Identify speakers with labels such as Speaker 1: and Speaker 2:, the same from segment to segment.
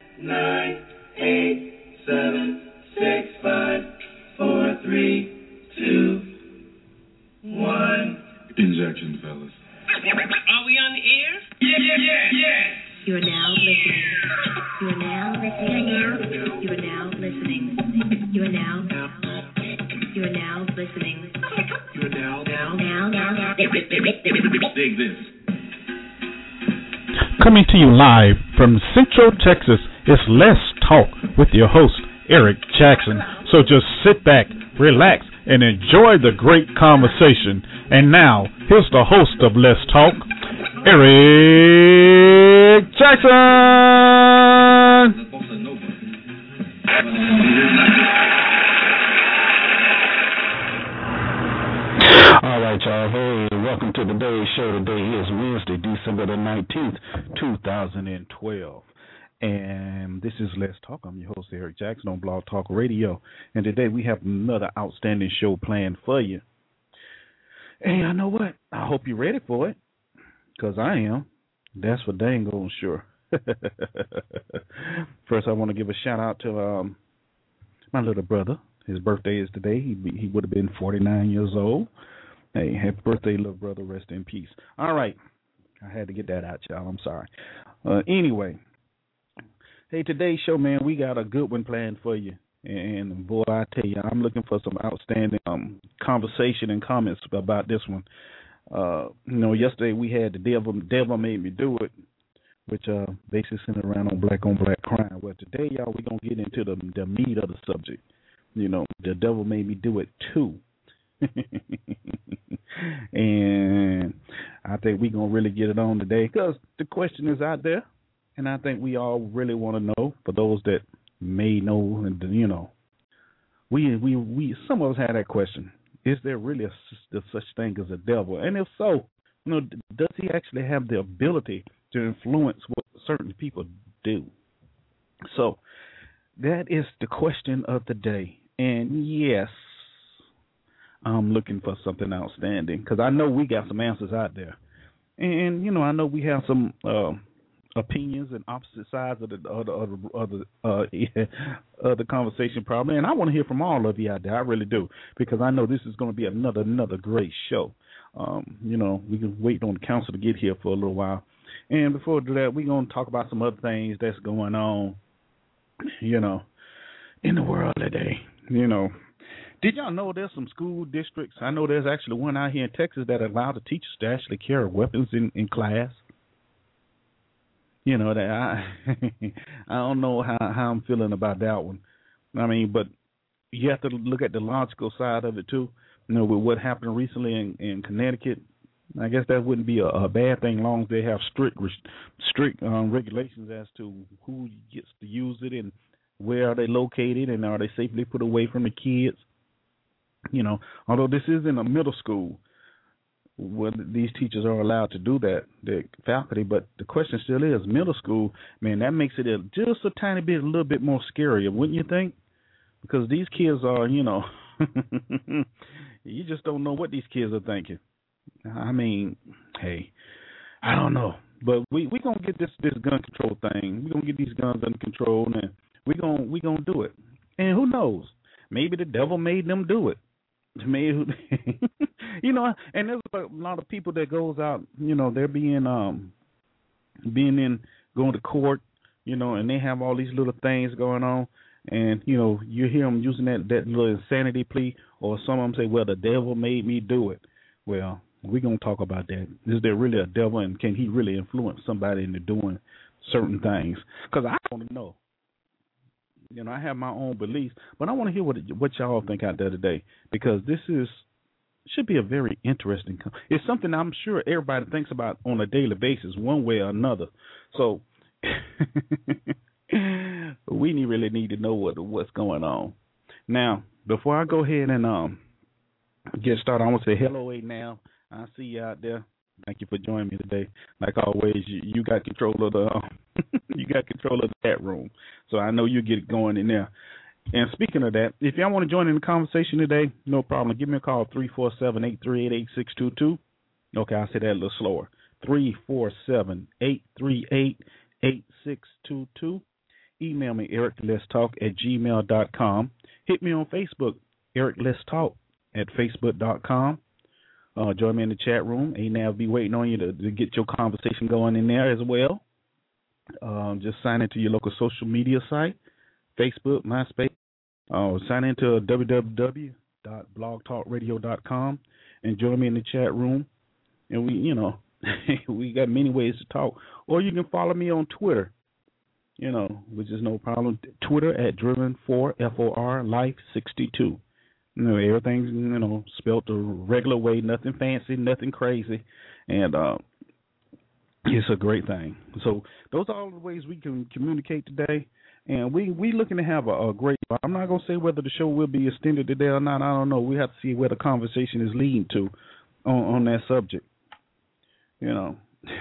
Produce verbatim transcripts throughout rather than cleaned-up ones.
Speaker 1: nine, eight, seven, six, five, four, three, two, one. Injection, fellas.
Speaker 2: Are we on the air?
Speaker 1: Yeah, yeah, yeah, yeah.
Speaker 3: You are now listening. You are now listening. You are now listening. You are now. You are now listening.
Speaker 1: You are now, now,
Speaker 3: Now, now, now.
Speaker 1: dig this.
Speaker 4: Coming to you live from Central Texas, it's Let's Talk with your host, Eric Jackson. So just sit back, relax, and enjoy the great conversation. And now, here's the host of Let's Talk, Eric Jackson. All right, y'all. Hey, welcome to today's show. Today is Wednesday, December the nineteenth, two thousand twelve. And this is Let's Talk. I'm your host, Eric Jackson, on Blog Talk Radio. And today we have another outstanding show planned for you. And I know what? I hope you're ready for it, because I am. That's for dang old sure. First, I want to give a shout out to um, my little brother. His birthday is today. He he would have been forty-nine years old. Hey, happy birthday, little brother. Rest in peace. All right. I had to get that out, y'all. I'm sorry. Uh, anyway, hey, today's show, man, we got a good one planned for you. And, boy, I tell you, I'm looking for some outstanding um, conversation and comments about this one. Uh, you know, yesterday we had the devil, devil made me do it, which uh, basically centered around on black-on-black crime. Well, today, y'all, we're going to get into the, the meat of the subject. You know, the devil made me do it, too. And I think we're going to really get it on today because the question is out there, and I think we all really want to know, for those that may know, and you know, we we we some of us had that question: is there really a, a such thing as a devil? And if so, you know, does he actually have the ability to influence what certain people do? So that is the question of the day. And yes, I'm looking for something outstanding because I know we got some answers out there, and you know, I know we have some. Uh, opinions and opposite sides of the of the, of the, of the, uh, yeah, of the conversation probably, and I want to hear from all of you out there. I really do, because I know this is going to be another another great show. Um, you know, we can wait on the council to get here for a little while, and before we do that, we're going to talk about some other things that's going on, you know, in the world today. You know, did y'all know there's some school districts? I know there's actually one out here in Texas that allow the teachers to actually carry weapons in, in class. You know, that I I don't know how, how I'm feeling about that one. I mean, but you have to look at the logical side of it, too. You know, with what happened recently in, in Connecticut, I guess that wouldn't be a, a bad thing as long as they have strict strict um, regulations as to who gets to use it and where are they located and are they safely put away from the kids. You know, although this is in a middle school, well, these teachers are allowed to do that, the faculty, but the question still is, middle school, man, that makes it a, just a tiny bit, a little bit more scarier, wouldn't you think? Because these kids are, you know, you just don't know what these kids are thinking. I mean, hey, I don't know, but we we gonna get this this gun control thing. We're gonna get these guns under control, and we gonna we gonna do it. And who knows? Maybe the devil made them do it. Maybe, you know, and there's a lot of people that goes out, you know, they're being um being in going to court, you know, and they have all these little things going on, and you know, you hear them using that that little insanity plea, or some of them say, well, the devil made me do it. Well, we're gonna talk about that. Is there really a devil, and can he really influence somebody into doing certain things? Because I want to know. You know, I have my own beliefs, but I want to hear what what y'all think out there today, because this is should be a very interesting. It's something I'm sure everybody thinks about on a daily basis, one way or another. So we need, really need to know what what's going on. Now, before I go ahead and um get started, I want to say hello, A now. I see you out there. Thank you for joining me today. Like always, you, you got control of the um, you got control of the chat room, so I know you get it going in there. And speaking of that, if y'all want to join in the conversation today, no problem. Give me a call, three four seven, eight three eight, eight six two two. Okay, I'll say that a little slower. three four seven, eight three eight, eight six two two. email me, eric let's talk at gmail dot com. Hit me on Facebook, Eric Let's Talk at facebook dot com. Uh, join me in the chat room. A N A V will be waiting on you to, to get your conversation going in there as well. Um, just sign into your local social media site, Facebook, MySpace. Uh, sign into w w w dot blog talk radio dot com and join me in the chat room. And we, you know, we got many ways to talk. Or you can follow me on Twitter, you know, which is no problem. Twitter at driven for F O R life sixty-two. You know, everything's, you know, spelled the regular way, nothing fancy, nothing crazy. And uh, it's a great thing. So those are all the ways we can communicate today. And we we looking to have a, a great. I'm not gonna say whether the show will be extended today or not. I don't know. We have to see where the conversation is leading to on, on that subject. You know.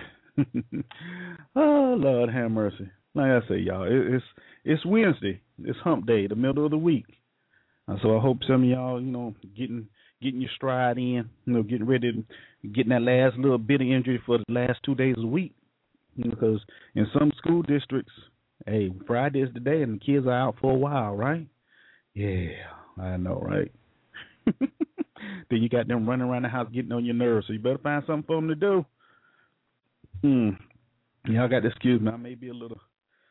Speaker 4: Oh Lord, have mercy. Like I say, y'all, it, it's it's Wednesday. It's Hump Day, the middle of the week. Uh, so I hope some of y'all, you know, getting getting your stride in. You know, getting ready to getting that last little bit of injury for the last two days of the week. You know, because in some school districts, hey, Friday is the day, and the kids are out for a while, right? Yeah, I know, right? Then you got them running around the house getting on your nerves, so you better find something for them to do. Hmm. Y'all got to excuse me. I may be a little,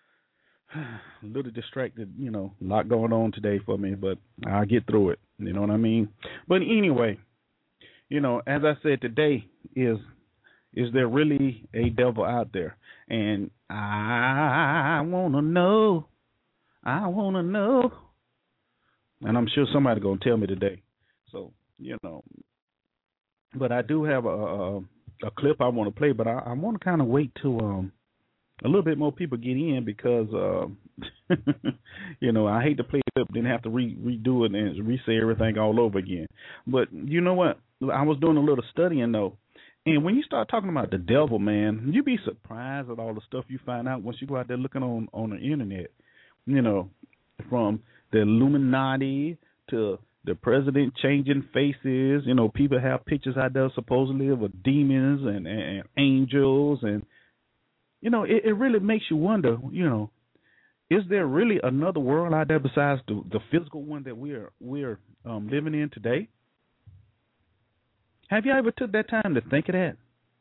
Speaker 4: a little distracted. You know, a lot going on today for me, but I'll get through it. You know what I mean? But anyway, you know, as I said, today is. Is there really a devil out there? And I want to know. I want to know. And I'm sure somebody's going to tell me today. So, you know. But I do have a, a, a clip I want to play, but I, I want to kind of wait till um, a little bit more people get in because, uh, you know, I hate to play it up, then have to re- redo it and re-say everything all over again. But you know what? I was doing a little studying, though. And when you start talking about the devil, man, you'd be surprised at all the stuff you find out once you go out there looking on, on the internet. You know, from the Illuminati to the president changing faces. You know, people have pictures out there supposedly of demons and, and, and angels. And, you know, it, it really makes you wonder, you know, is there really another world out there besides the, the physical one that we're, we're um, living in today? Have you ever took that time to think of that?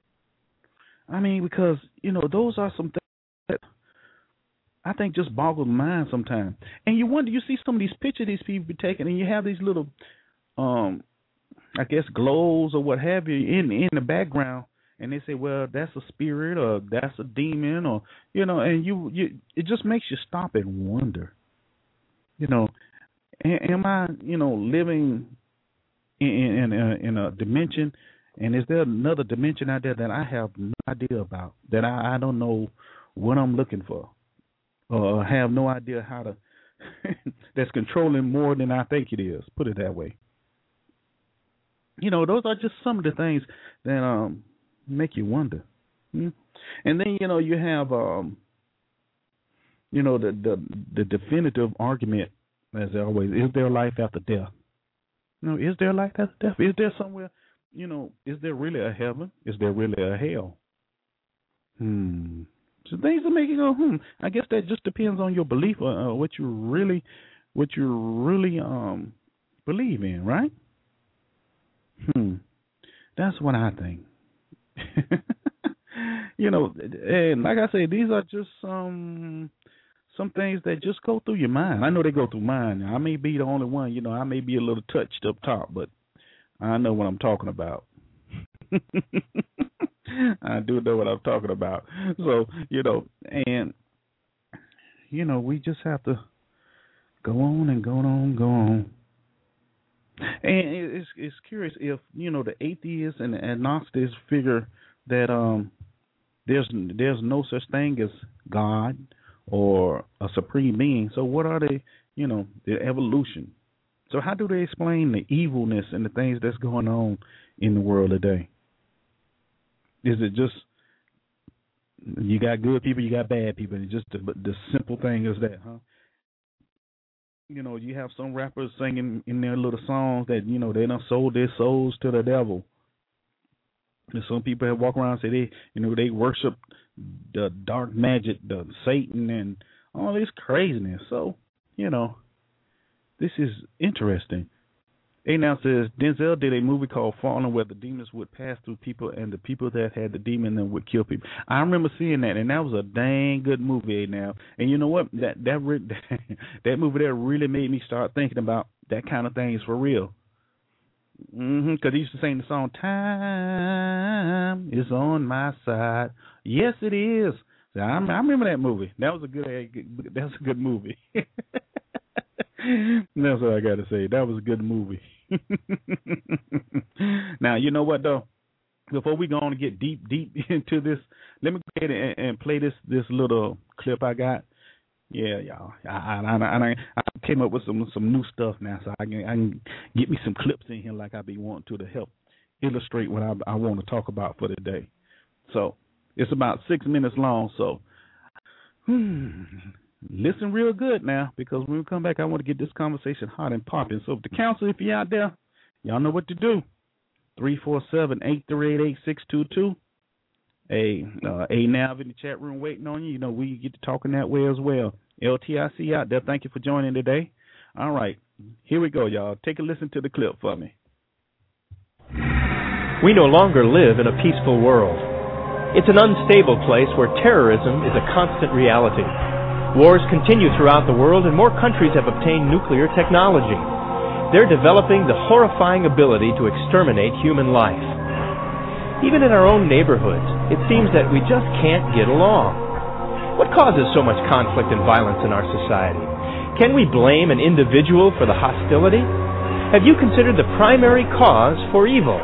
Speaker 4: I mean, because, you know, those are some things that I think just boggle the mind sometimes. And you wonder, you see some of these pictures these people be taking, and you have these little, um, I guess, glows or what have you in in the background, and they say, well, that's a spirit or that's a demon or, you know, and you, you it just makes you stop and wonder, you know, am I, you know, living in in a, in a dimension, and is there another dimension out there that I have no idea about, that I, I don't know what I'm looking for, or have no idea how to, that's controlling more than I think it is, put it that way. You know, those are just some of the things that um make you wonder. Hmm? And then, you know, you have, um, you know, the, the, the definitive argument, as always, is there life after death? You know, is there life after death? Is there somewhere, you know, is there really a heaven? Is there really a hell? Hmm. So things that make you go, hmm. I guess that just depends on your belief or uh, what you really, what you really um believe in, right? Hmm. That's what I think. You know, and like I say, these are just some some things that just go through your mind. I know they go through mine. I may be the only one, you know, I may be a little touched up top, but I know what I'm talking about. I do know what I'm talking about. So, you know, and, you know, we just have to go on and go on, go on. And it's it's curious if, you know, the atheists and the agnostics figure that um there's there's no such thing as God or a supreme being. So what are they, you know, the evolution? So how do they explain the evilness and the things that's going on in the world today? Is it just you got good people, you got bad people? It's just the, the simple thing is that, huh? You know, you have some rappers singing in their little songs that, you know, they done sold their souls to the devil. And some people have walk around and say they, you know, they worship the dark magic, the Satan, and all this craziness. So, you know, this is interesting. A now says, Denzel did a movie called Fallen where the demons would pass through people and the people that had the demon then would kill people. I remember seeing that, and that was a dang good movie, A now. And you know what? That that re- that movie there really made me start thinking about that kind of thing is for real. Mm-hmm, because he used to sing the song, Time is on my side. Yes, it is. I, I remember that movie. That was a good, that was a good movie. That's what I got to say. That was a good movie. Now, you know what, though? Before we go on and get deep, deep into this, let me go ahead and, and play this, this little clip I got. Yeah, y'all. I, I, I, I came up with some some new stuff now, so I can, I can get me some clips in here like I be wanting to to help illustrate what I, I want to talk about for today. So it's about six minutes long, so hmm, listen real good now, because when we come back, I want to get this conversation hot and popping. So the council, if you're out there, y'all know what to do. three four seven, eight three eight, eight six two two. Hey, uh, A Nav in the chat room waiting on you. You know, we get to talking that way as well. L T I C out there, thank you for joining today. All right, here we go, y'all. Take a listen to the clip for me.
Speaker 5: We no longer live in a peaceful world. It's an unstable place where terrorism is a constant reality. Wars continue throughout the world, and more countries have obtained nuclear technology. They're developing the horrifying ability to exterminate human life. Even in our own neighborhoods, it seems that we just can't get along. What causes so much conflict and violence in our society? Can we blame an individual for the hostility? Have you considered the primary cause for evil?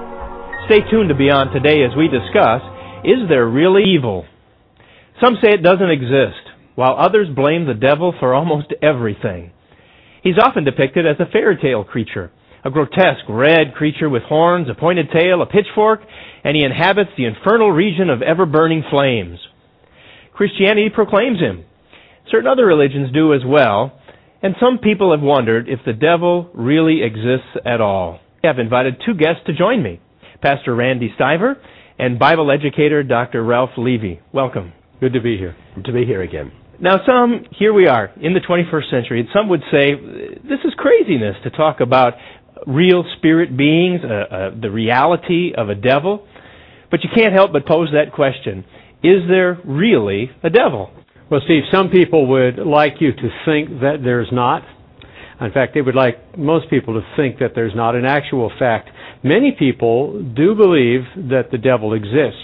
Speaker 5: Stay tuned to Beyond today as we discuss, is there really evil? Some say it doesn't exist, while others blame the devil for almost everything. He's often depicted as a fairy tale creature, a grotesque red creature with horns, a pointed tail, a pitchfork, and he inhabits the infernal region of ever-burning flames. Christianity proclaims him. Certain other religions do as well, and some people have wondered if the devil really exists at all. I have invited two guests to join me, Pastor Randy Stiver and Bible educator Doctor Ralph Levy. Welcome.
Speaker 6: Good to be here. Good to be here again.
Speaker 5: Now, some, here we are in the twenty-first century, and some would say, this is craziness to talk about real spirit beings, uh, uh, the reality of a devil. But you can't help but pose that question. Is there really a devil?
Speaker 6: Well, Steve, some people would like you to think that there's not. In fact, they would like most people to think that there's not. In actual fact, many people do believe that the devil exists.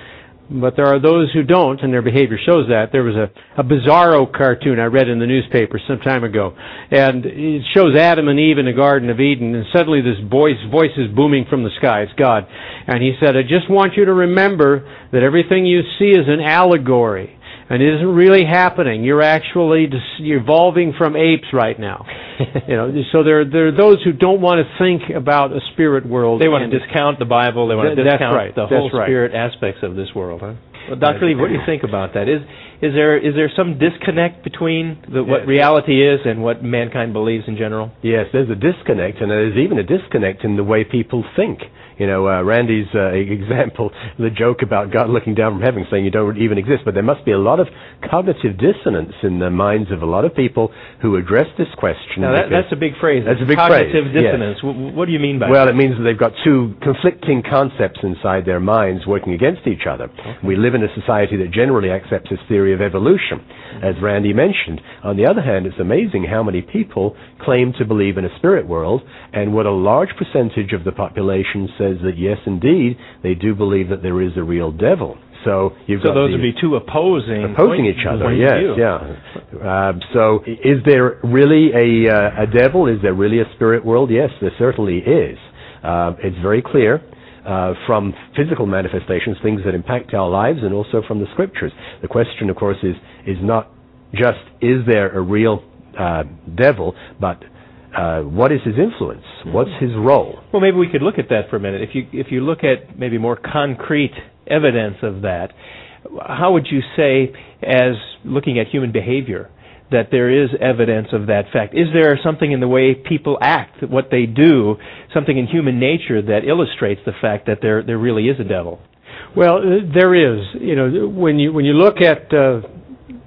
Speaker 6: But there are those who don't, and their behavior shows that. There was a, a Bizarro cartoon I read in the newspaper some time ago, and it shows Adam and Eve in the Garden of Eden, and suddenly this voice, voice is booming from the sky. It's God. And he said, I just want you to remember that everything you see is an allegory, and it isn't really happening. You're actually dis- you're evolving from apes right now. You know, so there, there are those who don't want to think about a spirit world.
Speaker 5: They want to discount the Bible. They want to
Speaker 6: That's
Speaker 5: discount
Speaker 6: right.
Speaker 5: the whole
Speaker 6: That's right.
Speaker 5: spirit aspects of this world. Huh? Well, Doctor Levy, what do you think about that? Is is there is there some disconnect between the, what
Speaker 6: yes. reality
Speaker 5: reality is and what mankind believes in general?
Speaker 6: Yes, there's a disconnect, and there's even a disconnect in the way people think. You know, uh, Randy's uh, example, the joke about God looking down from heaven saying you don't even exist, but there must be a lot of cognitive dissonance in the minds of a lot of people who address this question.
Speaker 5: Now, that, that's a big phrase.
Speaker 6: That's a big
Speaker 5: cognitive
Speaker 6: phrase.
Speaker 5: dissonance.
Speaker 6: Yes.
Speaker 5: What, what do you mean by
Speaker 6: well,
Speaker 5: that?
Speaker 6: Well, it means that they've got two conflicting concepts inside their minds working against each other. Okay. We live in a society that generally accepts this theory of evolution, as Randy mentioned. On the other hand, it's amazing how many people claim to believe in a spirit world, and what a large percentage of the population says that yes, indeed, they do believe that there is a real devil. So you've
Speaker 5: so
Speaker 6: got
Speaker 5: those
Speaker 6: the,
Speaker 5: would be two opposing
Speaker 6: opposing
Speaker 5: points,
Speaker 6: each other.
Speaker 5: points
Speaker 6: Yes,
Speaker 5: of view.
Speaker 6: yeah. Uh, so is there really a uh, a devil? Is there really a spirit world? Yes, there certainly is. Uh, it's very clear uh, from physical manifestations, things that impact our lives, and also from the scriptures. The question, of course, is is not just is there a real uh, devil, but Uh, what is his influence? What's his role?
Speaker 5: Well, maybe we could look at that for a minute. If you if you look at maybe more concrete evidence of that, how would you say, as looking at human behavior, that there is evidence of that fact? Is there something in the way people act, what they do, something in human nature that illustrates the fact that there there really is a devil?
Speaker 6: Well, there is. You know, when you when you look at uh,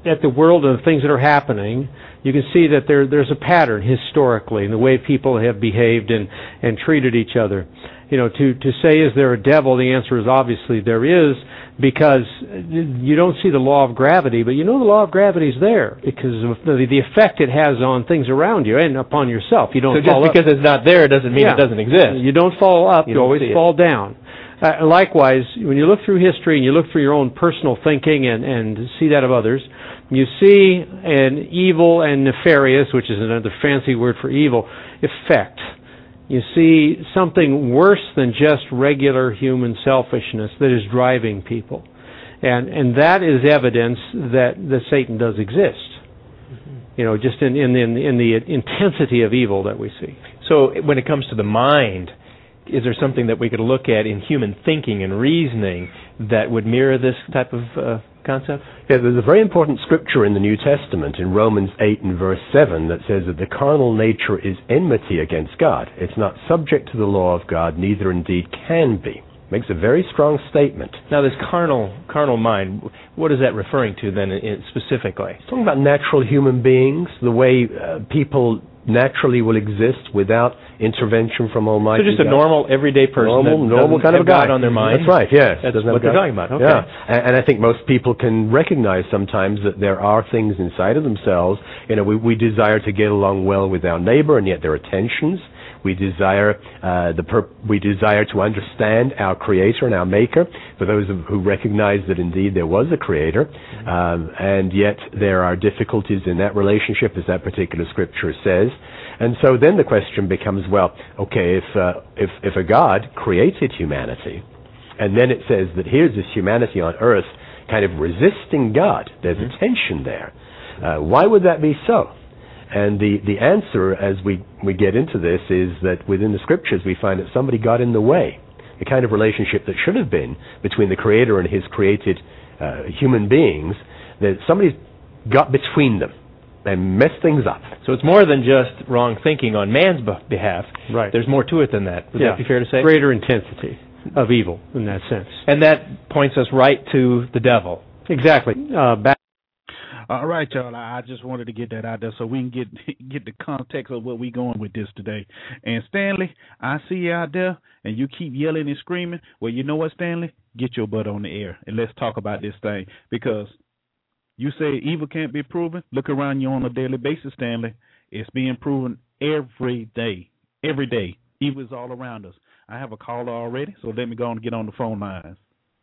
Speaker 6: at the world and the things that are happening, you can see that there there's a pattern historically in the way people have behaved and, and treated each other. You know, to, to say is there a devil, the answer is obviously there is, because you don't see the law of gravity, but you know the law of gravity is there because of the, the effect it has on things around you and upon yourself. You don't
Speaker 5: so just
Speaker 6: fall
Speaker 5: because
Speaker 6: up.
Speaker 5: it's not there doesn't mean
Speaker 6: Yeah.
Speaker 5: it doesn't exist.
Speaker 6: You don't fall up,
Speaker 5: You
Speaker 6: you,
Speaker 5: don't
Speaker 6: always
Speaker 5: see it.
Speaker 6: fall down. Uh, likewise, when you look through history and you look through your own personal thinking and, and see that of others, you see an evil and nefarious, which is another fancy word for evil, effect. You see something worse than just regular human selfishness that is driving people. And and that is evidence that, that Satan does exist. Mm-hmm. You know, just in, in, in, in the intensity of evil that we see.
Speaker 5: So when it comes to the mind, is there something that we could look at in human thinking and reasoning that would mirror this type of uh, concept?
Speaker 7: Yeah, there's a very important scripture in the New Testament in Romans eight and verse seven that says that the carnal nature is enmity against God. It's not subject to the law of God, neither indeed can be. Makes a very strong statement.
Speaker 5: Now, this carnal carnal mind, what is that referring to then in, specifically?
Speaker 7: It's talking about natural human beings, the way uh, people naturally will exist without intervention from Almighty
Speaker 5: So just a
Speaker 7: God.
Speaker 5: normal, everyday person
Speaker 7: normal,
Speaker 5: that
Speaker 7: normal
Speaker 5: doesn't
Speaker 7: kind of
Speaker 5: have
Speaker 7: a guy
Speaker 5: God on their mind?
Speaker 7: That's right, yes.
Speaker 5: That's
Speaker 7: Doesn't have
Speaker 5: what they're
Speaker 7: God.
Speaker 5: talking about, okay.
Speaker 7: Yeah, and, and I think most people can recognize sometimes that there are things inside of themselves. You know, we, we desire to get along well with our neighbor, and yet there are tensions. We desire uh, the per- we desire to understand our Creator and our Maker. For those of, who recognize that indeed there was a Creator, mm-hmm. um, and yet there are difficulties in that relationship, as that particular Scripture says. And so then the question becomes, well, okay, if uh, if if a God created humanity, and then it says that here's this humanity on earth kind of resisting God, there's mm-hmm. a tension there. Uh, why would that be so? And the, the answer, as we, we get into this, is that within the Scriptures we find that somebody got in the way. The kind of relationship that should have been between the Creator and His created uh, human beings, that somebody's got between them and messed things up.
Speaker 5: So it's more than just wrong thinking on man's behalf.
Speaker 6: Right.
Speaker 5: There's more to it than that. Would
Speaker 6: yeah.
Speaker 5: that be fair to say?
Speaker 6: Greater intensity of evil in that sense.
Speaker 5: And that points us right to the devil.
Speaker 6: Exactly. Uh, back
Speaker 4: All right, y'all. I just wanted to get that out there so we can get get the context of where we going with this today. And Stanley, I see you out there, and you keep yelling and screaming. Well, you know what, Stanley? Get your butt on the air, and let's talk about this thing. Because you say evil can't be proven. Look around you on a daily basis, Stanley. It's being proven every day. Every day. Evil is all around us. I have a caller already, so let me go and get on the phone lines.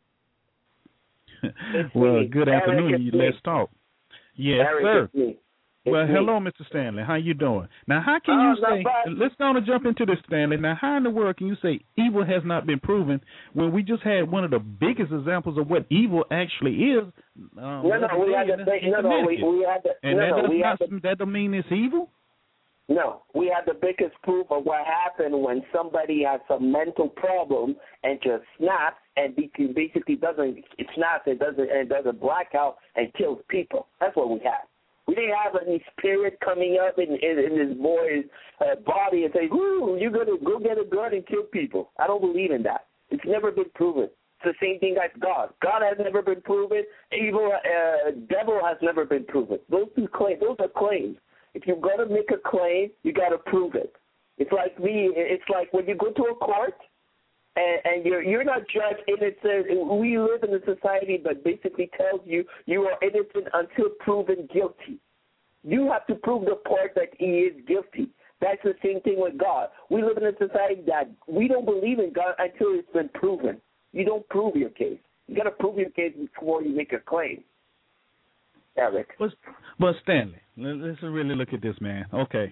Speaker 4: Well,
Speaker 8: me.
Speaker 4: good
Speaker 8: Eric,
Speaker 4: afternoon. Let's talk. Yes,
Speaker 8: Eric,
Speaker 4: sir.
Speaker 8: It's me. It's
Speaker 4: well,
Speaker 8: me.
Speaker 4: hello, Mister Stanley. How you doing? Now, how can
Speaker 8: Oh,
Speaker 4: you
Speaker 8: not
Speaker 4: say,
Speaker 8: bad.
Speaker 4: let's go on and jump into this, Stanley. Now, how in the world can you say evil has not been proven when we just had one of the biggest examples of what evil actually is? Um,
Speaker 8: No, no, we had to say, no, no, we, we had to,
Speaker 4: and
Speaker 8: no,
Speaker 4: that,
Speaker 8: no,
Speaker 4: does
Speaker 8: we
Speaker 4: not,
Speaker 8: had to,
Speaker 4: that don't mean it's evil?
Speaker 8: no, we had the biggest proof of what happened when somebody has a mental problem and just snaps and basically doesn't, it snaps and doesn't, and does a blackout and kills people. That's what we had. We didn't have any spirit coming up in, in, in this boy's uh, body and say, ooh, you're going to go get a gun and kill people. I don't believe in that. It's never been proven. It's the same thing as God. God has never been proven. Evil, uh, devil has never been proven. Those two claims, those are claims. If you're going to make a claim, you got to prove it. It's like me. It's like when you go to a court and, and you're you're not judged innocent. We live in a society that basically tells you you are innocent until proven guilty. You have to prove the part that he is guilty. That's the same thing with God. We live in a society that we don't believe in God until it's been proven. You don't prove your case. You got to prove your case before you make a claim. Eric.
Speaker 4: But, but Stanley, let's really look at this, man. Okay.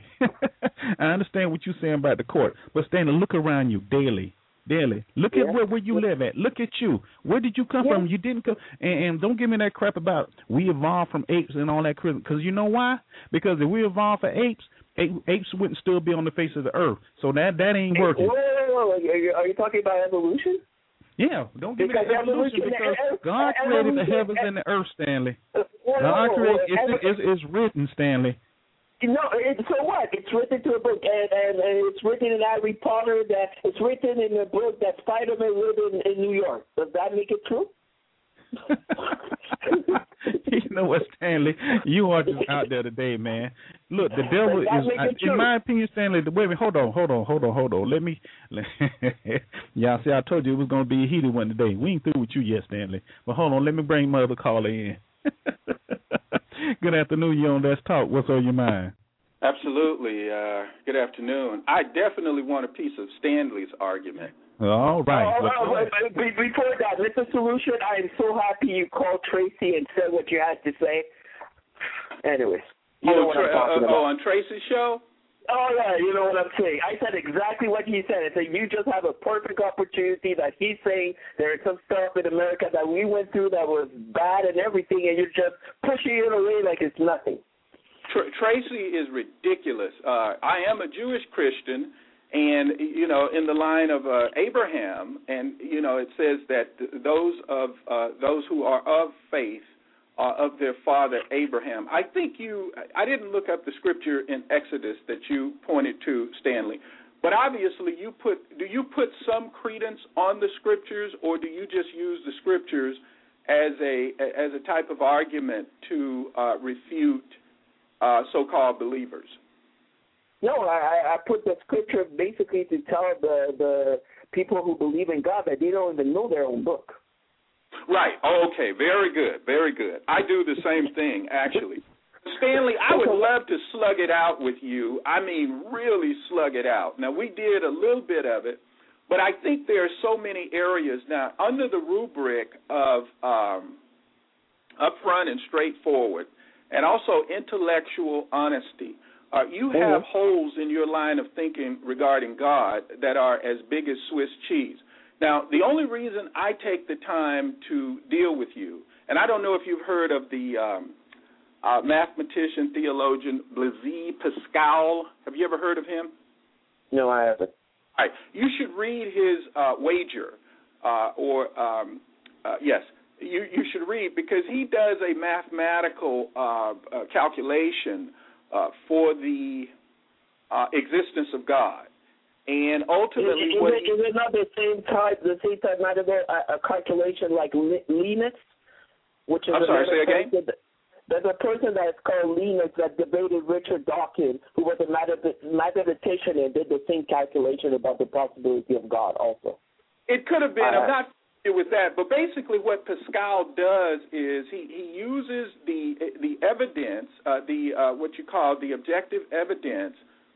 Speaker 4: I understand what you're saying about the court, but Stanley, look around you daily. Daily. Look yeah. at where, where you live at. Look at you. Where did you come yeah. from? You didn't come. And, and don't give me that crap about we evolved from apes and all that crap. Because you know why? Because if we evolved for apes, apes wouldn't still be on the face of the earth. So that, that ain't working.
Speaker 8: Whoa, whoa, whoa. Are, you, are you talking about evolution?
Speaker 4: Yeah, don't give
Speaker 8: because
Speaker 4: me that evolution, evolution because God created the heavens and the earth, Stanley. God created, it's, it's, it's written, Stanley.
Speaker 8: No, it, so what? It's written to a book, and, and, and it's written in Harry Potter. That it's written in a book that Spider-Man lived in, in New York. Does that make it true?
Speaker 4: You know what, Stanley? You are just out there today, man. Look, the devil is, in my opinion, Stanley. The wait a minute, hold on, hold on, hold on, hold on. Let me. Let, y'all see, I told you it was going to be a heated one today. We ain't through with you yet, Stanley. But hold on, let me bring my other caller in. Good afternoon, you on Let's Talk. What's on your mind?
Speaker 9: Absolutely. Uh, good afternoon. I definitely want a piece of Stanley's argument.
Speaker 4: All right.
Speaker 8: Oh, oh, oh, before that, Mister Solution, I am so happy you called Tracy and said what you had to say. Anyways, you
Speaker 9: oh,
Speaker 8: know what
Speaker 9: tra-
Speaker 8: I'm talking
Speaker 9: uh,
Speaker 8: about.
Speaker 9: Oh, on Tracy's show?
Speaker 8: Oh, yeah, you know what I'm saying. I said exactly what he said. I said you just have a perfect opportunity that he's saying there is some stuff in America that we went through that was bad and everything, and you're just pushing it away like it's nothing.
Speaker 9: Tr- Tracy is ridiculous. Uh, I am a Jewish Christian, and, you know, in the line of uh, Abraham, and, you know, it says that th- those of uh, those who are of faith are of their father Abraham. I think you, I didn't look up the scripture in Exodus that you pointed to, Stanley, but obviously you put, do you put some credence on the scriptures, or do you just use the scriptures as a as a type of argument to uh, refute uh, so-called believers?
Speaker 8: No, I, I put the scripture basically to tell the, the people who believe in God that they don't even know their own book.
Speaker 9: Right. Okay. Very good. Very good. I do the same thing, actually. Stanley, I would love to slug it out with you. I mean, really slug it out. Now, we did a little bit of it, but I think there are so many areas now under the rubric of um, upfront and straightforward, and also intellectual honesty. Uh, you have mm-hmm. holes in your line of thinking regarding God that are as big as Swiss cheese. Now, the only reason I take the time to deal with you, and I don't know if you've heard of the um, uh, mathematician, theologian Blaise Pascal. Have you ever heard of him?
Speaker 8: No, I haven't.
Speaker 9: All right. You should read his uh, wager, uh, or, um, uh, yes, you, you should read, because he does a mathematical uh, uh, calculation Uh, for the uh, existence of God, and ultimately,
Speaker 8: is, is,
Speaker 9: what
Speaker 8: it, is it not the same type, the same type mathematical a, a calculation like Linus, which is
Speaker 9: I'm sorry, say again.
Speaker 8: That, there's a person that's called Linus that debated Richard Dawkins, who was a mathematician and did the same calculation about the possibility of God. Also,
Speaker 9: it could have been.
Speaker 8: Uh,
Speaker 9: I'm not with that, but basically what Pascal does is he, he uses the the evidence, uh, the uh, what you call the objective evidence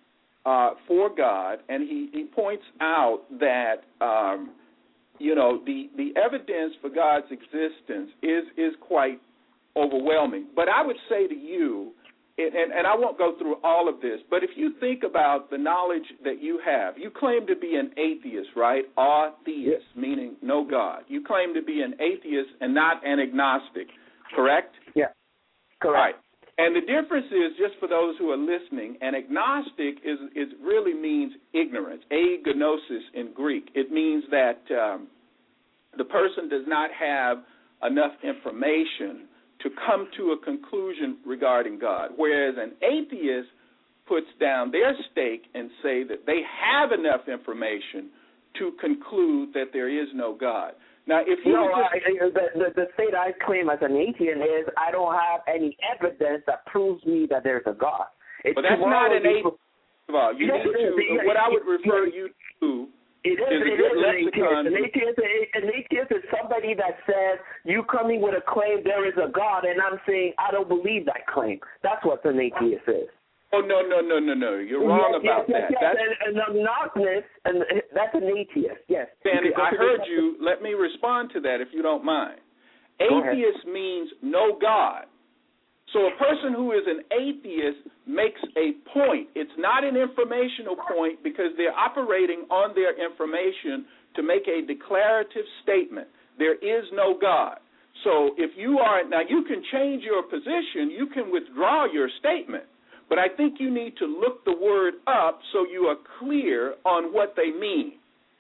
Speaker 9: uh, for God, and he, he points out that um, you know the, the evidence for God's existence is is quite overwhelming. But I would say to you, and, and I won't go through all of this, but if you think about the knowledge that you have, you claim to be an atheist, right? Atheist, yes. Meaning no God. You claim to be an atheist and not an agnostic, correct?
Speaker 8: Yeah, correct.
Speaker 9: Right. And the difference is, just for those who are listening, an agnostic is, is really means ignorance, agnosis in Greek. It means that um, the person does not have enough information to come to a conclusion regarding God, whereas an atheist puts down their stake and say that they have enough information to conclude that there is no God. Now, if you
Speaker 8: no,
Speaker 9: just,
Speaker 8: I, the, the the state I claim as an atheist is I don't have any evidence that proves me that there's a God. It's
Speaker 9: but that's not an atheist. You
Speaker 8: yes,
Speaker 9: need to. What I would refer you to.
Speaker 8: It is,
Speaker 9: is
Speaker 8: it is an atheist. An atheist, an atheist is somebody that says, you coming with a claim there is a God, and I'm saying, I don't believe that claim. That's what an atheist is.
Speaker 9: Oh, no, no, no, no, no. You're wrong
Speaker 8: yes,
Speaker 9: about
Speaker 8: yes,
Speaker 9: that.
Speaker 8: Yes,
Speaker 9: that's,
Speaker 8: and, and obnoxious, and that's an atheist, yes.
Speaker 9: Sandy, I heard you. Let me respond to that if you don't mind. Atheist means no God. So a person who is an atheist makes a point. It's not an informational point because they're operating on their information to make a declarative statement. There is no God. So if you are, now you can change your position, you can withdraw your statement, but I think you need to look the word up so you are clear on what they mean.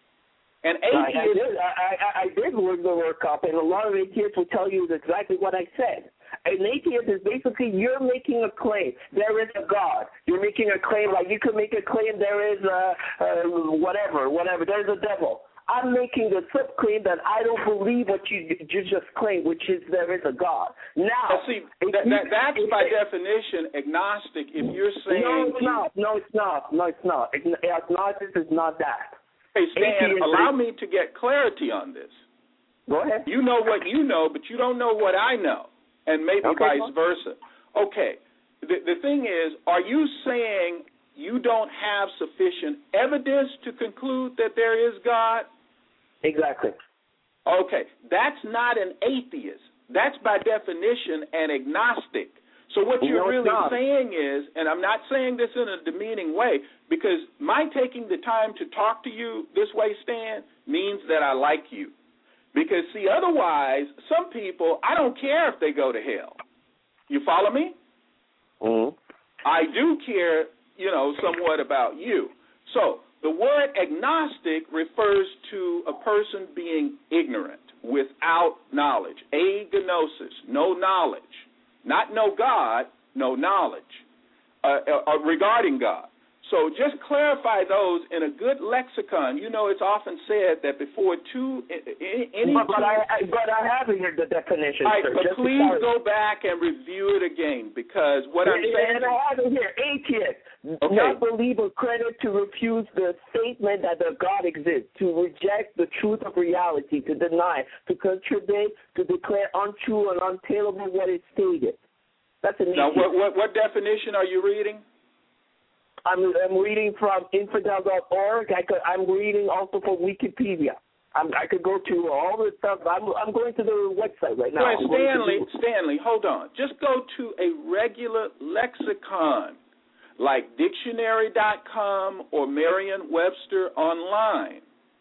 Speaker 9: And atheists,
Speaker 8: I, I, did, I, I, I did look the word up, and a lot of atheists will tell you exactly what I said. An atheist is basically you're making a claim. There is a God. You're making a claim like you could make a claim there is a, uh, whatever, whatever. There's a devil. I'm making the sub-claim that I don't believe what you, you just claimed, which is there is a God. Now,
Speaker 9: well, see, that, that, that's by definition agnostic. If you're saying
Speaker 8: no, it's not. No, it's not. No, it's not. Agnostic is not that.
Speaker 9: Hey, Stan,
Speaker 8: Atheism.
Speaker 9: allow me to get clarity on this.
Speaker 8: Go ahead.
Speaker 9: You know what you know, but you don't know what I know, and maybe
Speaker 8: okay,
Speaker 9: vice versa. Okay. The, the thing is, are you saying you don't have sufficient evidence to conclude that there is God?
Speaker 8: Exactly.
Speaker 9: Okay. That's not an atheist. That's by definition an agnostic. So what you're
Speaker 8: no,
Speaker 9: really saying is, and I'm not saying this in a demeaning way, because my taking the time to talk to you this way, Stan, means that I like you. Because, see, otherwise, some people, I don't care if they go to hell. You follow me?
Speaker 8: Mm-hmm.
Speaker 9: I do care, you know, somewhat about you. So the word agnostic refers to a person being ignorant, without knowledge. Agnosis, no knowledge. Not no God, no knowledge uh, uh, regarding God. So just clarify those in a good lexicon. You know, it's often said that before two, any
Speaker 8: but, but
Speaker 9: two,
Speaker 8: I, I, but I have here the definition.
Speaker 9: All right,
Speaker 8: sir,
Speaker 9: but
Speaker 8: just
Speaker 9: please go back and review it again, because what I'm
Speaker 8: and,
Speaker 9: saying.
Speaker 8: And I have it here. Atheist,
Speaker 9: okay.
Speaker 8: not believe or credit to refuse the statement that the God exists, to reject the truth of reality, to deny, to contradict, to declare untrue and untenable what is stated. That's an
Speaker 9: Now,
Speaker 8: atheist.
Speaker 9: what, what what definition are you reading?
Speaker 8: I'm, I'm reading from infidel dot org. I could, I'm reading also from Wikipedia. I'm, I could go to all the stuff. I'm, I'm going to the website right now.
Speaker 9: Right,
Speaker 8: I'm going
Speaker 9: Stanley,
Speaker 8: to
Speaker 9: Stanley, hold on. Just go to a regular lexicon like dictionary dot com or Merriam Webster online.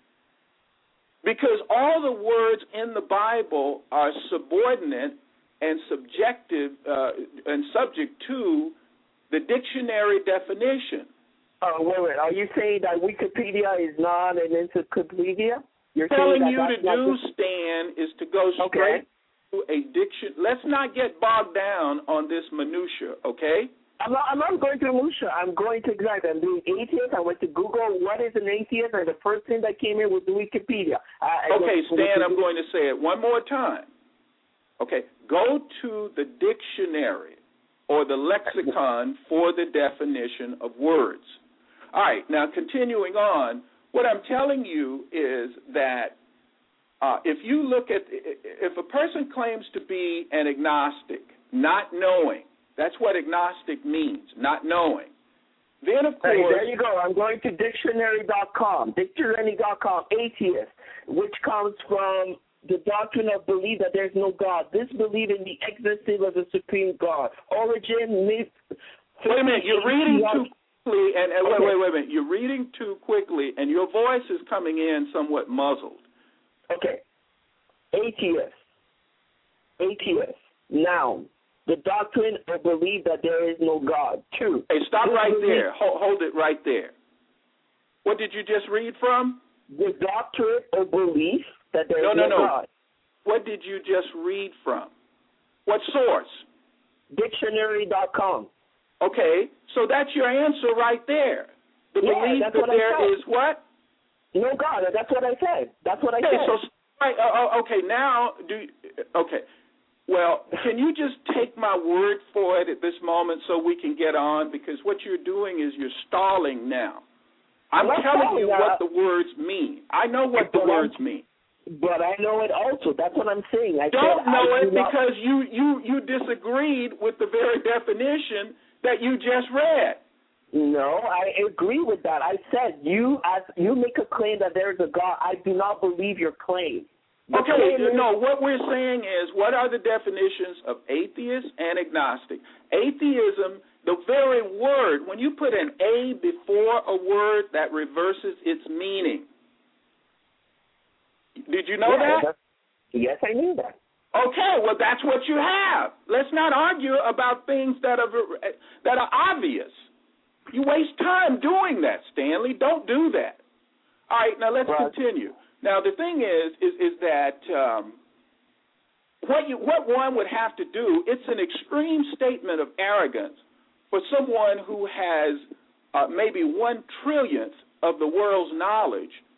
Speaker 9: Because all the words in the Bible are subordinate and subjective uh, and subject to the dictionary definition.
Speaker 8: Oh, wait, wait. Are you saying that Wikipedia is not an encyclopedia? You're
Speaker 9: telling
Speaker 8: saying
Speaker 9: you
Speaker 8: that
Speaker 9: to
Speaker 8: that's
Speaker 9: do,
Speaker 8: not
Speaker 9: Stan, is to go straight
Speaker 8: okay.
Speaker 9: to a diction. Let's not get bogged down on this minutia, okay?
Speaker 8: I'm not, I'm not going to Musha. I'm going to exactly. I'm doing atheist. I went to Google what is an atheist, and the first thing that came in was Wikipedia. I, I
Speaker 9: okay,
Speaker 8: go,
Speaker 9: Stan,
Speaker 8: go
Speaker 9: I'm going to say it one more time. Okay, go to the dictionary or the lexicon for the definition of words. All right, now continuing on, what I'm telling you is that uh, if you look at, if a person claims to be an agnostic, not knowing, that's what agnostic means, not knowing. Then, of course...
Speaker 8: Hey, there you go. I'm going to dictionary dot com, dictionary dot com, atheist, which comes from the doctrine of belief that there's no God. This belief in the existence of the supreme God. Origin, myth...
Speaker 9: Wait a minute, you're reading too quickly, and, and
Speaker 8: okay.
Speaker 9: wait, wait, wait a minute. You're reading too quickly, and your voice is coming in somewhat muzzled.
Speaker 8: Okay. Atheist. Atheist. Noun. The doctrine or belief that there is no God. Two.
Speaker 9: Hey, stop
Speaker 8: this
Speaker 9: right
Speaker 8: belief,
Speaker 9: there. Hold, hold it right there. What did you just read from?
Speaker 8: The doctrine or belief that there
Speaker 9: no,
Speaker 8: is
Speaker 9: no,
Speaker 8: no,
Speaker 9: no.
Speaker 8: God.
Speaker 9: What did you just read from? What source?
Speaker 8: dictionary dot com.
Speaker 9: Okay, so that's your answer right there. The
Speaker 8: yeah,
Speaker 9: belief
Speaker 8: that's
Speaker 9: that
Speaker 8: what
Speaker 9: there
Speaker 8: I said.
Speaker 9: is what?
Speaker 8: No God. That's what I said. That's what I
Speaker 9: okay,
Speaker 8: said.
Speaker 9: So, right, uh, okay, now, do okay. Well, can you just take my word for it at this moment so we can get on? Because what you're doing is you're stalling now. I'm,
Speaker 8: I'm
Speaker 9: telling you
Speaker 8: that.
Speaker 9: what the words mean. I know what the
Speaker 8: but
Speaker 9: words
Speaker 8: I'm,
Speaker 9: mean.
Speaker 8: But I know it also. That's what I'm saying. I
Speaker 9: don't
Speaker 8: said
Speaker 9: know
Speaker 8: I
Speaker 9: it
Speaker 8: do
Speaker 9: because
Speaker 8: not...
Speaker 9: you, you, you disagreed with the very definition that you just read.
Speaker 8: No, I agree with that. I said you as you make a claim that there is a God. I do not believe your claim. The
Speaker 9: Okay,
Speaker 8: claim
Speaker 9: no,
Speaker 8: is,
Speaker 9: what we're saying is what are the definitions of atheist and agnostic? Atheism, the very word, when you put an A before a word, that reverses its meaning. Did you know
Speaker 8: yeah,
Speaker 9: that?
Speaker 8: Yes, I knew that.
Speaker 9: Okay, well, that's what you have. Let's not argue about things that are that are obvious. You waste time doing that, Stanley. Don't do that. All right, now let's
Speaker 8: right.
Speaker 9: continue. Now, the thing is, is, is that um, what you, what one would have to do, it's an extreme statement of arrogance for someone who has uh, maybe one trillionth of the world's knowledge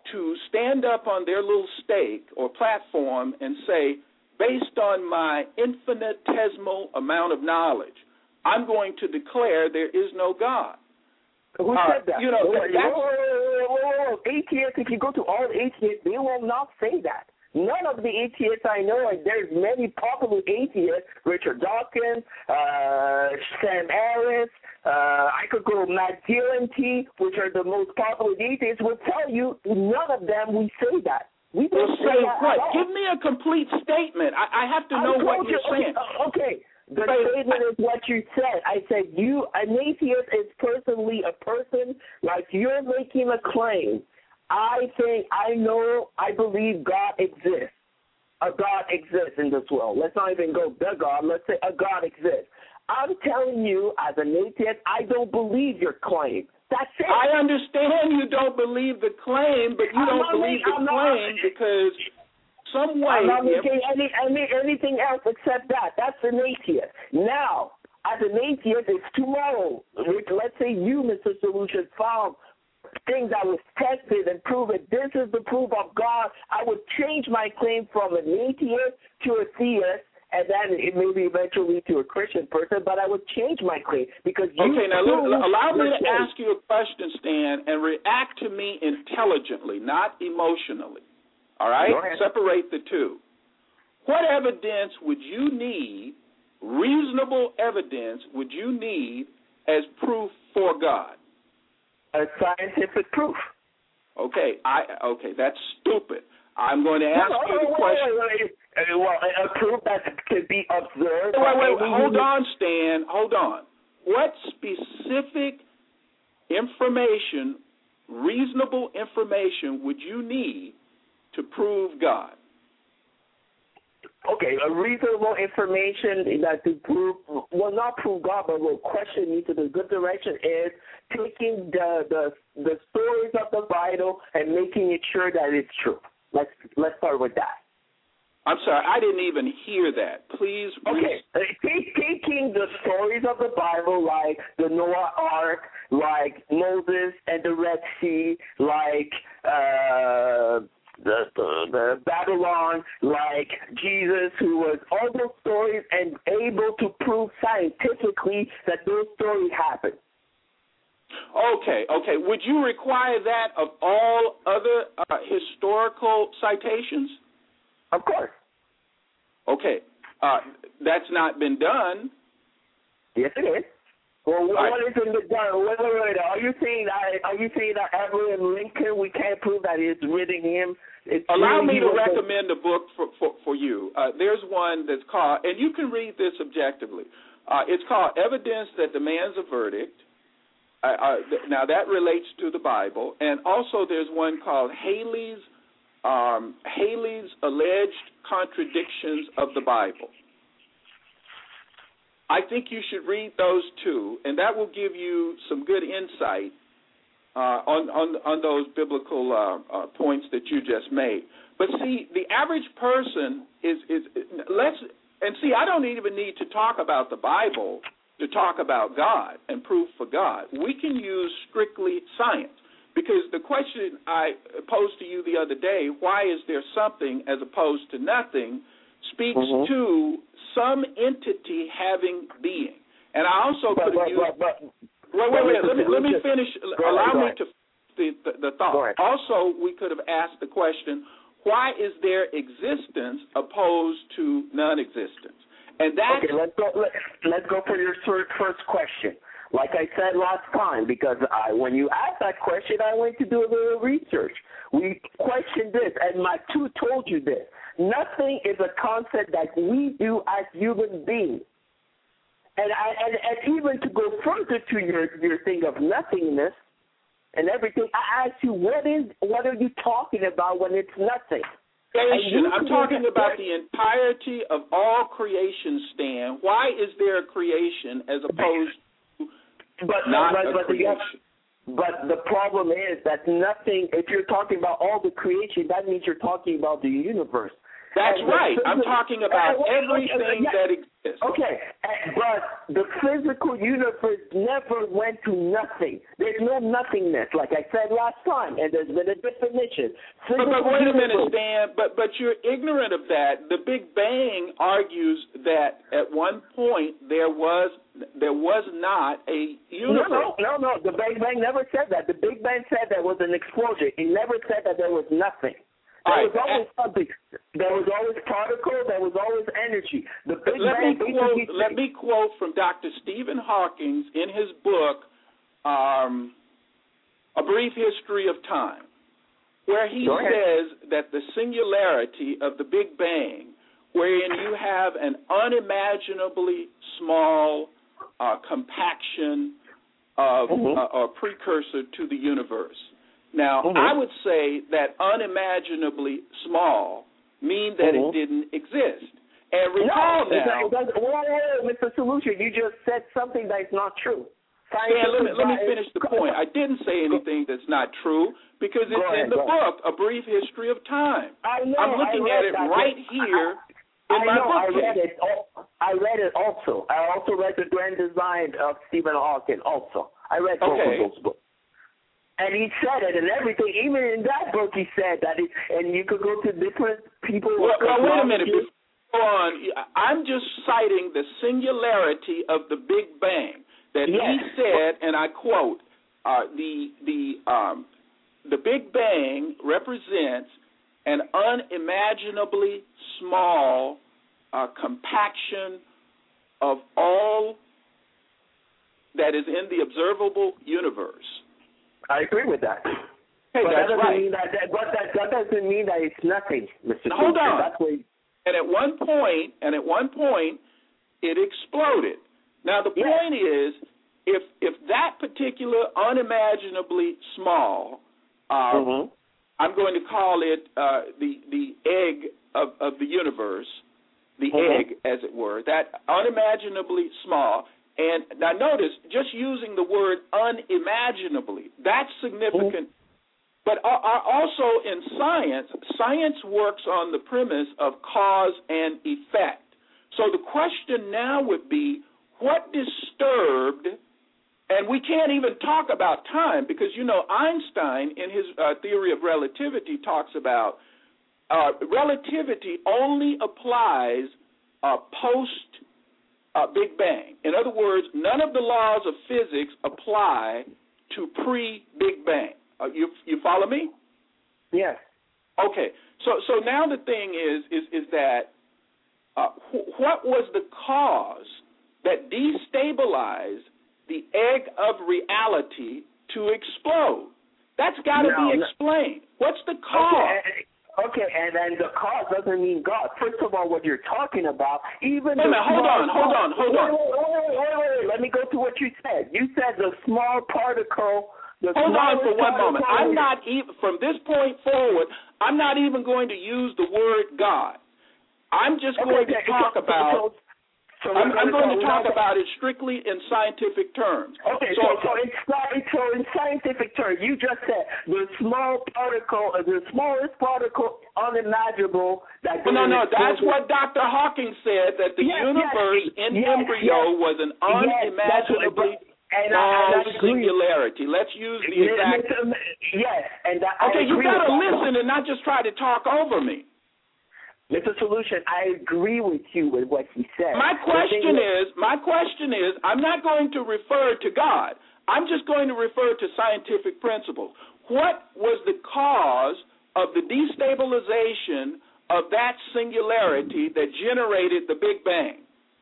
Speaker 9: to stand up on their little stake or platform and say, based on my infinitesimal amount of knowledge, I'm going to declare there is no God.
Speaker 8: Who
Speaker 9: uh,
Speaker 8: said that?
Speaker 9: You know,
Speaker 8: whoa,
Speaker 9: that's,
Speaker 8: whoa, whoa, whoa, whoa. Atheists, if you go to all atheists, they will not say that. None of the atheists I know, and there's many popular atheists, Richard Dawkins, uh, Sam Harris, uh, I could go Matt Dillon-T, which are the most popular atheists, will tell you none of them we say that. We don't
Speaker 9: well,
Speaker 8: say that
Speaker 9: what?
Speaker 8: at all.
Speaker 9: Give me a complete statement. I, I have to
Speaker 8: I
Speaker 9: know what
Speaker 8: you,
Speaker 9: you're saying.
Speaker 8: Okay. The
Speaker 9: But,
Speaker 8: statement is what you said. I said you, an atheist is personally a person like you're making a claim. I think, I know, I believe God exists. A God exists in this world. Let's not even go the God. Let's say a God exists. I'm telling you, as an atheist, I don't believe your claim. That's it.
Speaker 9: I understand you don't believe the claim, but you
Speaker 8: I'm
Speaker 9: don't
Speaker 8: not
Speaker 9: believe
Speaker 8: making,
Speaker 9: the
Speaker 8: I'm
Speaker 9: claim
Speaker 8: not,
Speaker 9: because some way.
Speaker 8: I'm not making any, any, anything else except that. That's an atheist. Now, as an atheist, if tomorrow, let's say you, Mister Solution, found things that was tested and proven this is the proof of God, I would change my claim from an atheist to a theist, and then it maybe eventually to a Christian person, but I would change my claim because you
Speaker 9: Okay, now l- allow me to
Speaker 8: claim.
Speaker 9: ask you a question, Stan, and react to me intelligently, not emotionally. All right? Separate the two. What evidence would you need, reasonable evidence would you need as proof for God?
Speaker 8: A scientific proof.
Speaker 9: Okay, I okay, that's stupid. I'm going to ask
Speaker 8: no,
Speaker 9: you the
Speaker 8: wait,
Speaker 9: question.
Speaker 8: Wait, wait, wait. Well, a proof that can be observed.
Speaker 9: Wait, wait, wait, hold on, Stan. Hold on. What specific information, reasonable information, would you need to prove God?
Speaker 8: Okay, a reasonable information that to prove, well, not prove God, but will question you to the good direction is taking the the the stories of the Bible and making it sure that it's true. Let's let's start with that.
Speaker 9: I'm sorry, I didn't even hear that. Please.
Speaker 8: Okay, take, taking the stories of the Bible, like the Noah Ark, like Moses and the Red Sea, like uh, the, the the Babylon, like Jesus, who was all those stories and able to prove scientifically that those stories happened.
Speaker 9: Okay, okay. Would you require that of all other uh, historical citations?
Speaker 8: Of course.
Speaker 9: Okay. Uh, that's not been done.
Speaker 8: Yes, it is. Well, what,
Speaker 9: right.
Speaker 8: what isn't it done? Wait, wait, wait. Are you saying that? Are you saying that Abraham Lincoln? We can't prove that it's written him. It's
Speaker 9: Allow
Speaker 8: really
Speaker 9: me to
Speaker 8: was
Speaker 9: recommend a book for for, for you. Uh, there's one that's called, and you can read this objectively. Uh, it's called "Evidence That Demands a Verdict." Uh, uh, th- now that relates to the Bible, and also there's one called Haley's um, Haley's Alleged Contradictions of the Bible. I think you should read those two, and that will give you some good insight uh, on, on on those biblical uh, uh, points that you just made. But see, the average person is is let's and see. I don't even need to talk about the Bible to talk about God and proof for God. We can use strictly science, because the question I posed to you the other day, why is there something as opposed to nothing, speaks mm-hmm. to some entity having being. And I also could have used... But, wait, wait, wait, let me, let me finish. Allow me to the, the, the thought. Also, we could have asked the question, why is there existence opposed to non-existence? And that's...
Speaker 8: Okay, let's go, let, let's go for your first question. Like I said last time, because I, when you asked that question, I went to do a little research. We questioned this, and Matu told you this. Nothing is a concept that we do as human beings. And, I, and, and even to go further to your, your thing of nothingness and everything, I asked you, what is what are you talking about when it's nothing?
Speaker 9: Creation. I'm talking about the entirety of all creation, Stan. Why is there a creation as opposed to
Speaker 8: but,
Speaker 9: not
Speaker 8: but,
Speaker 9: a
Speaker 8: but
Speaker 9: creation?
Speaker 8: The, but the problem is that nothing, if you're talking about all the creation, that means you're talking about the universe.
Speaker 9: That's
Speaker 8: And
Speaker 9: right.
Speaker 8: the
Speaker 9: I'm
Speaker 8: physical-
Speaker 9: talking about
Speaker 8: and-
Speaker 9: everything
Speaker 8: yeah.
Speaker 9: that exists.
Speaker 8: Okay, and- but the physical universe never went to nothing. There's no nothingness, like I said last time, and there's been a definition.
Speaker 9: But,
Speaker 8: Physical
Speaker 9: but wait a minute,
Speaker 8: universe-
Speaker 9: Stan. But but you're ignorant of that. The Big Bang argues that at one point there was there was not a universe.
Speaker 8: No, no, no, no. The Big Bang never said that. The Big Bang said there was an explosion. It never said that there was nothing. There
Speaker 9: All
Speaker 8: was
Speaker 9: right.
Speaker 8: always something. There was always particle. There was always energy. The Big
Speaker 9: Let
Speaker 8: Bang
Speaker 9: me quote.
Speaker 8: basically
Speaker 9: Let me quote from Doctor Stephen Hawking in his book, um, A Brief History of Time, where he
Speaker 8: Go ahead.
Speaker 9: says that the singularity of the Big Bang, wherein you have an unimaginably small uh, compaction of
Speaker 8: Mhm.
Speaker 9: uh, or precursor to the universe. Now,
Speaker 8: Mhm.
Speaker 9: I would say that unimaginably small mean that
Speaker 8: Mhm.
Speaker 9: it didn't exist. And recall
Speaker 8: no,
Speaker 9: now.
Speaker 8: it doesn't- whoa, whoa, Mister Solution, you just said something that is not true.
Speaker 9: Dan, let me, let me
Speaker 8: Scientific-
Speaker 9: finish the point. I didn't say anything that's not true because it's
Speaker 8: Go ahead,
Speaker 9: in the
Speaker 8: go ahead.
Speaker 9: book, A Brief History of Time.
Speaker 8: I know.
Speaker 9: I'm looking
Speaker 8: I
Speaker 9: at
Speaker 8: read
Speaker 9: it
Speaker 8: that.
Speaker 9: right
Speaker 8: I-
Speaker 9: here
Speaker 8: I,
Speaker 9: in
Speaker 8: I
Speaker 9: my
Speaker 8: know.
Speaker 9: book.
Speaker 8: I read it. al- I read it also. I also read the Grand Design of Stephen Hawking. Also, I read both
Speaker 9: Okay.
Speaker 8: of those books. And he said it and everything. Even in that book, he said that. It, and you could go to different people.
Speaker 9: Well, well, wait a minute.
Speaker 8: cosmologists.
Speaker 9: Before go on, I'm just citing the singularity of the Big Bang that
Speaker 8: Yes.
Speaker 9: he said, and I quote, uh, the the um, the Big Bang represents an unimaginably small uh, compaction of all that is in the observable universe.
Speaker 8: I agree with that.
Speaker 9: Hey,
Speaker 8: but
Speaker 9: that's
Speaker 8: that doesn't
Speaker 9: right.
Speaker 8: mean that, that, but that, that doesn't mean that it's nothing, Mister
Speaker 9: Now, hold
Speaker 8: Solution.
Speaker 9: on.
Speaker 8: That's where,
Speaker 9: And at one point, and at one point, it exploded. Now the
Speaker 8: Yeah.
Speaker 9: point is, if if that particular unimaginably small, uh,
Speaker 8: Mhm.
Speaker 9: I'm going to call it uh, the the egg of, of the universe, the
Speaker 8: Mhm.
Speaker 9: egg, as it were, that unimaginably small. And now notice, just using the word unimaginably, that's significant. But are, are also in science, science works on the premise of cause and effect. So the question now would be, what disturbed, and we can't even talk about time because, you know, Einstein in his uh, theory of relativity talks about uh, relativity only applies uh, post uh, Big Bang. In other words, none of the laws of physics apply to pre-Big Bang. Uh, you you follow me?
Speaker 8: Yes.
Speaker 9: Okay. So so now the thing is is is that uh, wh- what was the cause that destabilized the egg of reality to explode? That's got to
Speaker 8: No,
Speaker 9: be
Speaker 8: no.
Speaker 9: explained. What's the cause?
Speaker 8: Okay, and, okay, and then the cause doesn't mean God. First of all, what you're talking about, even
Speaker 9: Wait a
Speaker 8: the
Speaker 9: minute, hold
Speaker 8: small
Speaker 9: on, hold on, hold on.
Speaker 8: Wait, wait, wait, wait, wait, wait. Let me go to what you said. You said the small particle. The
Speaker 9: Hold on for
Speaker 8: smallest
Speaker 9: one moment.
Speaker 8: particle
Speaker 9: I'm
Speaker 8: is-
Speaker 9: not even from this point forward. I'm not even going to use the word God. I'm just
Speaker 8: Okay,
Speaker 9: going to
Speaker 8: okay,
Speaker 9: talk
Speaker 8: so-
Speaker 9: about.
Speaker 8: so- so
Speaker 9: I'm,
Speaker 8: we're
Speaker 9: I'm going to
Speaker 8: we're
Speaker 9: talk
Speaker 8: not-
Speaker 9: about it strictly in scientific terms.
Speaker 8: Okay, so so in, sci- so in scientific terms, you just said the small particle, uh, the smallest particle unimaginable that.
Speaker 9: No, no, no.
Speaker 8: goes
Speaker 9: That's
Speaker 8: into-
Speaker 9: what Doctor Hawking said, that the
Speaker 8: Yes,
Speaker 9: universe
Speaker 8: yes,
Speaker 9: in
Speaker 8: yes,
Speaker 9: embryo
Speaker 8: yes.
Speaker 9: was an
Speaker 8: Yes, that's what-
Speaker 9: unimaginably
Speaker 8: and I-
Speaker 9: small
Speaker 8: and I agree.
Speaker 9: singularity. Let's use the
Speaker 8: Yes,
Speaker 9: exact.
Speaker 8: yes, and that, I
Speaker 9: Okay, you
Speaker 8: agree
Speaker 9: got to
Speaker 8: with that.
Speaker 9: listen and not just try to talk over me.
Speaker 8: Mister Solution, I agree with you with what he said.
Speaker 9: My
Speaker 8: The
Speaker 9: question
Speaker 8: thing
Speaker 9: is, my question is, I'm not going to refer to God. I'm just going to refer to scientific principles. What was the cause of the destabilization of that singularity that generated the Big Bang?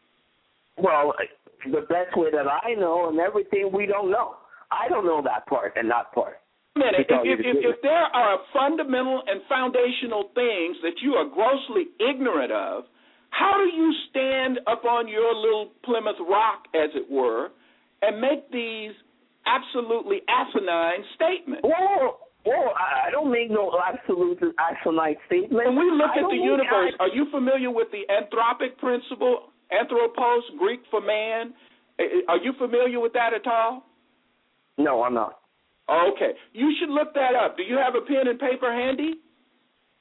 Speaker 8: Well, the best way that I know and everything, we don't know. I don't know that part and that part.
Speaker 9: A minute, if,
Speaker 8: To tell you
Speaker 9: if,
Speaker 8: the
Speaker 9: if,
Speaker 8: truth.
Speaker 9: if there are fundamental and foundational things that you are grossly ignorant of, how do you stand up on your little Plymouth Rock, as it were, and make these absolutely asinine statements?
Speaker 8: Whoa, whoa, I I don't make no absolute asinine statement.
Speaker 9: When we look
Speaker 8: I
Speaker 9: at
Speaker 8: don't
Speaker 9: the
Speaker 8: make-
Speaker 9: universe,
Speaker 8: I-
Speaker 9: are you familiar with the anthropic principle, anthropos, Greek for man? Are you familiar with that at all?
Speaker 8: No, I'm not.
Speaker 9: Okay. You should look that up. Do you have a pen and paper handy?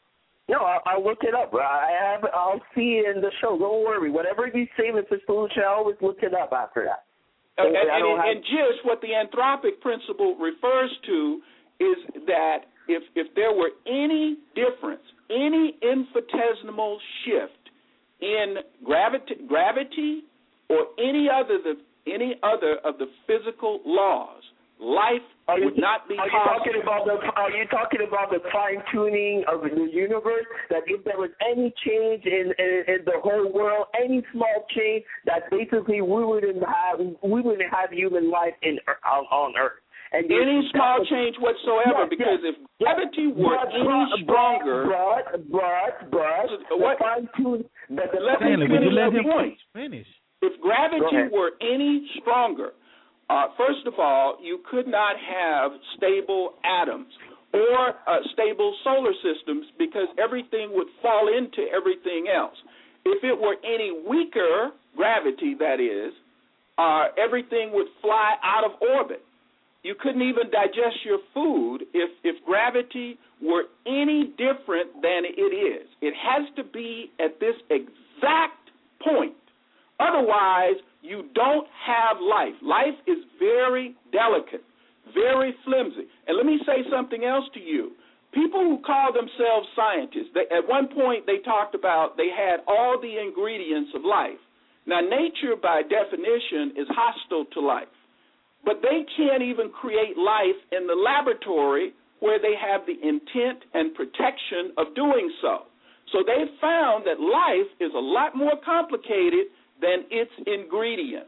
Speaker 8: No, I'll, I'll look it up. I have. I'll see it in the show. Don't worry. Whatever you say, Mister Solution, I always look it up after that.
Speaker 9: Uh, and, and, and,
Speaker 8: have...
Speaker 9: and just what the anthropic principle refers to is that if if there were any difference, any infinitesimal shift in gravity, gravity, or any other the any other of the physical laws, life
Speaker 8: are you,
Speaker 9: would not be
Speaker 8: are
Speaker 9: possible.
Speaker 8: You talking about the, are you talking about the fine-tuning of the universe, that if there was any change in, in, in the whole world, any small change, that basically we wouldn't have we wouldn't have human life in on, on Earth? And
Speaker 9: any small
Speaker 8: was,
Speaker 9: change whatsoever,
Speaker 8: yes,
Speaker 9: because
Speaker 8: yes,
Speaker 9: if gravity were
Speaker 8: but,
Speaker 9: any
Speaker 8: but,
Speaker 9: stronger...
Speaker 8: But, but, but,
Speaker 9: what?
Speaker 8: the fine-tune... The, the
Speaker 9: let me finish the point.
Speaker 4: Finish.
Speaker 9: If gravity were any stronger... Uh, first of all, you could not have stable atoms or uh, stable solar systems because everything would fall into everything else. If it were any weaker gravity, that is, uh, everything would fly out of orbit. You couldn't even digest your food if, if gravity were any different than it is. It has to be at this exact point. Otherwise, you don't have life. Life is very delicate, very flimsy. And let me say something else to you. People who call themselves scientists, they, at one point they talked about they had all the ingredients of life. Now, nature, by definition, is hostile to life. But they can't even create life in the laboratory where they have the intent and protection of doing so. So they found that life is a lot more complicated than its ingredients.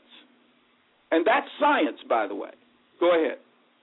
Speaker 9: And that's science, by the way. Go ahead.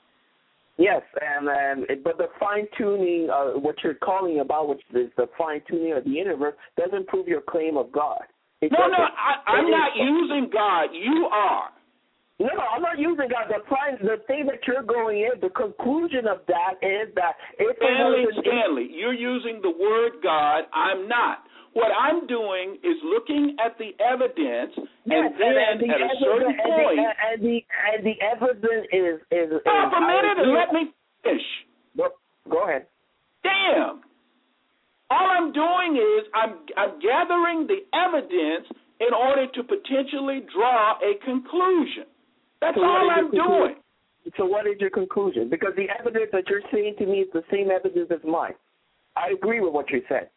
Speaker 8: Yes, and, and but the fine-tuning, uh, what you're calling about, which is the fine-tuning of the universe, doesn't prove your claim of God. It
Speaker 9: no, no,
Speaker 8: doesn't.
Speaker 9: I, I'm
Speaker 8: it
Speaker 9: not
Speaker 8: is,
Speaker 9: using God. You are.
Speaker 8: No, no, I'm not using God. The fine, the thing that you're going in, the conclusion of that is that if
Speaker 9: Stanley,
Speaker 8: person,
Speaker 9: Stanley, you're using the word God. I'm not. What I'm doing is looking at the evidence,
Speaker 8: yes,
Speaker 9: and then
Speaker 8: and, and the
Speaker 9: at a
Speaker 8: evidence,
Speaker 9: certain
Speaker 8: and
Speaker 9: point.
Speaker 8: the, and the and the evidence is is.
Speaker 9: Stop
Speaker 8: is,
Speaker 9: a minute and let me finish.
Speaker 8: Go, go ahead.
Speaker 9: Damn. All I'm doing is I'm I'm gathering the evidence in order to potentially draw a conclusion. That's
Speaker 8: so
Speaker 9: all I'm doing.
Speaker 8: So what is your conclusion? Because the evidence that you're saying to me is the same evidence as mine. I agree with what you said.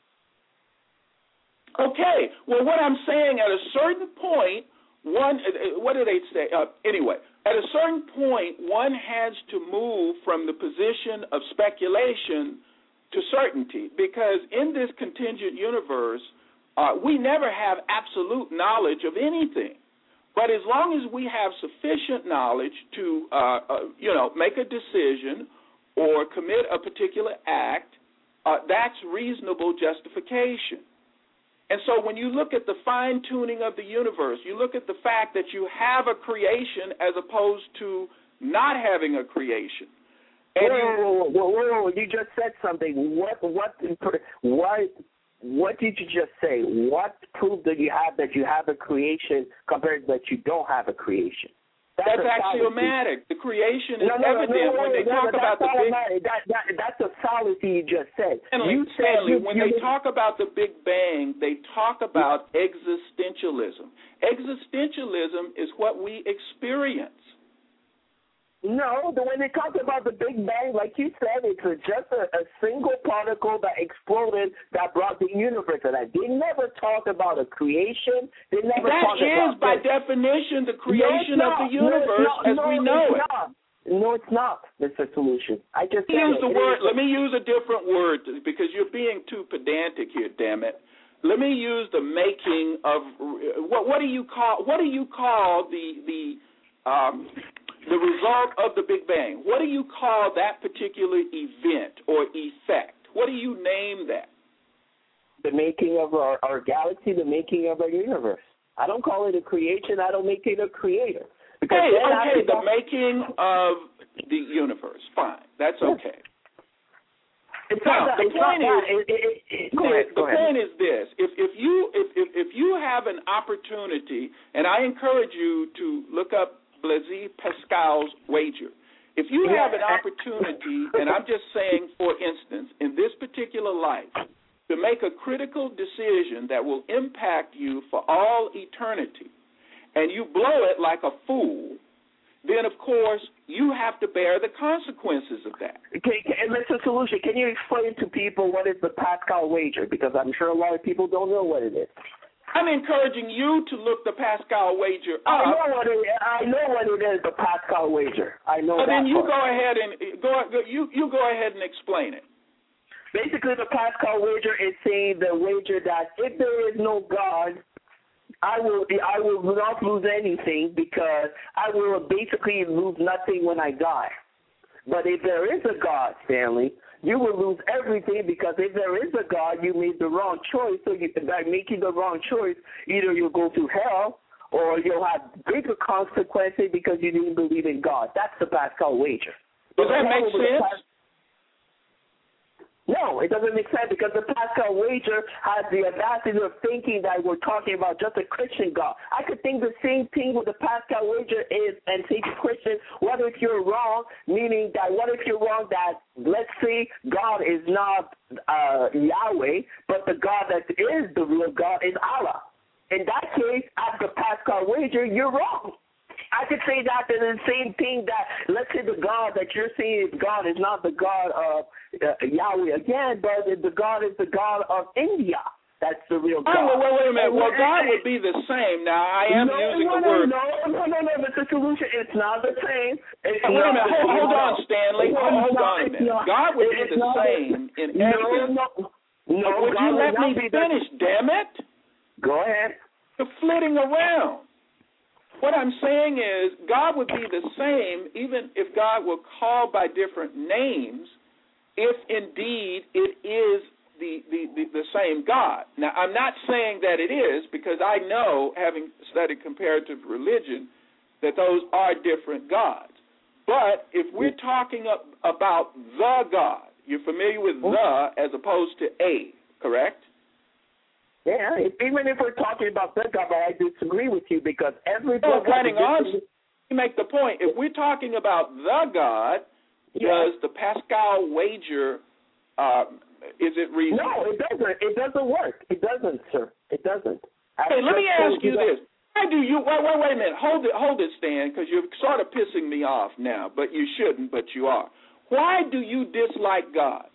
Speaker 9: Okay. Well, what I'm saying, at a certain point, one, what do they say? Uh, anyway, at a certain point, one has to move from the position of speculation to certainty, because in this contingent universe, uh, we never have absolute knowledge of anything. But as long as we have sufficient knowledge to, uh, uh, you know, make a decision or commit a particular act, uh, that's reasonable justification. And so when you look at the fine-tuning of the universe, you look at the fact that you have a creation as opposed to not having a creation. And
Speaker 8: whoa,
Speaker 9: you,
Speaker 8: whoa, whoa, whoa, whoa, you just said something. What, what, what, what did you just say? What proof do you have that you have a creation compared to that you don't have a creation?
Speaker 9: That's, that's axiomatic. The creation is
Speaker 8: no, no,
Speaker 9: evident
Speaker 8: no, no,
Speaker 9: when they
Speaker 8: no,
Speaker 9: talk
Speaker 8: no,
Speaker 9: about the big...
Speaker 8: That, that, that's a fallacy you just said.
Speaker 9: Stanley,
Speaker 8: you
Speaker 9: Stanley
Speaker 8: said you,
Speaker 9: when
Speaker 8: you,
Speaker 9: they
Speaker 8: you,
Speaker 9: talk about the Big Bang, they talk about existentialism. Existentialism is what we experience.
Speaker 8: No, the when they talk about the Big Bang, like you said, it's a, just a, a single particle that exploded that brought the universe to that. They never talk about a creation. They never
Speaker 9: that
Speaker 8: talk
Speaker 9: is,
Speaker 8: about
Speaker 9: by
Speaker 8: this.
Speaker 9: definition, the creation
Speaker 8: no,
Speaker 9: of the
Speaker 8: no,
Speaker 9: universe
Speaker 8: no,
Speaker 9: as
Speaker 8: no,
Speaker 9: we know
Speaker 8: it's
Speaker 9: it.
Speaker 8: Not. No, it's not, Mister Solution. I just
Speaker 9: Let me use
Speaker 8: said
Speaker 9: the
Speaker 8: it.
Speaker 9: word.
Speaker 8: It
Speaker 9: Let me use a different word because you're being too pedantic here. Damn it. Let me use the making of what? What do you call? What do you call the the um, the result of the Big Bang? What do you call that particular event or effect? What do you name that?
Speaker 8: The making of our, our galaxy, the making of our universe. I don't call it a creation. I don't make it a creator. Because
Speaker 9: hey, okay, the
Speaker 8: talk-
Speaker 9: making of the universe. Fine, that's okay.
Speaker 8: It's
Speaker 9: now,
Speaker 8: not that,
Speaker 9: the
Speaker 8: it's
Speaker 9: point
Speaker 8: not
Speaker 9: is,
Speaker 8: that. It, it, it, go
Speaker 9: the,
Speaker 8: ahead, go
Speaker 9: the
Speaker 8: ahead.
Speaker 9: point is this: if if you if, if if you have an opportunity, and I encourage you to look up Blaise Pascal's wager. If you have an opportunity, and I'm just saying, for instance, in this particular life, to make a critical decision that will impact you for all eternity, and you blow it like a fool, then, of course, you have to bear the consequences of that.
Speaker 8: Okay, and Mister Solution, can you explain to people what is the Pascal wager? Because I'm sure a lot of people don't know what it is.
Speaker 9: I'm encouraging you to look the Pascal wager up.
Speaker 8: I know what it is. I know what it is, the Pascal wager. I know
Speaker 9: well,
Speaker 8: that.
Speaker 9: Then you
Speaker 8: part.
Speaker 9: go ahead and go. You you go ahead and explain it.
Speaker 8: Basically, the Pascal wager is saying the wager that if there is no God, I will I will not lose anything because I will basically lose nothing when I die. But if there is a God, Stanley, you will lose everything because if there is a God, you made the wrong choice. So you, by making the wrong choice, either you'll go to hell or you'll have bigger consequences because you didn't believe in God. That's the Pascal wager.
Speaker 9: Does that make sense?
Speaker 8: No, it doesn't make sense because the Pascal wager has the audacity of thinking that we're talking about just a Christian God. I could think the same thing with the Pascal wager is and say to Christians, what if you're wrong, meaning that what if you're wrong that, let's say, God is not uh, Yahweh, but the God that is the real God is Allah. In that case, after Pascal wager, you're wrong. I could say that in the same thing that, let's say the God that you're saying is God is not the God of uh, Yahweh again, but the God is the God of India. That's the real God.
Speaker 9: Oh, well, wait, wait a minute. Well, God would be the same. Now, I am
Speaker 8: no,
Speaker 9: using
Speaker 8: no,
Speaker 9: the word.
Speaker 8: No, no, no, no, Mister Solution, it's not the same. It's
Speaker 9: wait a minute. Hold, hold on, Stanley.
Speaker 8: No,
Speaker 9: Hold, hold
Speaker 8: not,
Speaker 9: on a minute.
Speaker 8: not,
Speaker 9: God would be the same in essence.
Speaker 8: No, no, no.
Speaker 9: Would you let me finish, damn it?
Speaker 8: Go ahead.
Speaker 9: You're flitting around. What I'm saying is God would be the same even if God were called by different names, if indeed it is the, the, the, the same God. Now, I'm not saying that it is because I know, having studied comparative religion, that those are different gods. But if we're talking up about the God, you're familiar with the as opposed to a, correct?
Speaker 8: Yeah, even if we're talking about the God, but I disagree with you because every
Speaker 9: oh, planning on you make the point. If we're talking about the God, yeah. does the Pascal wager uh, is it reasonable?
Speaker 8: No, it doesn't. It doesn't work. It doesn't, sir. It doesn't.
Speaker 9: Hey, let me ask you this. Why do you wait wait wait a minute, hold it hold it, Stan, because you're sort of pissing me off now, but you shouldn't, but you are. Why do you dislike God?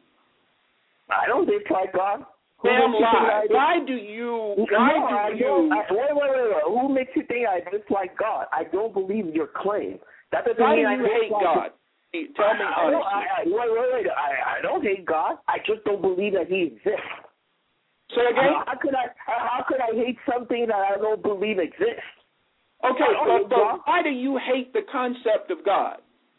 Speaker 8: I don't dislike God.
Speaker 9: Damn lie. Why do you? Why
Speaker 8: no, I
Speaker 9: do you?
Speaker 8: Don't, I, wait, wait, wait, wait. Who makes you think I dislike God? I don't believe your claim. That doesn't
Speaker 9: Why
Speaker 8: mean
Speaker 9: do you
Speaker 8: I
Speaker 9: hate God? It. Tell me
Speaker 8: I,
Speaker 9: honestly.
Speaker 8: I, I, wait, wait, wait. I, I don't hate God. I just don't believe that He exists.
Speaker 9: Say again?
Speaker 8: How could I? How could I hate something that I don't believe exists?
Speaker 9: Okay, but, but why do you hate the concept of God?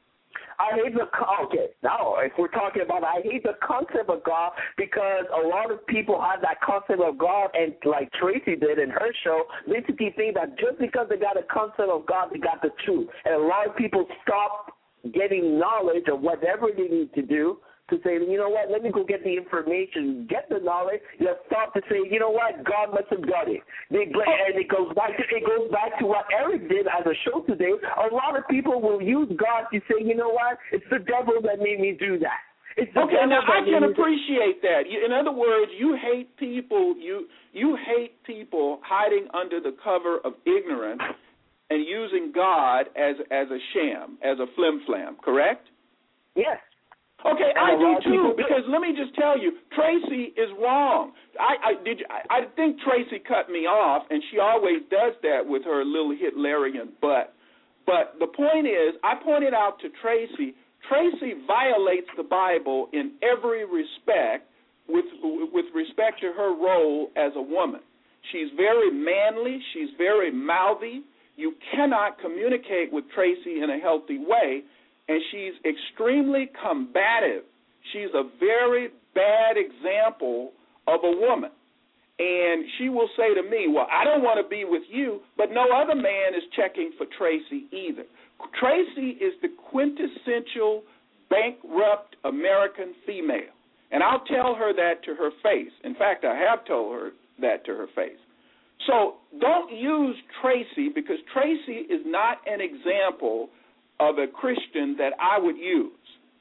Speaker 8: I hate the okay. Now, if we're talking about, I hate the concept of God because a lot of people have that concept of God, and like Tracy did in her show, basically think that just because they got a concept of God, they got the truth. And a lot of people stop getting knowledge of whatever they need to do to say, you know what, let me go get the information, get the knowledge. You stop to say, you know what, God must have done it. They, and it goes back to it goes back to what Eric did as a show today. A lot of people will use God to say, you know what, it's the devil that made me do that. It's the
Speaker 9: okay, now I can
Speaker 8: me
Speaker 9: appreciate that. In other words, you hate people. You you hate people hiding under the cover of ignorance and using God as as a sham, as a flim flam. Correct?
Speaker 8: Yes.
Speaker 9: Okay, I do too. Because let me just tell you, Tracy is wrong. I, I did. You, I, I think Tracy cut me off, and she always does that with her little Hitlerian butt. But the point is, I pointed out to Tracy, Tracy violates the Bible in every respect with with respect to her role as a woman. She's very manly. She's very mouthy. You cannot communicate with Tracy in a healthy way. And she's extremely combative. She's a very bad example of a woman. And she will say to me, well, I don't want to be with you, but no other man is checking for Tracy either. Tracy is the quintessential bankrupt American female. And I'll tell her that to her face. In fact, I have told her that to her face. So don't use Tracy because Tracy is not an example of a Christian that I would use.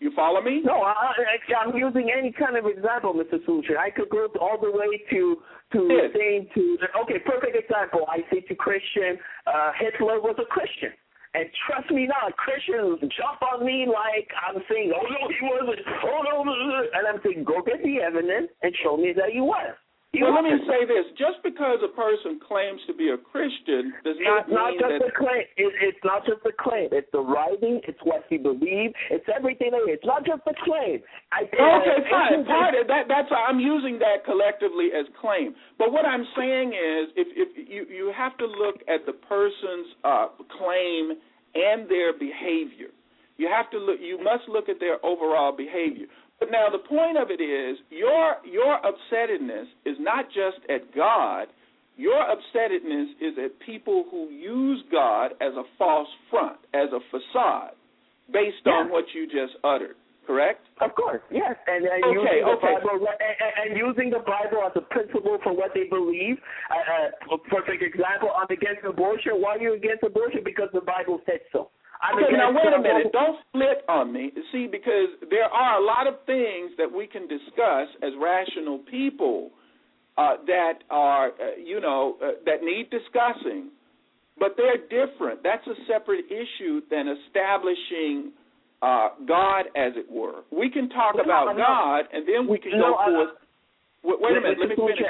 Speaker 9: You follow me?
Speaker 8: No, I, I, I'm using any kind of example, Mister Solution. I could go all the way to to
Speaker 9: yes.
Speaker 8: saying to okay, perfect example. I say to Christian, uh, Hitler was a Christian, and trust me now, Christians jump on me like I'm saying, oh no, he wasn't. Oh no, and I'm saying, go get the evidence and show me that he was. He
Speaker 9: well,
Speaker 8: wasn't.
Speaker 9: let me say this: just because a person claims to be a Christian does not
Speaker 8: it's not
Speaker 9: mean
Speaker 8: just
Speaker 9: that.
Speaker 8: a claim. It, it's not just a claim. It's the writing. It's what he believes. It's everything. It's not just a claim. I,
Speaker 9: okay,
Speaker 8: uh,
Speaker 9: fine. Part of that, that's I'm using that collectively as claim. But what I'm saying is, if if you you have to look at the person's uh, claim and their behavior. You have to look. You must look at their overall behavior. But now the point of it is, your your upsettedness is not just at God. Your upsettedness is at people who use God as a false front, as a facade, based
Speaker 8: yeah.
Speaker 9: on what you just uttered. Correct?
Speaker 8: Of course, yes. And, and
Speaker 9: okay,
Speaker 8: using the
Speaker 9: okay.
Speaker 8: Bible and, and using the Bible as a principle for what they believe. Uh, uh, perfect example. I'm against abortion. Why are you against abortion? Because the Bible said so. I'm
Speaker 9: okay, now wait a minute.
Speaker 8: Bible.
Speaker 9: Don't split on me. See, because there are a lot of things that we can discuss as rational people uh, that are, uh, you know, uh, that need discussing, but they're different. That's a separate issue than establishing uh, God, as it were. We can talk
Speaker 8: no,
Speaker 9: about
Speaker 8: no,
Speaker 9: God, and then we can
Speaker 8: no,
Speaker 9: go forth.
Speaker 8: Uh,
Speaker 9: wait a minute. Let me finish.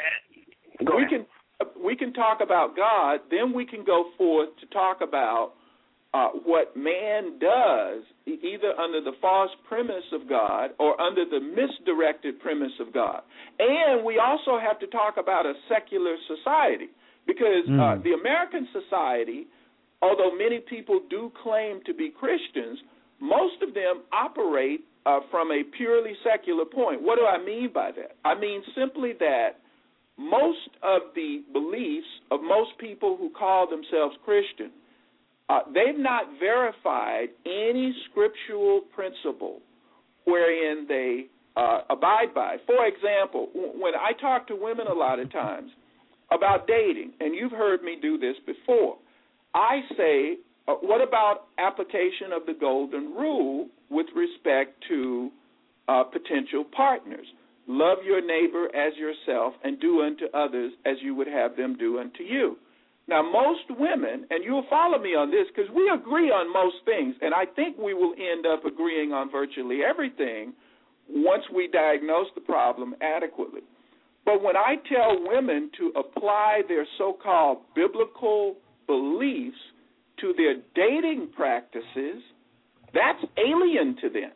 Speaker 8: Go
Speaker 9: we
Speaker 8: ahead.
Speaker 9: can we can talk about God, then we can go forth to talk about Uh, what man does, either under the false premise of God or under the misdirected premise of God. And we also have to talk about a secular society, because mm. uh, the American society, although many people do claim to be Christians, most of them operate uh, from a purely secular point. What do I mean by that? I mean simply that most of the beliefs of most people who call themselves Christian, Uh, they've not verified any scriptural principle wherein they uh, abide by. For example, w- when I talk to women a lot of times about dating, and you've heard me do this before, I say, uh, what about application of the golden rule with respect to uh, potential partners? Love your neighbor as yourself and do unto others as you would have them do unto you. Now, most women, and you'll follow me on this because we agree on most things, and I think we will end up agreeing on virtually everything once we diagnose the problem adequately. But when I tell women to apply their so-called biblical beliefs to their dating practices, that's alien to them.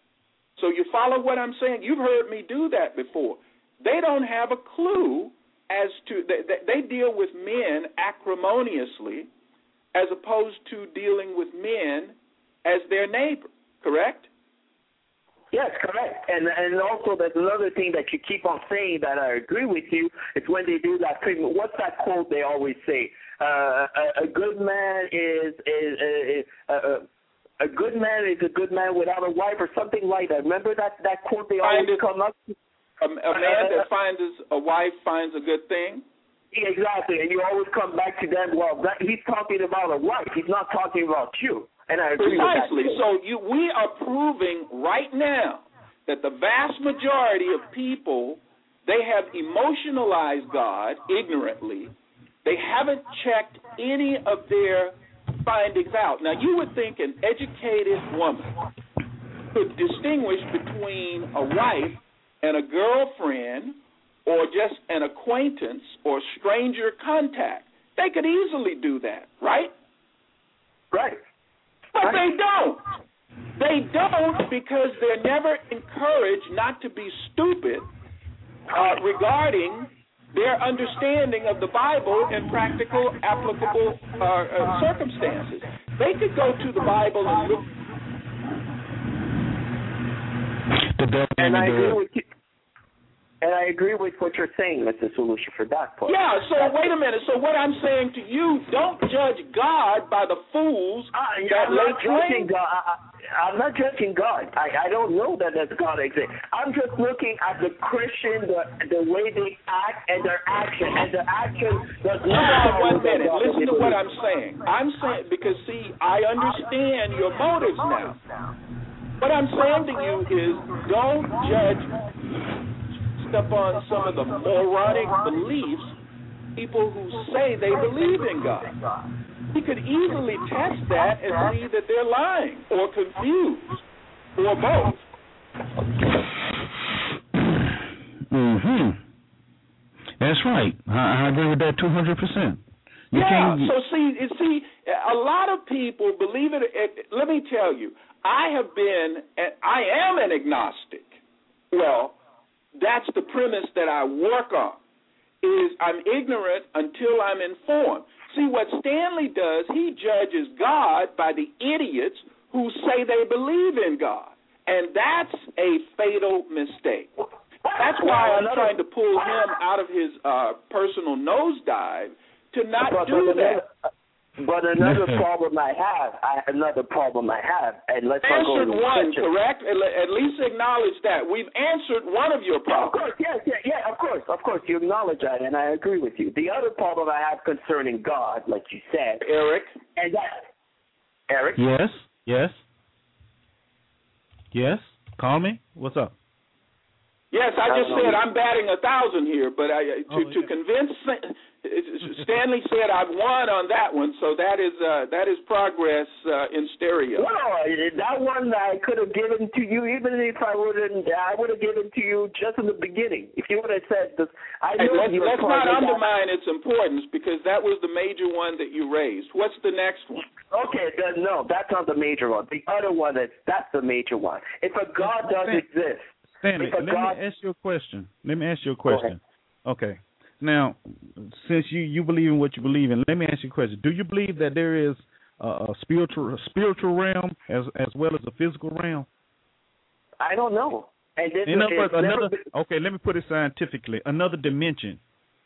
Speaker 9: So you follow what I'm saying? You've heard me do that before. They don't have a clue as to they, they deal with men acrimoniously as opposed to dealing with men as their neighbor, correct?
Speaker 8: Yes, correct. And and also there's another thing that you keep on saying that I agree with you. It's when they do that thing. What's that quote they always say? Uh, a, a good man is is, is uh, uh, a good man is a good man without a wife or something like that. Remember that that quote they always
Speaker 9: it,
Speaker 8: come up to?
Speaker 9: A, a man that finds a wife finds a good thing?
Speaker 8: Exactly, and you always come back to them, well, that, he's talking about a wife. He's not talking about you. And I agree
Speaker 9: Precisely.
Speaker 8: with that.
Speaker 9: So you, we are proving right now that the vast majority of people, they have emotionalized God ignorantly. They haven't checked any of their findings out. Now, you would think an educated woman could distinguish between a wife and a girlfriend or just an acquaintance or stranger contact. They could easily do that, right?
Speaker 8: Right.
Speaker 9: But right. they don't. They don't because they're never encouraged not to be stupid uh, regarding their understanding of the Bible in practical, applicable uh, uh, circumstances. They could go to the Bible and look.
Speaker 8: And I agree with you. And I agree with what you're saying, Mister Solution, for that part.
Speaker 9: Yeah, so That's wait a minute. So what I'm saying to you, don't judge God by the fools
Speaker 8: uh,
Speaker 9: that
Speaker 8: I'm
Speaker 9: lay
Speaker 8: not judging God. I, I'm not judging God. I, I don't know that there's God exists. I'm just looking at the Christian, the the way they act and their action. And their action does not...
Speaker 9: Hold on one minute. Listen to what I'm saying. I'm saying, because, see, I understand your motives now. What I'm saying to you is don't judge, step on some of the moronic beliefs people who say they believe in God. We could easily test that and see that they're lying or confused or both.
Speaker 4: Mm-hmm. That's right. I, I agree with that two hundred percent. You
Speaker 9: yeah,
Speaker 4: can't...
Speaker 9: so see, you see, a lot of people believe it, it. Let me tell you, I have been, I am an agnostic. Well, that's the premise that I work on, is I'm ignorant until I'm informed. See, what Stanley does, he judges God by the idiots who say they believe in God, and that's a fatal mistake. That's why I'm trying to pull him out of his uh, personal nosedive to not
Speaker 8: but,
Speaker 9: do
Speaker 8: but
Speaker 9: that.
Speaker 8: Another, but another problem I have, I another problem I have, and let's
Speaker 9: answered
Speaker 8: not go
Speaker 9: one,
Speaker 8: question.
Speaker 9: correct? At least acknowledge that we've answered one of your problems.
Speaker 8: Of course, yes, yeah, yeah, of course, of course, you acknowledge that, and I agree with you. The other problem I have concerning God, like you said,
Speaker 9: Eric,
Speaker 8: and that, Eric,
Speaker 4: yes, yes, yes. Call me. What's up?
Speaker 9: Yes, I just
Speaker 8: I
Speaker 9: said I'm batting a thousand here, but I, to,
Speaker 4: oh,
Speaker 9: to
Speaker 4: yeah.
Speaker 9: convince Stanley said I've won on that one, so that is uh, that is progress uh, in stereo.
Speaker 8: Well, that one I could have given to you, even if I wouldn't. I would have given to you just in the beginning. If you would have said this, I
Speaker 9: hey,
Speaker 8: know
Speaker 9: let's,
Speaker 8: you
Speaker 9: let's not
Speaker 8: that.
Speaker 9: undermine its importance because that was the major one that you raised. What's the next one?
Speaker 8: Okay, then, no, that's not the major one. The other one is that's the major one. If a God does
Speaker 4: Stan-
Speaker 8: exist,
Speaker 4: Stanley,
Speaker 8: if a
Speaker 4: let
Speaker 8: God,
Speaker 4: me ask you a question. Let me ask you a question. Okay. Now, since you, you believe in what you believe in, let me ask you a question. Do you believe that there is a, a spiritual a spiritual realm as as well as a physical realm?
Speaker 8: I don't know. And this
Speaker 4: In other
Speaker 8: is,
Speaker 4: words,
Speaker 8: it's
Speaker 4: another.
Speaker 8: never been,
Speaker 4: Okay, let me put it scientifically. Another dimension.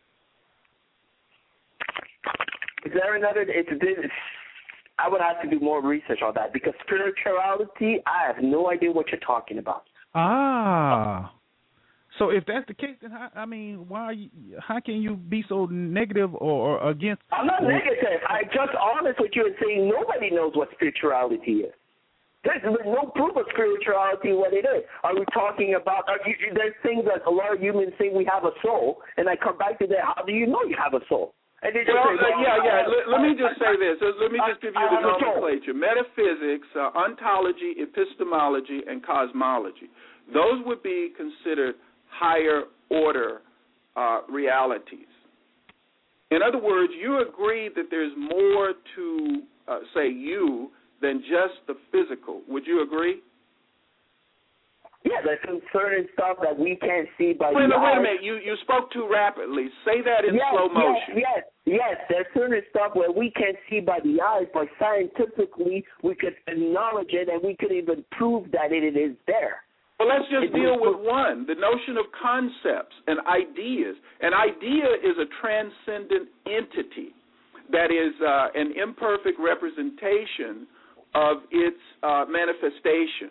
Speaker 8: is there another? It's this. I would have to do more research on that because spirituality, I have no idea what you're talking about.
Speaker 4: Ah. So if that's the case, then how, I mean, why? You, how can you be so negative or, or against?
Speaker 8: I'm not
Speaker 4: or,
Speaker 8: negative. I'm just honest with you and saying nobody knows what spirituality is. There's no proof of spirituality what it is. Are we talking about? Are you, there's things that a lot of humans say we have a soul, and I come back to that. How do you know you have a soul? And they just
Speaker 9: Well,
Speaker 8: say, well
Speaker 9: uh, yeah, yeah.
Speaker 8: I,
Speaker 9: Let, let me just say this. Let me just give you
Speaker 8: I,
Speaker 9: the
Speaker 8: I
Speaker 9: nomenclature: metaphysics, uh, ontology, epistemology, and cosmology. Those would be considered higher order uh, realities. In other words, you agree that there's more to, uh, say, you than just the physical. Would you agree?
Speaker 8: Yeah, there's some certain stuff that we can't see by
Speaker 9: wait,
Speaker 8: the
Speaker 9: Wait a
Speaker 8: eye.
Speaker 9: minute. You, you spoke too rapidly. Say that in
Speaker 8: yes,
Speaker 9: slow motion.
Speaker 8: Yes, yes, yes. There's certain stuff where we can't see by the eyes, but scientifically we could acknowledge it and we could even prove that it is there.
Speaker 9: Well, let's just deal with one, the notion of concepts and ideas. An idea is a transcendent entity that is uh, an imperfect representation of its uh, manifestation.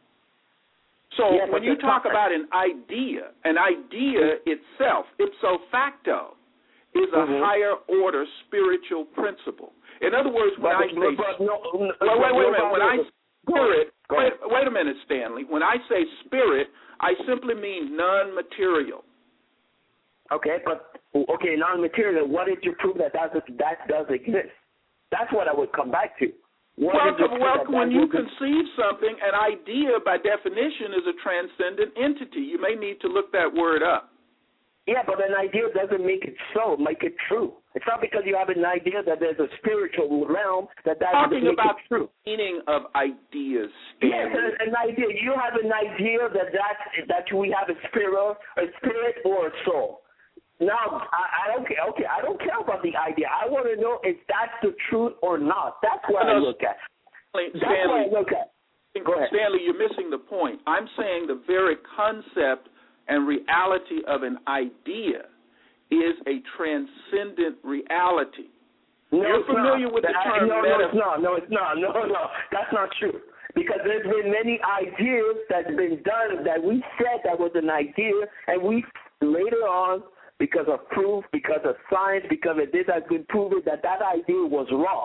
Speaker 9: So
Speaker 8: yeah,
Speaker 9: when you talk about an idea, an idea itself, ipso facto, is a
Speaker 8: mm-hmm.
Speaker 9: higher order spiritual principle. In other words, when
Speaker 8: but,
Speaker 9: I say,
Speaker 8: but, no, no,
Speaker 9: well, wait, wait a minute, when I spirit,
Speaker 8: Go
Speaker 9: wait, wait a minute, Stanley. When I say spirit, I simply mean non-material.
Speaker 8: Okay, but okay, non-material. What did you prove that that that does exist? That's what I would come back to. What
Speaker 9: well,
Speaker 8: did you
Speaker 9: well
Speaker 8: that
Speaker 9: when
Speaker 8: that
Speaker 9: you
Speaker 8: exist?
Speaker 9: conceive something, an idea by definition is a transcendent entity. You may need to look that word up.
Speaker 8: Yeah, but an idea doesn't make it so, make it true. It's not because you have an idea that there's a spiritual realm that that
Speaker 9: Talking
Speaker 8: make
Speaker 9: about
Speaker 8: it true.
Speaker 9: the meaning of ideas,
Speaker 8: Yes,
Speaker 9: Stanley.
Speaker 8: an, an idea. You have an idea that that that we have a spirit, a spirit or a soul. Now, I, I don't care. Okay, I don't care about the idea. I want to know if that's the truth or not. That's what
Speaker 9: no,
Speaker 8: I look at.
Speaker 9: Stanley,
Speaker 8: That's what I look at. Go ahead.
Speaker 9: Stanley, you're missing the point. I'm saying the very concept and reality of an idea is a transcendent reality.
Speaker 8: No,
Speaker 9: You're familiar
Speaker 8: not.
Speaker 9: with the
Speaker 8: I,
Speaker 9: term
Speaker 8: no,
Speaker 9: metaphysics.
Speaker 8: no, no, it's not. No, no, no, that's not true. Because there's been many ideas that's been done that we said that was an idea, and we later on, because of proof, because of science, because of this has been proven that that idea was wrong.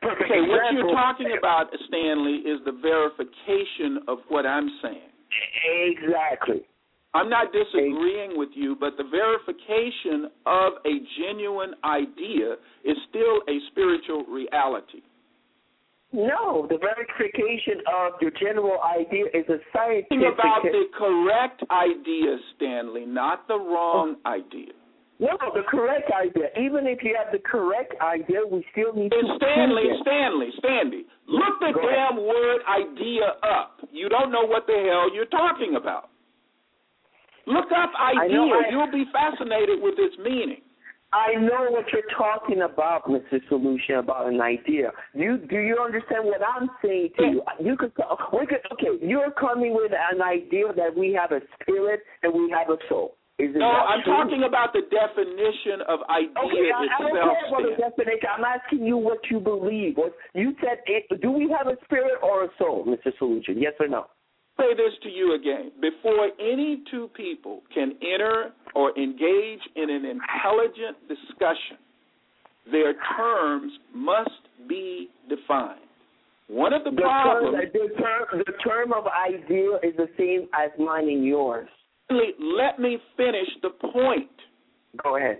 Speaker 8: perfect
Speaker 9: Okay,
Speaker 8: example.
Speaker 9: what you're talking about, Stanley, is the verification of what I'm saying.
Speaker 8: Exactly.
Speaker 9: I'm not disagreeing with you, but the verification of a genuine idea is still a spiritual reality.
Speaker 8: No, the verification of your general idea is a scientific.
Speaker 9: Think about the correct idea, Stanley, not the wrong oh. idea.
Speaker 8: No, the correct idea. Even if you have the correct idea, we still need
Speaker 9: and
Speaker 8: to
Speaker 9: Stanley,
Speaker 8: prove it.
Speaker 9: Stanley, Stanley, look the
Speaker 8: Go
Speaker 9: damn
Speaker 8: ahead.
Speaker 9: word idea up. You don't know what the hell you're talking about. Look up idea. I I, You'll be fascinated with its meaning.
Speaker 8: I know what you're talking about, Mister Solution, about an idea. You do you understand what I'm saying to you? You could, we could okay. You're coming with an idea that we have a spirit and we have a soul. Is it
Speaker 9: no, I'm
Speaker 8: true?
Speaker 9: talking about the definition of idea
Speaker 8: okay, I,
Speaker 9: itself.
Speaker 8: I don't care about the definition. I'm asking you what you believe. What you said? It, do we have a spirit or a soul, Mister Solution? Yes or no?
Speaker 9: Say this to you again. Before any two people can enter or engage in an intelligent discussion, their terms must be defined. One of the,
Speaker 8: the
Speaker 9: problems...
Speaker 8: Term, the, term, the term of idea is the same as mine and yours.
Speaker 9: Let me finish the point.
Speaker 8: Go ahead.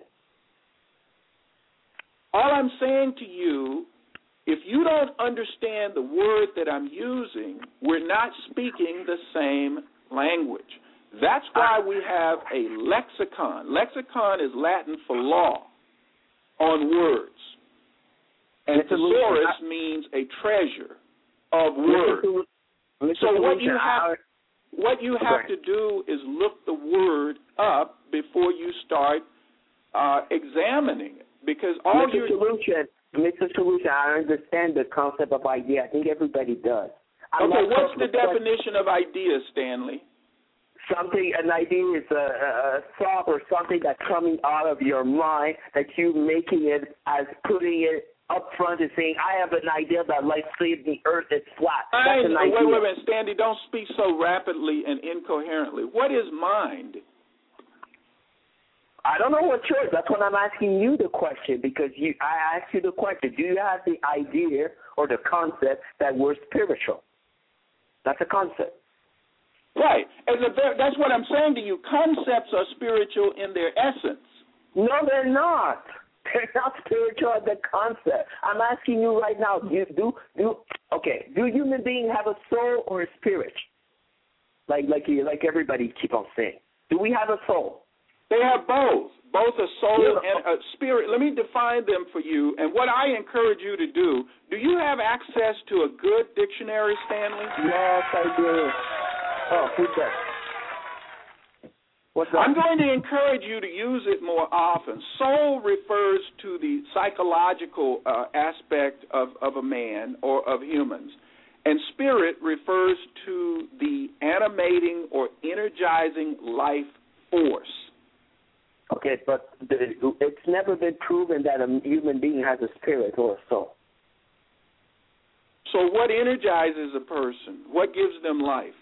Speaker 9: All I'm saying to you, if you don't understand the word that I'm using, we're not speaking the same language. That's why we have a lexicon. Lexicon is Latin for law on words. And thesaurus means a treasure of words. So what you have, what you have to do is look the word up before you start uh, examining it. Because all
Speaker 8: Mister
Speaker 9: you're...
Speaker 8: Solution, Mister Solution, I understand the concept of idea. I think everybody does. I'm
Speaker 9: okay, what's the definition of idea, Stanley?
Speaker 8: Something, an idea is a, a thought or something that's coming out of your mind that you're making it as putting it up front and saying, I have an idea that let's say the earth is flat. That's
Speaker 9: I,
Speaker 8: an idea.
Speaker 9: Wait, wait, wait, Stanley, don't speak so rapidly and incoherently. What is mind?
Speaker 8: I don't know what yours. That's when I'm asking you the question, because you, I asked you the question. Do you have the idea or the concept that we're spiritual? That's a concept.
Speaker 9: Right. As a, that's what I'm saying to you. Concepts are spiritual in their essence.
Speaker 8: No, they're not. They're not spiritual as a concept. I'm asking you right now, do, do, do okay, do human beings have a soul or a spirit? Like, like, like everybody keep on saying. Do we have a soul?
Speaker 9: They have both, both a soul and a spirit. Let me define them for you. And what I encourage you to do, do you have access to a good dictionary, Stanley?
Speaker 8: Yes, I do. Oh, who's that? What's that?
Speaker 9: I'm going to encourage you to use it more often. Soul refers to the psychological uh, aspect of, of a man or of humans. And spirit refers to the animating or energizing life force.
Speaker 8: Okay, but the, it's never been proven that a human being has a spirit or a soul.
Speaker 9: So what energizes a person? What gives them life?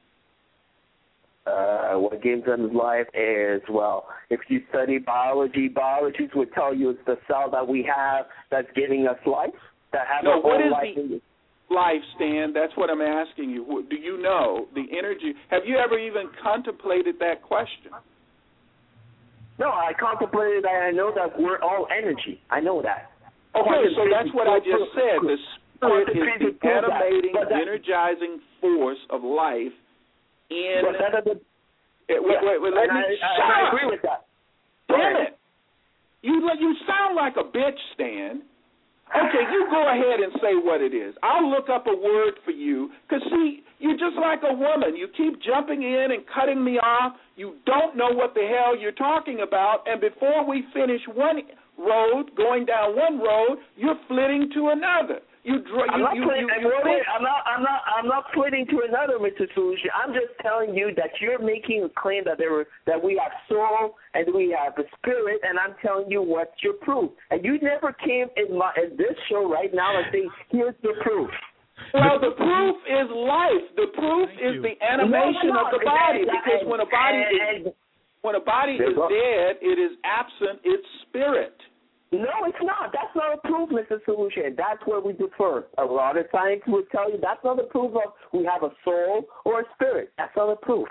Speaker 8: Uh, what gives them life is, well, if you study biology, biologists would tell you it's the cell that we have that's giving us life. That have
Speaker 9: no,
Speaker 8: a
Speaker 9: what
Speaker 8: whole
Speaker 9: is
Speaker 8: life
Speaker 9: the
Speaker 8: in
Speaker 9: life, Stan? That's what I'm asking you. Do you know the energy? Have you ever even contemplated that question?
Speaker 8: No, I contemplated that. I know that we're all energy. I know that.
Speaker 9: Okay, so that's what I just said. The spirit is the animating, energizing force of life in...
Speaker 8: But that doesn't...
Speaker 9: Wait, wait, wait, let me...
Speaker 8: I, I, I agree with that.
Speaker 9: Damn it. You, you sound like a bitch, Stan. Okay, you go ahead and say what it is. I'll look up a word for you. Because, see, you're just like a woman. You keep jumping in and cutting me off. You don't know what the hell you're talking about. And before we finish one road, going down one road, you're flitting to another. You, you,
Speaker 8: I'm not
Speaker 9: you,
Speaker 8: flitting,
Speaker 9: you, you, you
Speaker 8: wait, I'm not, I'm not, I'm not flitting to another, Mister Solution. I'm just telling you that you're making a claim that there were, that we have soul and we have a spirit, and I'm telling you what's your proof. And you never came in my in this show right now and say, "Here's the proof."
Speaker 9: Well, the proof is life. The proof
Speaker 4: Thank
Speaker 9: is
Speaker 4: you.
Speaker 9: the animation
Speaker 8: no, no,
Speaker 9: of the body.
Speaker 8: and,
Speaker 9: Because
Speaker 8: and,
Speaker 9: when a body
Speaker 8: and,
Speaker 9: is when a body is dead, it is absent its spirit.
Speaker 8: No, it's not. That's not a proof, Mister Solution. That's where we differ. A lot of scientists would tell you that's not a proof of we have a soul or a spirit. That's not a proof.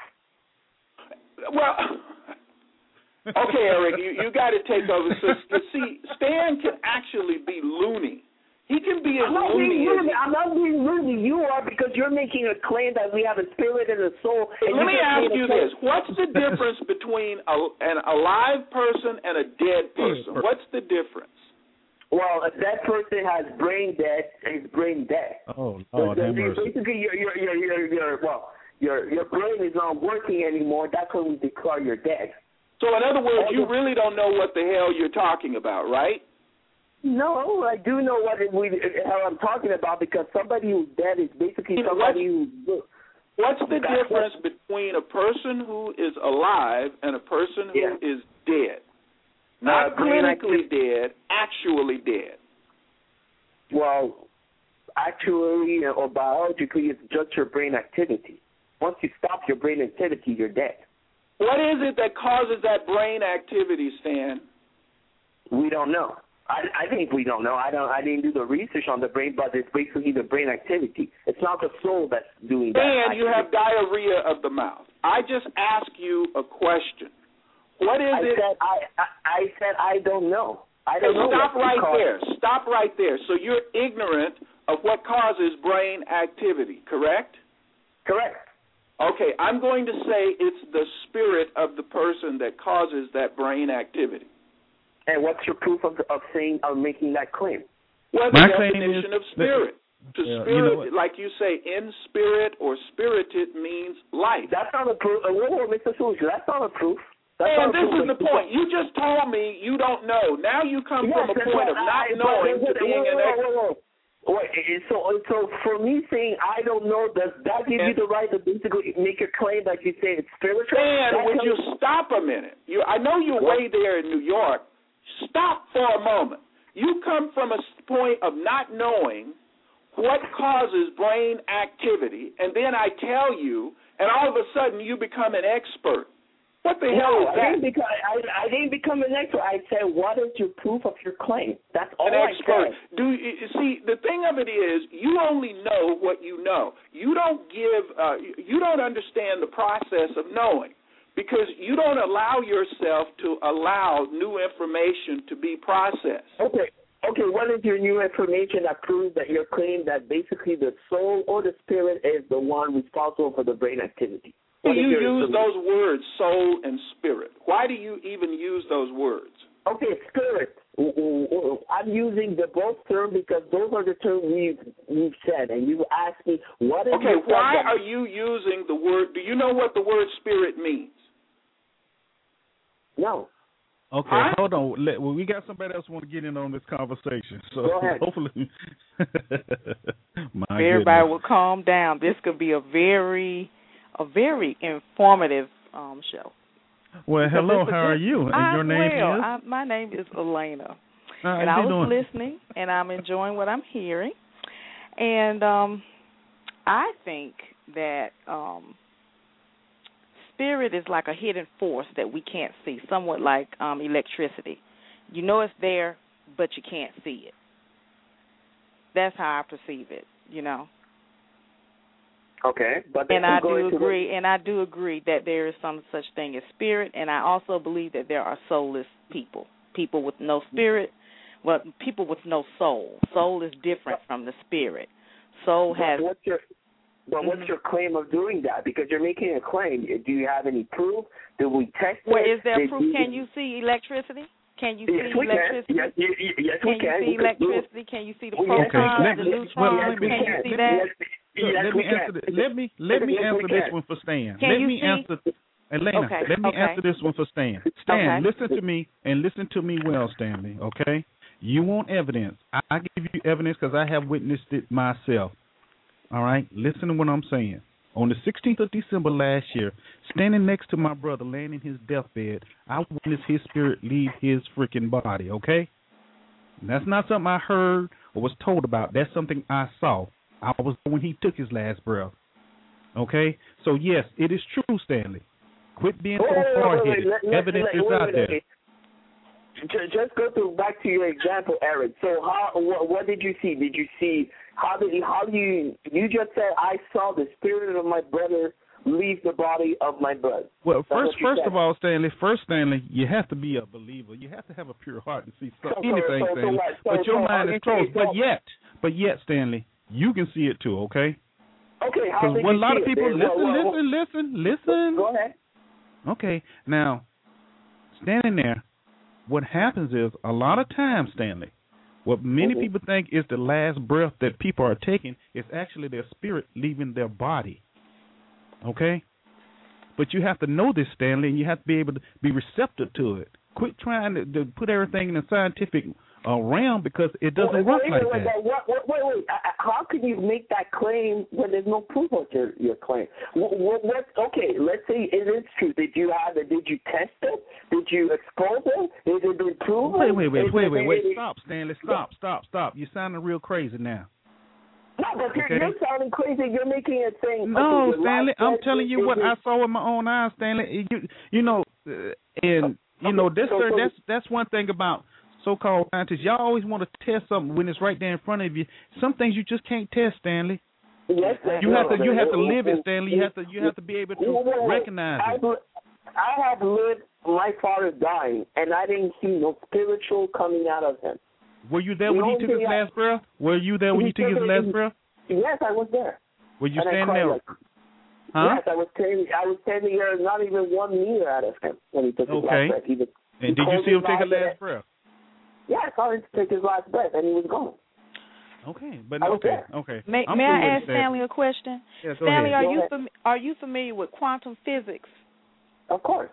Speaker 9: Well, okay, Eric, you, you got to take over. So, you see, Stan can actually be loony. He can be as
Speaker 8: I'm not
Speaker 9: loony
Speaker 8: being
Speaker 9: as
Speaker 8: loony. I'm not being loony. You are, because you're making a claim that we have a spirit and a soul. And
Speaker 9: Let me ask you this.
Speaker 8: claim.
Speaker 9: What's the difference between a, an alive person and a dead person? What's the difference?
Speaker 8: Well, a dead person has brain dead, is brain dead.
Speaker 4: Oh,
Speaker 8: So
Speaker 4: Lord, have mercy.
Speaker 8: basically, your, your, your, your, your, well, your, your brain is not working anymore. That's when we declare you're dead.
Speaker 9: So, in other words, you really don't know what the hell you're talking about, right?
Speaker 8: No, I do know what it, we, how I'm talking about, because somebody who's dead is basically somebody who.
Speaker 9: What's the difference between a person who is alive and a person who
Speaker 8: Yeah.
Speaker 9: is dead? Not
Speaker 8: Uh, brain
Speaker 9: clinically dead, actually dead.
Speaker 8: Well, actually or biologically, it's just your brain activity. Once you stop your brain activity, you're dead.
Speaker 9: What is it that causes that brain activity, Stan?
Speaker 8: We don't know. I, I think we don't know. I don't. I didn't do the research on the brain, but it's basically the brain activity. It's not the soul that's doing that.
Speaker 9: Stan, you have diarrhea of the mouth. I just asked you a question. What is
Speaker 8: I
Speaker 9: it?
Speaker 8: Said, I, I, I said I don't know. I
Speaker 9: Okay,
Speaker 8: don't know.
Speaker 9: stop
Speaker 8: what
Speaker 9: right
Speaker 8: causes-
Speaker 9: there. Stop right there. So you're ignorant of what causes brain activity, correct?
Speaker 8: Correct.
Speaker 9: Okay, I'm going to say it's the spirit of the person that causes that brain activity.
Speaker 8: And what's your proof of, of saying of making that claim?
Speaker 9: Well, the
Speaker 4: My claim
Speaker 9: definition
Speaker 4: is
Speaker 9: of spirit. To
Speaker 4: Yeah, you
Speaker 9: spirit,
Speaker 4: know what?
Speaker 9: like you say, in spirit or spirited means life.
Speaker 8: That's not a proof. Uh, whoa, whoa, Mister Suja, that's not a proof. That's
Speaker 9: And
Speaker 8: not a
Speaker 9: this
Speaker 8: proof.
Speaker 9: is the point. You just told me you don't know. Now you come
Speaker 8: Yes,
Speaker 9: from a
Speaker 8: that's
Speaker 9: point
Speaker 8: what
Speaker 9: of not
Speaker 8: I-
Speaker 9: knowing
Speaker 8: but-
Speaker 9: to being
Speaker 8: whoa,
Speaker 9: an
Speaker 8: whoa,
Speaker 9: expert.
Speaker 8: whoa, whoa. Wait, it- so, so for me saying I don't know, does that give you the right to basically make a claim that you say it's spiritual?
Speaker 9: Dan,
Speaker 8: That
Speaker 9: would
Speaker 8: comes-
Speaker 9: you stop a minute? You, I know you're way there in New York. Stop for a moment. You come from a point of not knowing what causes brain activity, and then I tell you, and all of a sudden you become an expert. What the hell
Speaker 8: No,
Speaker 9: is
Speaker 8: I
Speaker 9: that?
Speaker 8: didn't, become, I, I didn't become an expert. I said, what is your proof of your claim? That's all
Speaker 9: An
Speaker 8: I
Speaker 9: expert.
Speaker 8: said.
Speaker 9: Do you you see? The thing of it is, you only know what you know. You don't give. Uh, you don't understand the process of knowing, because you don't allow yourself to allow new information to be processed.
Speaker 8: Okay. Okay, what is your new information that proves that your claim that basically the soul or the spirit is the one responsible for the brain activity?
Speaker 9: Do
Speaker 8: What is
Speaker 9: you
Speaker 8: your
Speaker 9: use
Speaker 8: information?
Speaker 9: those words, soul and spirit? Why do you even use those words?
Speaker 8: Okay, spirit. I'm using the both terms because those are the terms we've, we've said, and you asked me what is
Speaker 9: Okay,
Speaker 8: your
Speaker 9: why
Speaker 8: subject?
Speaker 9: are you using the word? Do you know what the word spirit means?
Speaker 8: No.
Speaker 4: Okay,
Speaker 9: Huh?
Speaker 4: hold on. Let, well, we got somebody else want to get in on this conversation. So
Speaker 8: Go ahead.
Speaker 4: hopefully, my
Speaker 10: everybody
Speaker 4: goodness.
Speaker 10: will calm down. This could be a very, a very informative um, show.
Speaker 4: Well,
Speaker 10: Because
Speaker 4: hello.
Speaker 10: it's a
Speaker 4: How are
Speaker 10: good-
Speaker 4: you? And
Speaker 10: I'm
Speaker 4: your name
Speaker 10: well.
Speaker 4: is?
Speaker 10: I, my name is Elena,
Speaker 4: How
Speaker 10: and
Speaker 4: you
Speaker 10: I was
Speaker 4: doing?
Speaker 10: listening, and I'm enjoying what I'm hearing. And um, I think that um, spirit is like a hidden force that we can't see, somewhat like um, electricity. You know it's there, but you can't see it. That's how I perceive it, you know.
Speaker 8: Okay, but then
Speaker 10: And I
Speaker 8: we go
Speaker 10: do
Speaker 8: into
Speaker 10: agree, and I do agree that there is some such thing as spirit, and I also believe that there are soulless people, people with no spirit, well, people with no soul. Soul is different from the spirit. Soul
Speaker 8: But
Speaker 10: has.
Speaker 8: what's your, but what's
Speaker 10: Mhm.
Speaker 8: your claim of doing that? Because you're making a claim. Do you have any proof? Did we test
Speaker 10: Well,
Speaker 8: it?
Speaker 10: is there
Speaker 8: Did
Speaker 10: proof?
Speaker 8: you-
Speaker 10: Can you see electricity? Can you
Speaker 8: Yes,
Speaker 10: see
Speaker 8: we can.
Speaker 10: electricity?
Speaker 8: Yes, y- y- yes,
Speaker 10: Can
Speaker 8: we
Speaker 10: you
Speaker 8: can.
Speaker 10: see
Speaker 8: We can do it.
Speaker 10: electricity? Can you see the
Speaker 8: Well, yes,
Speaker 10: protons,
Speaker 8: we
Speaker 4: let
Speaker 10: the
Speaker 4: me-
Speaker 10: neutrons?
Speaker 4: well,
Speaker 8: Yes,
Speaker 4: let
Speaker 8: we
Speaker 4: me-
Speaker 10: can you
Speaker 8: can.
Speaker 10: see
Speaker 4: let
Speaker 10: that?
Speaker 8: Yes,
Speaker 4: Look,
Speaker 8: yes,
Speaker 4: let
Speaker 8: we
Speaker 4: me answer.
Speaker 8: can.
Speaker 4: This. Let me let me
Speaker 8: Yes, we
Speaker 4: answer this
Speaker 8: can.
Speaker 4: one for Stan.
Speaker 10: Can
Speaker 4: let
Speaker 10: you
Speaker 4: me
Speaker 10: see-
Speaker 4: answer, Elena.
Speaker 10: Okay,
Speaker 4: Let me
Speaker 10: okay.
Speaker 4: answer this one for Stan. Stan,
Speaker 10: Okay.
Speaker 4: listen to me and listen to me well, Stanley. Okay, you want evidence? I, I give you evidence because I have witnessed it myself. All right, listen to what I'm saying. On the sixteenth of December last year, standing next to my brother laying in his deathbed, I witnessed his spirit leave his freaking body, okay? And that's not something I heard or was told about. That's something I saw. I was when he took his last breath, okay? So, yes, it is true, Stanley. Quit being
Speaker 8: Wait,
Speaker 4: so
Speaker 8: wait, wait, wait,
Speaker 4: hard-headed.
Speaker 8: let- let-
Speaker 4: Evidence
Speaker 8: let-
Speaker 4: is
Speaker 8: wait,
Speaker 4: out
Speaker 8: wait,
Speaker 4: there.
Speaker 8: wait. Just, just go to back to your example, Eric. So how what, what did you see? Did you see how did you, how do you you just said I saw the spirit of my brother leave the body of my brother.
Speaker 4: Well,
Speaker 8: That's
Speaker 4: first
Speaker 8: what you
Speaker 4: first
Speaker 8: said.
Speaker 4: of all, Stanley, first Stanley, you have to be a believer. You have to have a pure heart and see so,
Speaker 8: So- so-
Speaker 4: anything,
Speaker 8: so- so
Speaker 4: Stanley.
Speaker 8: what? So-
Speaker 4: but your
Speaker 8: so
Speaker 4: mind
Speaker 8: are
Speaker 4: is
Speaker 8: you
Speaker 4: closed.
Speaker 8: saying
Speaker 4: But
Speaker 8: so-
Speaker 4: yet, but yet, Stanley, you can see it too. Okay.
Speaker 8: Okay, how
Speaker 4: Because
Speaker 8: did
Speaker 4: what
Speaker 8: you
Speaker 4: a lot
Speaker 8: see
Speaker 4: of
Speaker 8: it?
Speaker 4: people
Speaker 8: Then?
Speaker 4: listen,
Speaker 8: What- what-
Speaker 4: listen, listen, listen.
Speaker 8: Go ahead.
Speaker 4: Okay, now standing there, what happens is a lot of times, Stanley, what many
Speaker 8: Mhm.
Speaker 4: people think is the last breath that people are taking is actually their spirit leaving their body. Okay, but you have to know this, Stanley, and you have to be able to be receptive to it. Quit trying to, to put everything in a scientific uh, realm because it doesn't
Speaker 8: wait,
Speaker 4: work
Speaker 8: wait,
Speaker 4: like
Speaker 8: wait,
Speaker 4: that.
Speaker 8: Wait, wait, wait, wait, wait. Uh, How can you make that claim when there's no proof of your, your claim? What, what, what, okay, let's say it is true. Did you have it? Did you test it? Did you expose it? Is it been proven?
Speaker 4: Wait, wait, wait,
Speaker 8: Is
Speaker 4: wait,
Speaker 8: it-
Speaker 4: wait, wait.
Speaker 8: is it-
Speaker 4: Stop, Stanley. Stop, stop, stop. You're sounding real crazy now.
Speaker 8: No, but you're,
Speaker 4: Okay.
Speaker 8: you're sounding crazy. You're making it saying.
Speaker 4: No,
Speaker 8: okay, the
Speaker 4: Stanley,
Speaker 8: last
Speaker 4: I'm
Speaker 8: test
Speaker 4: telling
Speaker 8: is-
Speaker 4: you what
Speaker 8: is-
Speaker 4: I saw with my own eyes, Stanley. You, you know, uh, and you know,
Speaker 8: Okay,
Speaker 4: this,
Speaker 8: so-
Speaker 4: sir,
Speaker 8: so-
Speaker 4: that's that's one thing about so-called scientists. Y'all always want to test something when it's right there in front of you. Some things you just can't test, Stanley.
Speaker 8: Yes,
Speaker 4: You have to, you have to
Speaker 8: no,
Speaker 4: live it,
Speaker 8: no,
Speaker 4: Stanley. You have to, you have to be able
Speaker 8: Wait,
Speaker 4: to
Speaker 8: wait, wait.
Speaker 4: recognize
Speaker 8: I've,
Speaker 4: it.
Speaker 8: I have lived my father dying, and I didn't see no spiritual coming out of him.
Speaker 4: Were you there
Speaker 8: the
Speaker 4: when he
Speaker 8: only
Speaker 4: took his
Speaker 8: thing I-
Speaker 4: last breath? Were you there when
Speaker 8: He
Speaker 4: he took his
Speaker 8: took it-
Speaker 4: last
Speaker 8: he-
Speaker 4: breath?
Speaker 8: Yes, I was there.
Speaker 4: Were you
Speaker 8: And I
Speaker 4: standing
Speaker 8: cried
Speaker 4: there?
Speaker 8: like-
Speaker 4: Huh?
Speaker 8: Yes, I was standing. I was standing there, not even one meter out of him when he took his
Speaker 4: Okay.
Speaker 8: last breath. He was, he
Speaker 4: And did you
Speaker 8: closed
Speaker 4: see him
Speaker 8: his
Speaker 4: take
Speaker 8: eyes
Speaker 4: his last
Speaker 8: and-
Speaker 4: breath?
Speaker 8: Yeah, I saw him take his last breath, and he was gone.
Speaker 4: Okay, but
Speaker 8: I was
Speaker 4: okay,
Speaker 8: there.
Speaker 4: okay.
Speaker 10: May,
Speaker 4: I'm
Speaker 10: may
Speaker 4: cool
Speaker 10: I
Speaker 4: with
Speaker 10: ask
Speaker 4: it, Stanley.
Speaker 10: Stanley a question?
Speaker 4: Yeah, go
Speaker 10: Stanley,
Speaker 4: ahead.
Speaker 10: are
Speaker 8: Go
Speaker 10: you
Speaker 8: ahead.
Speaker 10: fam- are you familiar with quantum physics?
Speaker 8: Of course.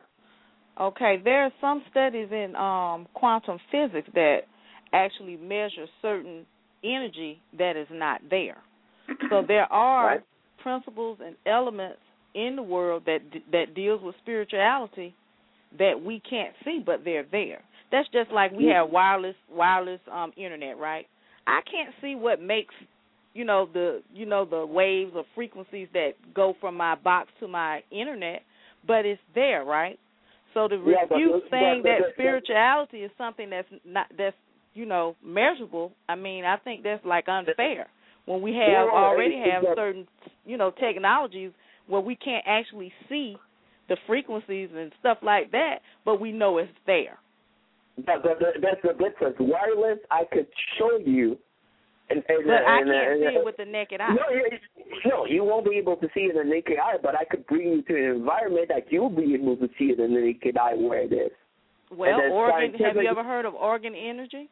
Speaker 10: Okay, there are some studies in um, quantum physics that actually measure certain energy that is not there. So there are
Speaker 8: Right.
Speaker 10: principles and elements in the world that that deals with spirituality that we can't see, but they're there. That's just like we have wireless wireless um, internet, right? I can't see what makes you know the you know the waves or frequencies that go from my box to my internet, but it's there, right? So to
Speaker 8: Yeah, but-
Speaker 10: refute
Speaker 8: but-
Speaker 10: saying
Speaker 8: but-
Speaker 10: that
Speaker 8: but-
Speaker 10: spirituality is something that's not that's you know measurable, I mean I think that's like unfair when we have
Speaker 8: Yeah,
Speaker 10: already
Speaker 8: it-
Speaker 10: have
Speaker 8: it-
Speaker 10: certain you know technologies where we can't actually see the frequencies and stuff like that, but we know it's there.
Speaker 8: But, but, but that's the difference. Wireless, I could show you. And, and,
Speaker 10: But I
Speaker 8: and,
Speaker 10: can't
Speaker 8: and,
Speaker 10: see it with the naked eye.
Speaker 8: No, you, no, you won't be able to see it in the naked eye, but I could bring you to an environment that you'll be able to see it in the naked eye where it is.
Speaker 10: Well,
Speaker 8: And then
Speaker 10: organ. Have
Speaker 8: scientific-
Speaker 10: you ever heard of organ energy?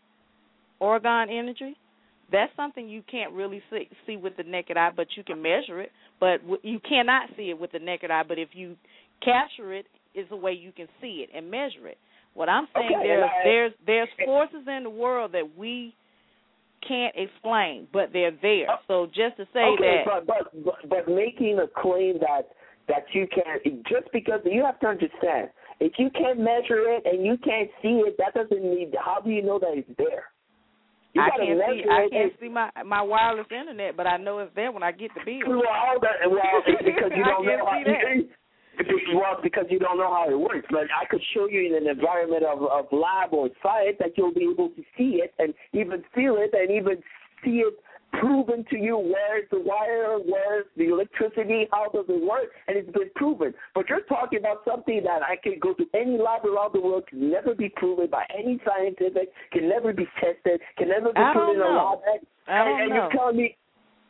Speaker 10: Orgon energy. That's something you can't really see, see with the naked eye, but you can measure it. But w- you cannot see it with the naked eye. But if you capture it, is a way you can see it and measure it. What I'm saying
Speaker 8: Okay,
Speaker 10: there's
Speaker 8: and I-
Speaker 10: there's there's forces in the world that we can't explain, but they're there. So just to say
Speaker 8: okay,
Speaker 10: that.
Speaker 8: but, but but but making a claim that that you can't, just because you have to understand, if you can't measure it and you can't see it, that doesn't mean. How do you know that it's there? You
Speaker 10: I
Speaker 8: gotta
Speaker 10: can't see.
Speaker 8: measure
Speaker 10: I
Speaker 8: it
Speaker 10: can't
Speaker 8: and-
Speaker 10: see my my wireless internet, but I know it's there when I get the bill.
Speaker 8: Well, that, well, it's because you
Speaker 10: I
Speaker 8: don't
Speaker 10: can't
Speaker 8: know how.
Speaker 10: see that.
Speaker 8: Well, because you don't know how it works. But I could show you in an environment of, of lab or science that you'll be able to see it and even feel it and even see it proven to you where's the wire, where's the electricity, how does it work, and it's been proven. But you're talking about something that I can go to any lab around the world, can never be proven by any scientific, can never be tested, can never be
Speaker 10: I
Speaker 8: put
Speaker 10: don't
Speaker 8: in a
Speaker 10: know.
Speaker 8: lab. And,
Speaker 10: I don't
Speaker 8: and
Speaker 10: know.
Speaker 8: you're telling me,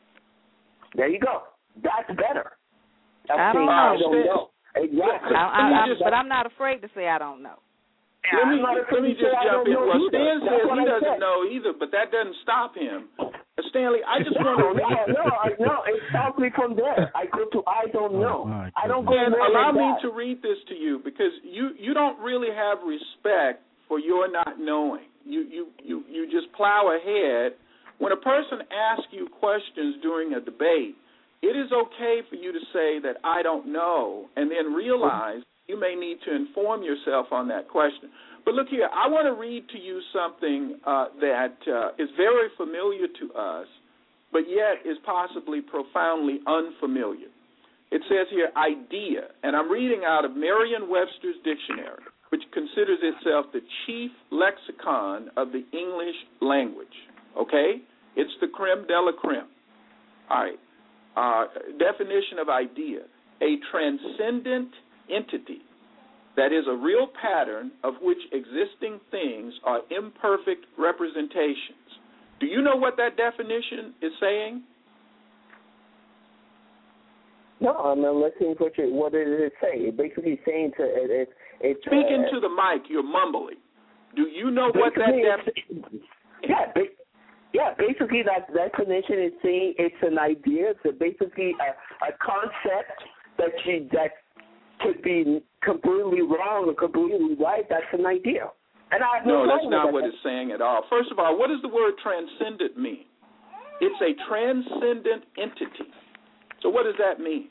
Speaker 8: there you go. That's better. That's
Speaker 10: I don't
Speaker 8: saying,
Speaker 10: know.
Speaker 8: I don't know. Exactly.
Speaker 10: I, I, I, but I'm not afraid to say I don't know.
Speaker 9: Let me,
Speaker 8: I'm not
Speaker 9: let me
Speaker 8: afraid to
Speaker 9: just
Speaker 8: say I
Speaker 9: jump
Speaker 8: don't
Speaker 9: in.
Speaker 8: know
Speaker 9: Well,
Speaker 8: either.
Speaker 9: Stan
Speaker 8: That's
Speaker 9: says
Speaker 8: what
Speaker 9: he
Speaker 8: I
Speaker 9: doesn't
Speaker 8: said.
Speaker 9: know either, but that doesn't stop him. Uh, Stanley, I just
Speaker 8: No,
Speaker 9: want to
Speaker 8: no,
Speaker 9: read.
Speaker 8: no, I, no, it stops me from there. I go to I don't know.
Speaker 4: Oh, my
Speaker 8: I don't go
Speaker 9: And
Speaker 8: more
Speaker 9: allow
Speaker 8: than
Speaker 9: me
Speaker 8: that.
Speaker 9: to read this to you because you, you don't really have respect for your not knowing. You, you, you, you just plow ahead. When a person asks you questions during a debate, it is okay for you to say that I don't know and then realize you may need to inform yourself on that question. But look here, I want to read to you something uh, that uh, is very familiar to us, but yet is possibly profoundly unfamiliar. It says here, idea, and I'm reading out of Merriam-Webster's dictionary. which considers itself the chief lexicon of the English language. Okay? It's the creme de la creme. All right. Uh, definition of idea: a transcendent entity that is a real pattern of which existing things are imperfect representations. Do you know what that definition is saying?
Speaker 8: No, I'm not listening to what, you, what does it say. It's basically saying to it. it, it
Speaker 9: Speak
Speaker 8: uh,
Speaker 9: into the mic. You're mumbling. Do you know what that definition?
Speaker 8: Yeah, ba- yeah. Basically, that definition is saying it's an idea. It's basically a, a concept that you that could be completely wrong or completely right. That's an idea. And I have no,
Speaker 9: no that's not
Speaker 8: that.
Speaker 9: what it's saying at all. First of all, what does the word transcendent mean? It's a transcendent entity. So what does that mean?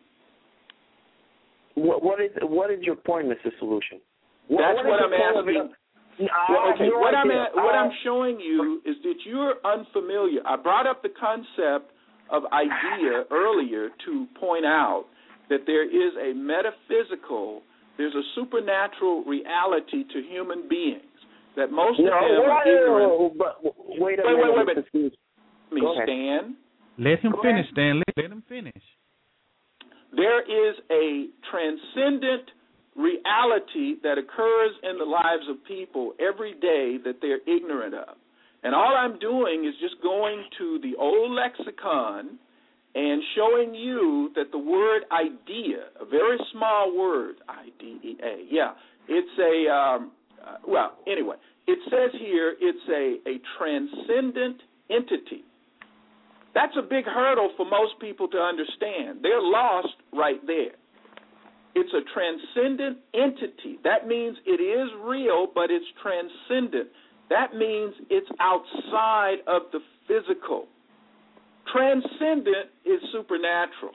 Speaker 8: What, what is what is your point, Mister Solution? What,
Speaker 9: That's
Speaker 8: what,
Speaker 9: what I'm asking. Well, okay,
Speaker 8: no
Speaker 9: what
Speaker 8: idea.
Speaker 9: I'm at, what
Speaker 8: uh,
Speaker 9: I'm showing you is that you're unfamiliar. I brought up the concept of idea earlier to point out that there is a metaphysical, there's a supernatural reality to human beings that most
Speaker 8: no,
Speaker 9: of them
Speaker 8: well,
Speaker 9: are ignorant.
Speaker 8: But wait a
Speaker 9: wait,
Speaker 8: minute,
Speaker 9: wait, wait, wait. Me,
Speaker 8: Go
Speaker 9: Stan.
Speaker 4: Let him
Speaker 8: Go
Speaker 4: finish,
Speaker 8: ahead.
Speaker 4: Stan. Let, let him finish.
Speaker 9: There is a transcendent reality that occurs in the lives of people every day that they're ignorant of. And all I'm doing is just going to the old lexicon and showing you that the word idea, a very small word, I D E A, yeah, it's a, um, uh, well, anyway, it says here it's a, a transcendent entity. That's a big hurdle for most people to understand. They're lost right there. It's a transcendent entity. That means it is real, but it's transcendent. That means it's outside of the physical. Transcendent is supernatural.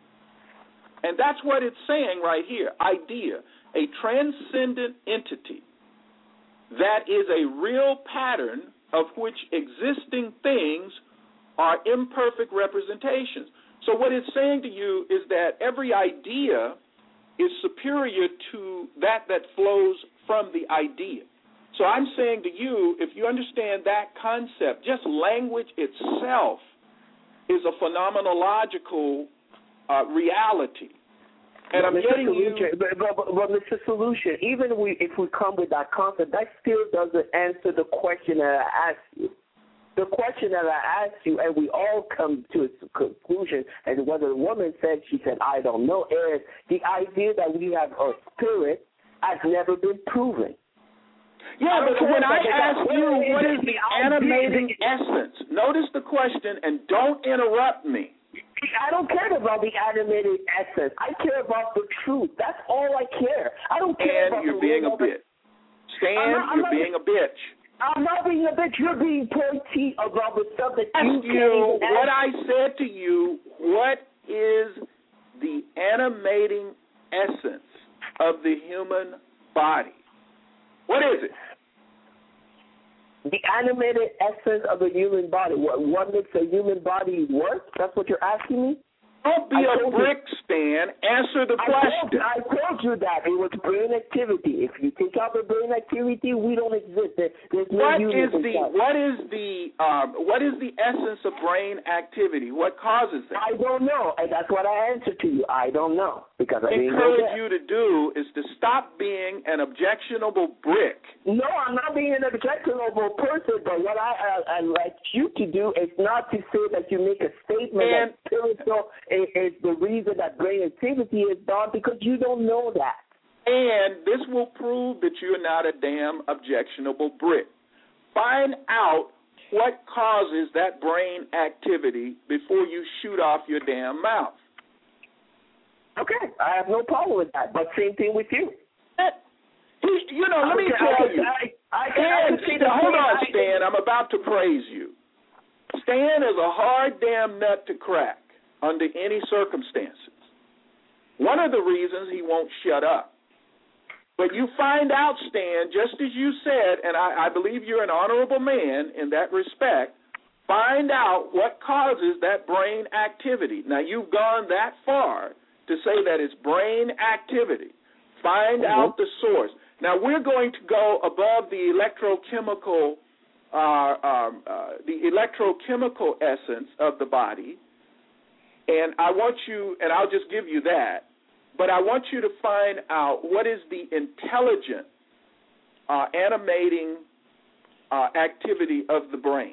Speaker 9: And that's what it's saying right here. Idea, a transcendent entity that is a real pattern of which existing things are imperfect representations. So what it's saying to you is that every idea is superior to that that flows from the idea. So I'm saying to you, if you understand that concept, just language itself is a phenomenological uh, reality. And
Speaker 8: but
Speaker 9: I'm
Speaker 8: Mister
Speaker 9: getting
Speaker 8: Solution,
Speaker 9: you...
Speaker 8: But, but, but, but Mister Solution, even we, if we come with that concept, that still doesn't answer the question that I asked you. The question that I asked you, and we all come to a conclusion, and whether the woman said, she said, I don't know, is the idea that we have a spirit has never been proven.
Speaker 9: Yeah, but when I ask you what is the animating
Speaker 8: idea,
Speaker 9: essence, notice the question and don't interrupt me.
Speaker 8: I don't care about the animated essence. I care about the truth. That's all I care. I don't care
Speaker 9: and
Speaker 8: about
Speaker 9: you're
Speaker 8: the
Speaker 9: being a
Speaker 8: real
Speaker 9: bitch. Stan,
Speaker 8: I'm not, I'm
Speaker 9: you're
Speaker 8: not,
Speaker 9: being a bitch.
Speaker 8: I'm not being a bitch. You're being pointy about the stuff that you
Speaker 9: Ask
Speaker 8: can't
Speaker 9: you
Speaker 8: even
Speaker 9: what
Speaker 8: ask.
Speaker 9: I said to you, what is the animating essence of the human body? What is it?
Speaker 8: The animated essence of the human body. What, what makes a human body work? That's what you're asking me?
Speaker 9: Don't be
Speaker 8: I
Speaker 9: a
Speaker 8: told
Speaker 9: brick,
Speaker 8: you.
Speaker 9: Stan. Answer the
Speaker 8: I told,
Speaker 9: question.
Speaker 8: you, I told you that it was brain activity. If you take out the brain activity, we don't exist. There, there's no
Speaker 9: What is
Speaker 8: human
Speaker 9: the
Speaker 8: inside.
Speaker 9: what is the um, what is the essence of brain activity? What causes that?
Speaker 8: I don't know, and that's what I answered to you. I don't know because I didn't know
Speaker 9: encourage
Speaker 8: that.
Speaker 9: you to do is to stop being an objectionable brick.
Speaker 8: No, I'm not being an objectionable person, but what I uh, I'd like you to do is not to say that you make a statement
Speaker 9: And-
Speaker 8: that spiritual is, is the reason that brain activity is done because you don't know that.
Speaker 9: And this will prove that you're not a damn objectionable brick. Find out what causes that brain activity before you shoot off your damn mouth.
Speaker 8: Okay, I have no problem with that, but same thing with you.
Speaker 9: He, you know, let me
Speaker 8: Okay,
Speaker 9: tell
Speaker 8: I-
Speaker 9: you.
Speaker 8: I- I- I
Speaker 9: Stan,
Speaker 8: can see the
Speaker 9: hold
Speaker 8: thing.
Speaker 9: on,
Speaker 8: I-
Speaker 9: Stan. I'm about to praise you. Stan is a hard damn nut to crack under any circumstances. One of the reasons he won't shut up. But you find out, Stan, just as you said, and I, I believe you're an honorable man in that respect, find out what causes that brain activity. Now, you've gone that far to say that it's brain activity. Find
Speaker 8: Mm-hmm.
Speaker 9: out the source. Now, we're going to go above the electrochemical, uh, um, uh, the electrochemical essence of the body, and I want you, and I'll just give you that, but I want you to find out what is the intelligent, uh, animating uh, activity of the brain.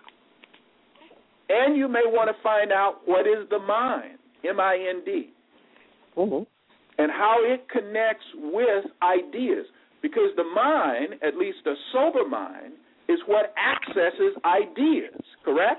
Speaker 9: And you may want to find out what is the mind, M I N D,
Speaker 8: mm-hmm.
Speaker 9: and how it connects with ideas. Because the mind, at least a sober mind, is what accesses ideas, correct?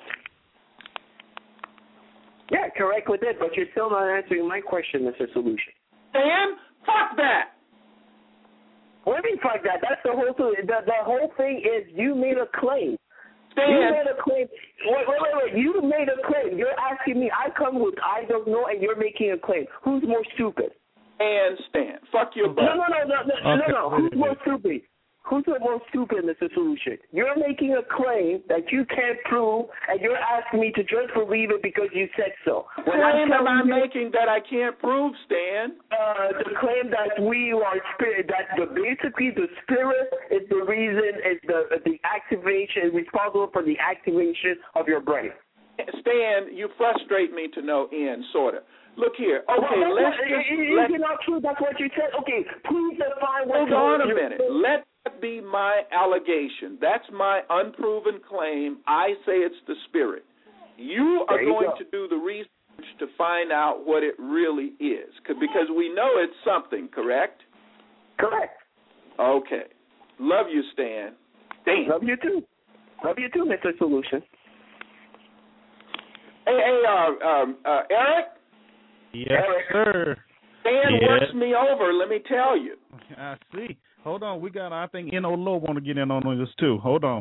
Speaker 8: Yeah, correct with it, but you're still not answering my question, Mister Solution.
Speaker 9: Dan, fuck that!
Speaker 8: What do you mean fuck that? That's the whole thing. The, the whole thing is you made a claim.
Speaker 9: Stan.
Speaker 8: You made a claim. Wait, wait, wait, wait. You made a claim. You're asking me. I come with I don't know, and you're making a claim. Who's more stupid?
Speaker 9: And Stan. Fuck your butt.
Speaker 8: No, no, no, no, no,
Speaker 4: okay.
Speaker 8: no, no. Who's more stupid? Who's the most stupid, Mister Solution? You're making a claim that you can't prove, and you're asking me to just believe it because you said so.
Speaker 9: What claim am I making that I can't prove, Stan?
Speaker 8: Uh, the claim that we are spirit, that the, basically the spirit is the reason, is the the activation, is responsible for the activation of your brain.
Speaker 9: Stan, you frustrate me to no end, sort of. Look here. Okay,
Speaker 8: well,
Speaker 9: let's
Speaker 8: what,
Speaker 9: just...
Speaker 8: Is
Speaker 9: let,
Speaker 8: it not true? That's what you said? Okay, please define what...
Speaker 9: Hold on a minute. Let that be my allegation. That's my unproven claim. I say it's the spirit. You are
Speaker 8: you
Speaker 9: going
Speaker 8: go.
Speaker 9: to do the research to find out what it really is, because we know it's something, correct?
Speaker 8: Correct.
Speaker 9: Okay. Love you, Stan. Damn.
Speaker 8: Love you too. Love you too, Mister Solution.
Speaker 9: Hey, hey, uh, um, uh, Eric?
Speaker 4: Yes,
Speaker 9: Eric.
Speaker 4: sir.
Speaker 9: Stan
Speaker 4: yes.
Speaker 9: works me over, let me tell you.
Speaker 4: I see. Hold on. We got, I think, N O Low want to get in on this, too. Hold on.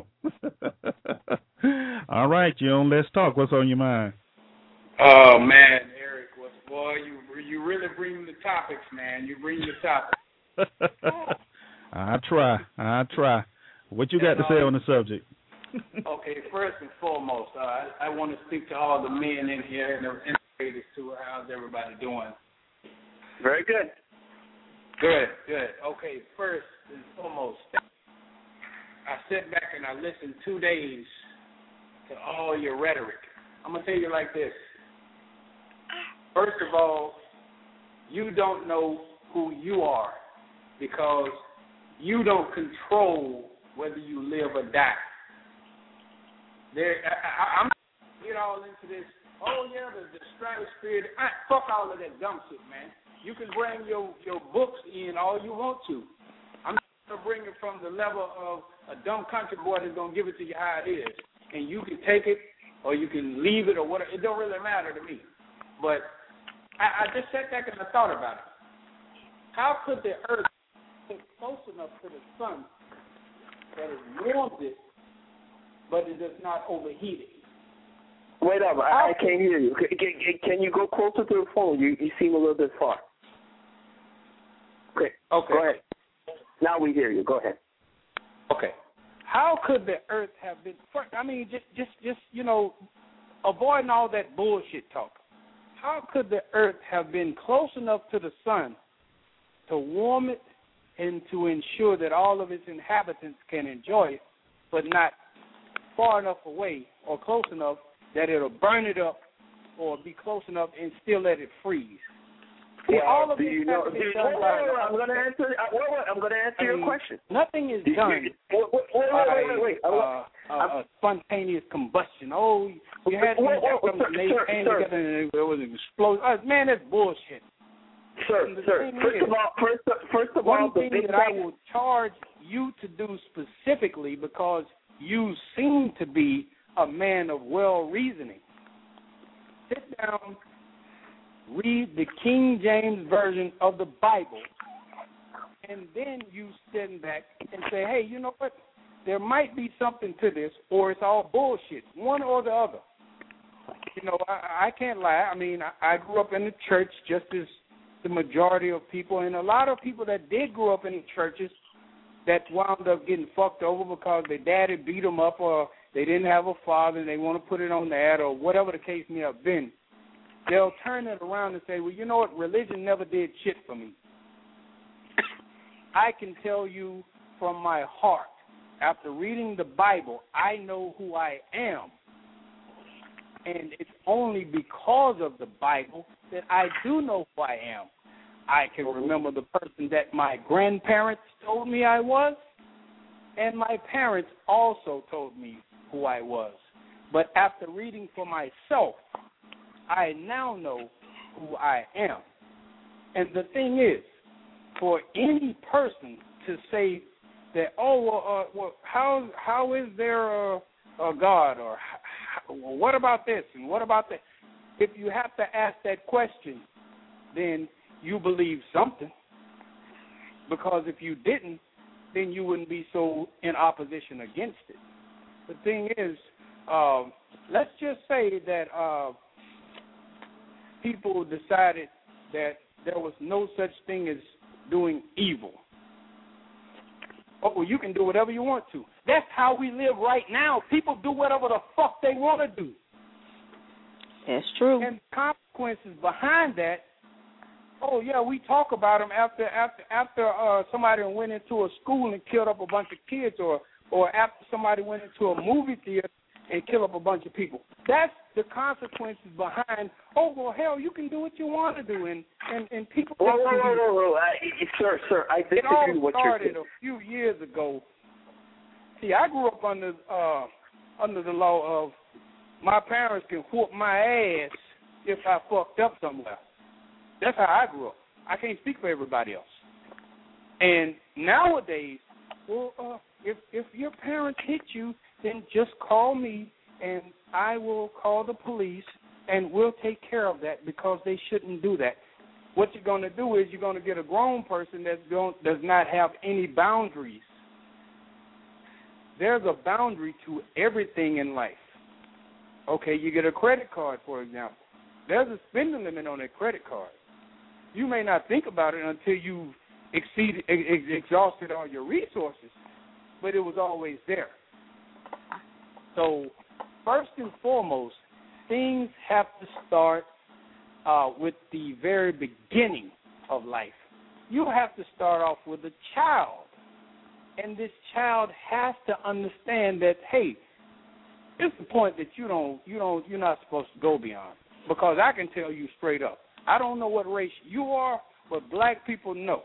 Speaker 4: All right, June, let's talk. What's on your mind?
Speaker 11: Oh, man, Eric, what's, boy, you you really bring the topics, man. You bring the topics.
Speaker 4: I try. I try. What you got to say on the subject?
Speaker 11: Okay, first and foremost, uh, I, I want to speak to all the men in here and the integrators too. How's everybody doing?
Speaker 8: Very good.
Speaker 11: Good, good. Okay, first and foremost, I sit back and I listen two days to all your rhetoric. I'm going to tell you like this. First of all, you don't know who you are because you don't control whether you live or die. There, I, I, I'm get all into this. Oh yeah, the, the stratosphere. I, fuck all of that dumb shit, man. You can bring your, your books in all you want to. I'm not gonna bring it from the level of a dumb country boy that's gonna give it to you how it is, and you can take it or you can leave it or whatever. It don't really matter to me. But I, I just sat back and I thought about it. How could the Earth get close enough to the sun that it warms it, but it does not overheat it?
Speaker 8: Wait up, I, I can't hear you. Can, can, can you go closer to the phone? You you seem a little bit far. Okay.
Speaker 11: Okay.
Speaker 8: Go ahead. Now we hear you. Go ahead.
Speaker 11: Okay. How could the Earth have been? I mean, just just just you know, avoiding all that bullshit talk. How could the Earth have been close enough to the sun to warm it and to ensure that all of its inhabitants can enjoy it, but not far enough away or close enough that it'll burn it up or be close enough and still let it freeze?
Speaker 8: Well,
Speaker 11: all of
Speaker 8: do
Speaker 11: this
Speaker 8: you
Speaker 11: has
Speaker 8: know,
Speaker 11: to be
Speaker 8: do you,
Speaker 11: done
Speaker 8: wait,
Speaker 11: by-
Speaker 8: wait, wait, I'm going to answer. Uh, wait, wait, I'm going to answer
Speaker 11: I
Speaker 8: your
Speaker 11: mean,
Speaker 8: question.
Speaker 11: Nothing is
Speaker 8: Do you-
Speaker 11: done.
Speaker 8: you- wait, wait, wait,
Speaker 11: by,
Speaker 8: wait, wait, wait, wait.
Speaker 11: Uh, uh, uh, spontaneous combustion. Oh, you had
Speaker 8: Wait,
Speaker 11: these
Speaker 8: wait, wait,
Speaker 11: atoms
Speaker 8: sir,
Speaker 11: and they
Speaker 8: sir,
Speaker 11: came
Speaker 8: sir.
Speaker 11: together and it was an explosion. Uh, man, that's bullshit.
Speaker 8: Sir,
Speaker 11: And the
Speaker 8: sir.
Speaker 11: thing
Speaker 8: First
Speaker 11: is,
Speaker 8: of all, first, first of
Speaker 11: One
Speaker 8: all, the
Speaker 11: thing
Speaker 8: Big
Speaker 11: that I
Speaker 8: Bang.
Speaker 11: will charge you to do specifically, because you seem to be a man of well reasoning. Sit down, read the King James Version of the Bible, and then you stand back and say, hey, you know what? There might be something to this, or it's all bullshit, one or the other. You know, I, I can't lie. I mean, I, I grew up in the church just as the majority of people, and a lot of people that did grow up in the churches that wound up getting fucked over because their daddy beat them up, or they didn't have a father and they want to put it on the ad, or whatever the case may have been. They'll turn it around and say, well, you know what, religion never did shit for me. I can tell you from my heart, after reading the Bible, I know who I am. And it's only because of the Bible that I do know who I am. I can remember the person that my grandparents told me I was, and my parents also told me who I was. But after reading for myself, I now know who I am. And the thing is, for any person to say that, oh, well, uh, well how how is there a, a God, or how, what about this and what about that? If you have to ask that question, then you believe something. Because if you didn't, then you wouldn't be so in opposition against it. The thing is, uh, let's just say that uh, people decided that there was no such thing as doing evil. Oh, well, you can do whatever you want to. That's how we live right now. People do whatever the fuck they want to do.
Speaker 10: That's true.
Speaker 11: And the consequences behind that, oh, yeah, we talk about them after after after uh, somebody went into a school and killed up a bunch of kids, or, or after somebody went into a movie theater and killed up a bunch of people. That's the consequences behind, oh, well, hell, you can do what you want to do, and, and, and people...
Speaker 8: Whoa, whoa, whoa, whoa, whoa. I, sir, sir, I disagree
Speaker 11: it all
Speaker 8: with what you're saying.
Speaker 11: started a few years ago. See, I grew up under uh, under the law of my parents can whoop my ass if I fucked up somewhere. That's how I grew up. I can't speak for everybody else. And nowadays, well, uh, if if your parents hit you, then just call me, and I will call the police, and we'll take care of that, because they shouldn't do that. What you're going to do is you're going to get a grown person that does not have any boundaries. There's a boundary to everything in life. Okay, you get a credit card, for example. There's a spending limit on that credit card. You may not think about it until you've exceeded, ex- exhausted all your resources, but it was always there. So, first and foremost, things have to start uh, with the very beginning of life. You have to start off with a child, and this child has to understand that, hey, it's the point that you don't, you don't, you're not supposed to go beyond. Because I can tell you straight up, I don't know what race you are, but black people know.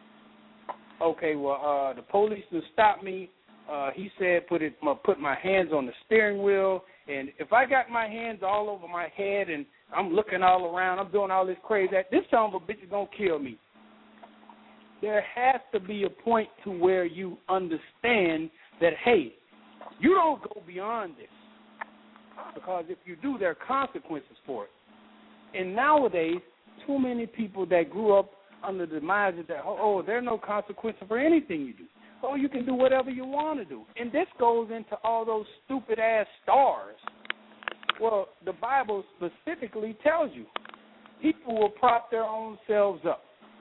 Speaker 11: Okay, well, uh, the policeman stopped me. Uh, he said, put it, put my hands on the steering wheel, and if I got my hands all over my head and I'm looking all around, I'm doing all this crazy, this son of a bitch is gonna kill me. There has to be a point to where you understand that, hey, you don't go beyond this, because if you do, there are consequences for it. And nowadays, too many people that grew up under the mindset that, oh, there are no consequences for anything you do. Oh, you can do whatever you want to do. And this goes into all those stupid-ass stars. Well, the Bible specifically tells you people will prop their own selves up.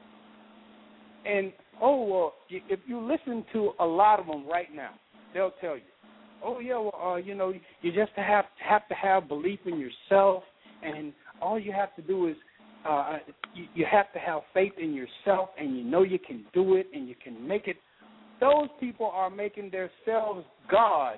Speaker 11: And, oh, well, if you listen to a lot of them right now, they'll tell you, oh, yeah, well, uh, you know, you just have, have to have belief in yourself, and all you have to do is uh, you, you have to have faith in yourself, and you know you can do it, and you can make it. Those people are making themselves gods.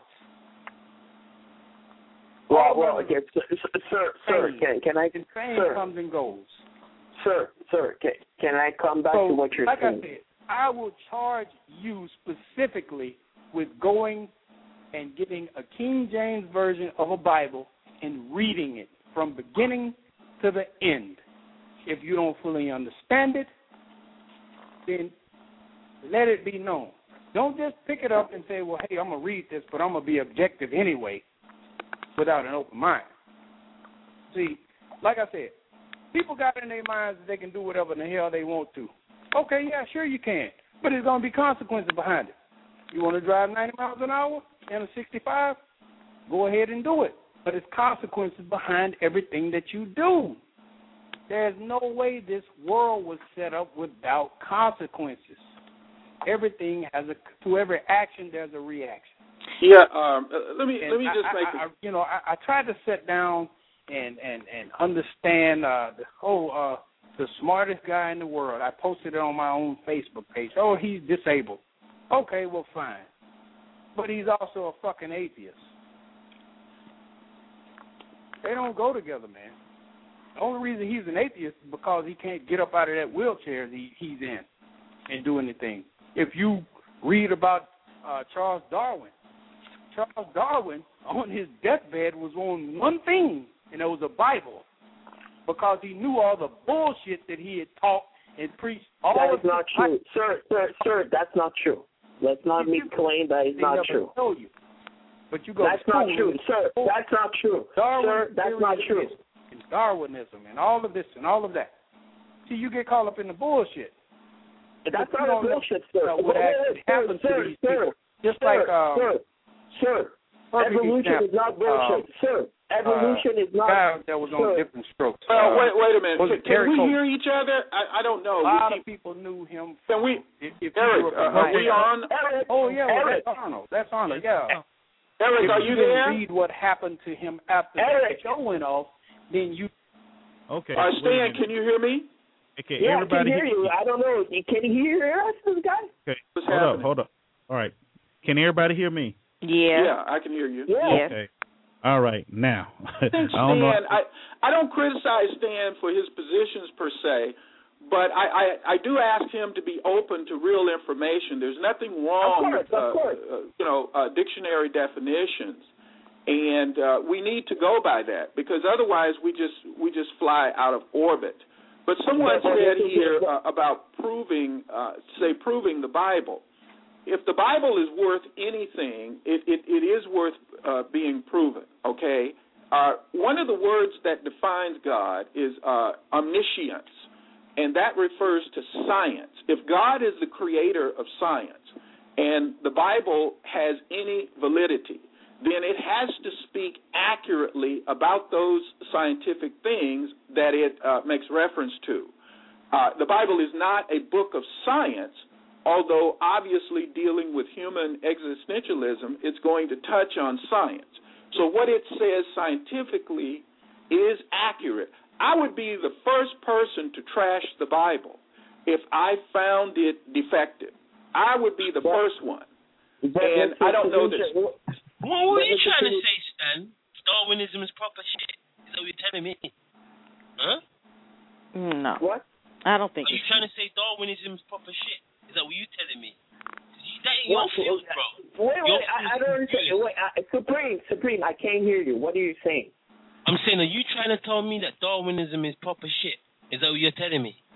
Speaker 8: Well, well, again, sir, sir, sir, can, can I,
Speaker 11: and fame
Speaker 8: sir,
Speaker 11: comes and goes.
Speaker 8: Sir, sir, can, can I come back
Speaker 11: so,
Speaker 8: to what you're
Speaker 11: like
Speaker 8: saying?
Speaker 11: Like I said, I will charge you specifically with going and getting a King James version of a Bible and reading it from beginning to the end. If you don't fully understand it, then let it be known. Don't just pick it up and say, well, hey, I'm going to read this, but I'm going to be objective anyway without an open mind. See, like I said, people got in their minds that they can do whatever in the hell they want to. Okay, yeah, sure you can, but there's going to be consequences behind it. You want to drive ninety miles an hour in a sixty-five? Go ahead and do it. But there's consequences behind everything that you do. There's no way this world was set up without consequences. Everything has a, to every action, there's a reaction.
Speaker 9: Yeah, um, let me
Speaker 11: and
Speaker 9: let me just
Speaker 11: I,
Speaker 9: make
Speaker 11: I,
Speaker 9: a...
Speaker 11: I, you know, I, I tried to sit down and and and understand uh, the whole uh, the smartest guy in the world. I posted it on my own Facebook page. Oh, he's disabled. Okay, well, fine. But he's also a fucking atheist. They don't go together, man. The only reason he's an atheist is because he can't get up out of that wheelchair he, he's in and do anything. If you read about uh, Charles Darwin, Charles Darwin on his deathbed was on one thing, and it was a Bible, because he knew all the bullshit that he had taught and preached. All
Speaker 8: that
Speaker 11: of
Speaker 8: is not true. Sir, sir, sir, that's not true. Let's not make claim that is not true.
Speaker 11: You. But you go
Speaker 8: that's not true, sir. That's not true.
Speaker 11: Darwin
Speaker 8: sir, that's not true.
Speaker 11: And Darwinism and all of this and all of that. See, you get caught up in the bullshit.
Speaker 8: That's not a bullshit, sir.
Speaker 11: What actually happens to these people? Just
Speaker 8: sir,
Speaker 11: like, um,
Speaker 8: sir, sir, evolution
Speaker 11: example,
Speaker 8: is not bullshit,
Speaker 11: um,
Speaker 8: sir. Evolution
Speaker 11: uh,
Speaker 8: is not.
Speaker 11: Guy that was on
Speaker 8: sir.
Speaker 11: different strokes.
Speaker 9: Well,
Speaker 11: uh,
Speaker 9: wait, wait a minute. Can, can we
Speaker 11: Cole?
Speaker 9: hear each other? I, I don't know.
Speaker 11: A lot
Speaker 9: we
Speaker 11: of people knew him.
Speaker 9: Can we?
Speaker 11: If, if
Speaker 9: Eric,
Speaker 11: you
Speaker 9: uh, are we on?
Speaker 8: Eric,
Speaker 11: oh yeah, well,
Speaker 8: Eric.
Speaker 11: that's Arnold. That's Arnold. Yeah.
Speaker 9: Eric,
Speaker 11: if
Speaker 9: are
Speaker 11: you,
Speaker 9: you there?
Speaker 11: Read what happened to him after
Speaker 8: Eric.
Speaker 11: the show went off. Then you.
Speaker 4: Okay.
Speaker 9: Uh, Stan, can you hear me?
Speaker 4: Okay,
Speaker 8: yeah,
Speaker 4: everybody
Speaker 8: I can hear you. I don't know. Can you hear us, this guy?
Speaker 4: Okay,
Speaker 9: What's
Speaker 4: hold
Speaker 9: happening?
Speaker 4: up, hold up. All right. Can everybody hear me?
Speaker 10: Yeah.
Speaker 9: Yeah, I can hear you.
Speaker 8: Yeah.
Speaker 4: Okay. All right, now.
Speaker 9: I think Stan,
Speaker 4: I don't know.
Speaker 9: I, I don't criticize Stan for his positions per se, but I, I, I do ask him to be open to real information. There's nothing wrong
Speaker 8: Of course,
Speaker 9: with uh,
Speaker 8: of course.
Speaker 9: uh, you know uh, dictionary definitions, and uh, we need to go by that, because otherwise we just we just fly out of orbit. But someone said here uh, about proving, uh, say, proving the Bible. If the Bible is worth anything, it, it, it is worth uh, being proven, okay? Uh, one of the words that defines God is uh, omniscience, and that refers to science. If God is the creator of science and the Bible has any validity, then it has to speak accurately about those scientific things that it uh, makes reference to. Uh, the Bible is not a book of science, although obviously dealing with human existentialism, it's going to touch on science. So what it says scientifically is accurate. I would be the first person to trash the Bible if I found it defective. I would be the first one. And I don't know that...
Speaker 2: Well, what are you trying to say, Stan? Darwinism is proper shit. Is that what you're telling me? Huh?
Speaker 10: No.
Speaker 8: What?
Speaker 10: I don't think
Speaker 2: Are you
Speaker 10: it's
Speaker 2: trying to say Darwinism is proper shit? Is that what you're telling me? That ain't your field, bro.
Speaker 8: Wait, wait, I, I don't understand. Wait, I, Supreme, Supreme, I can't hear you. What are you saying?
Speaker 2: I'm saying, are you trying to tell me that Darwinism is proper shit? Is that what you're telling me?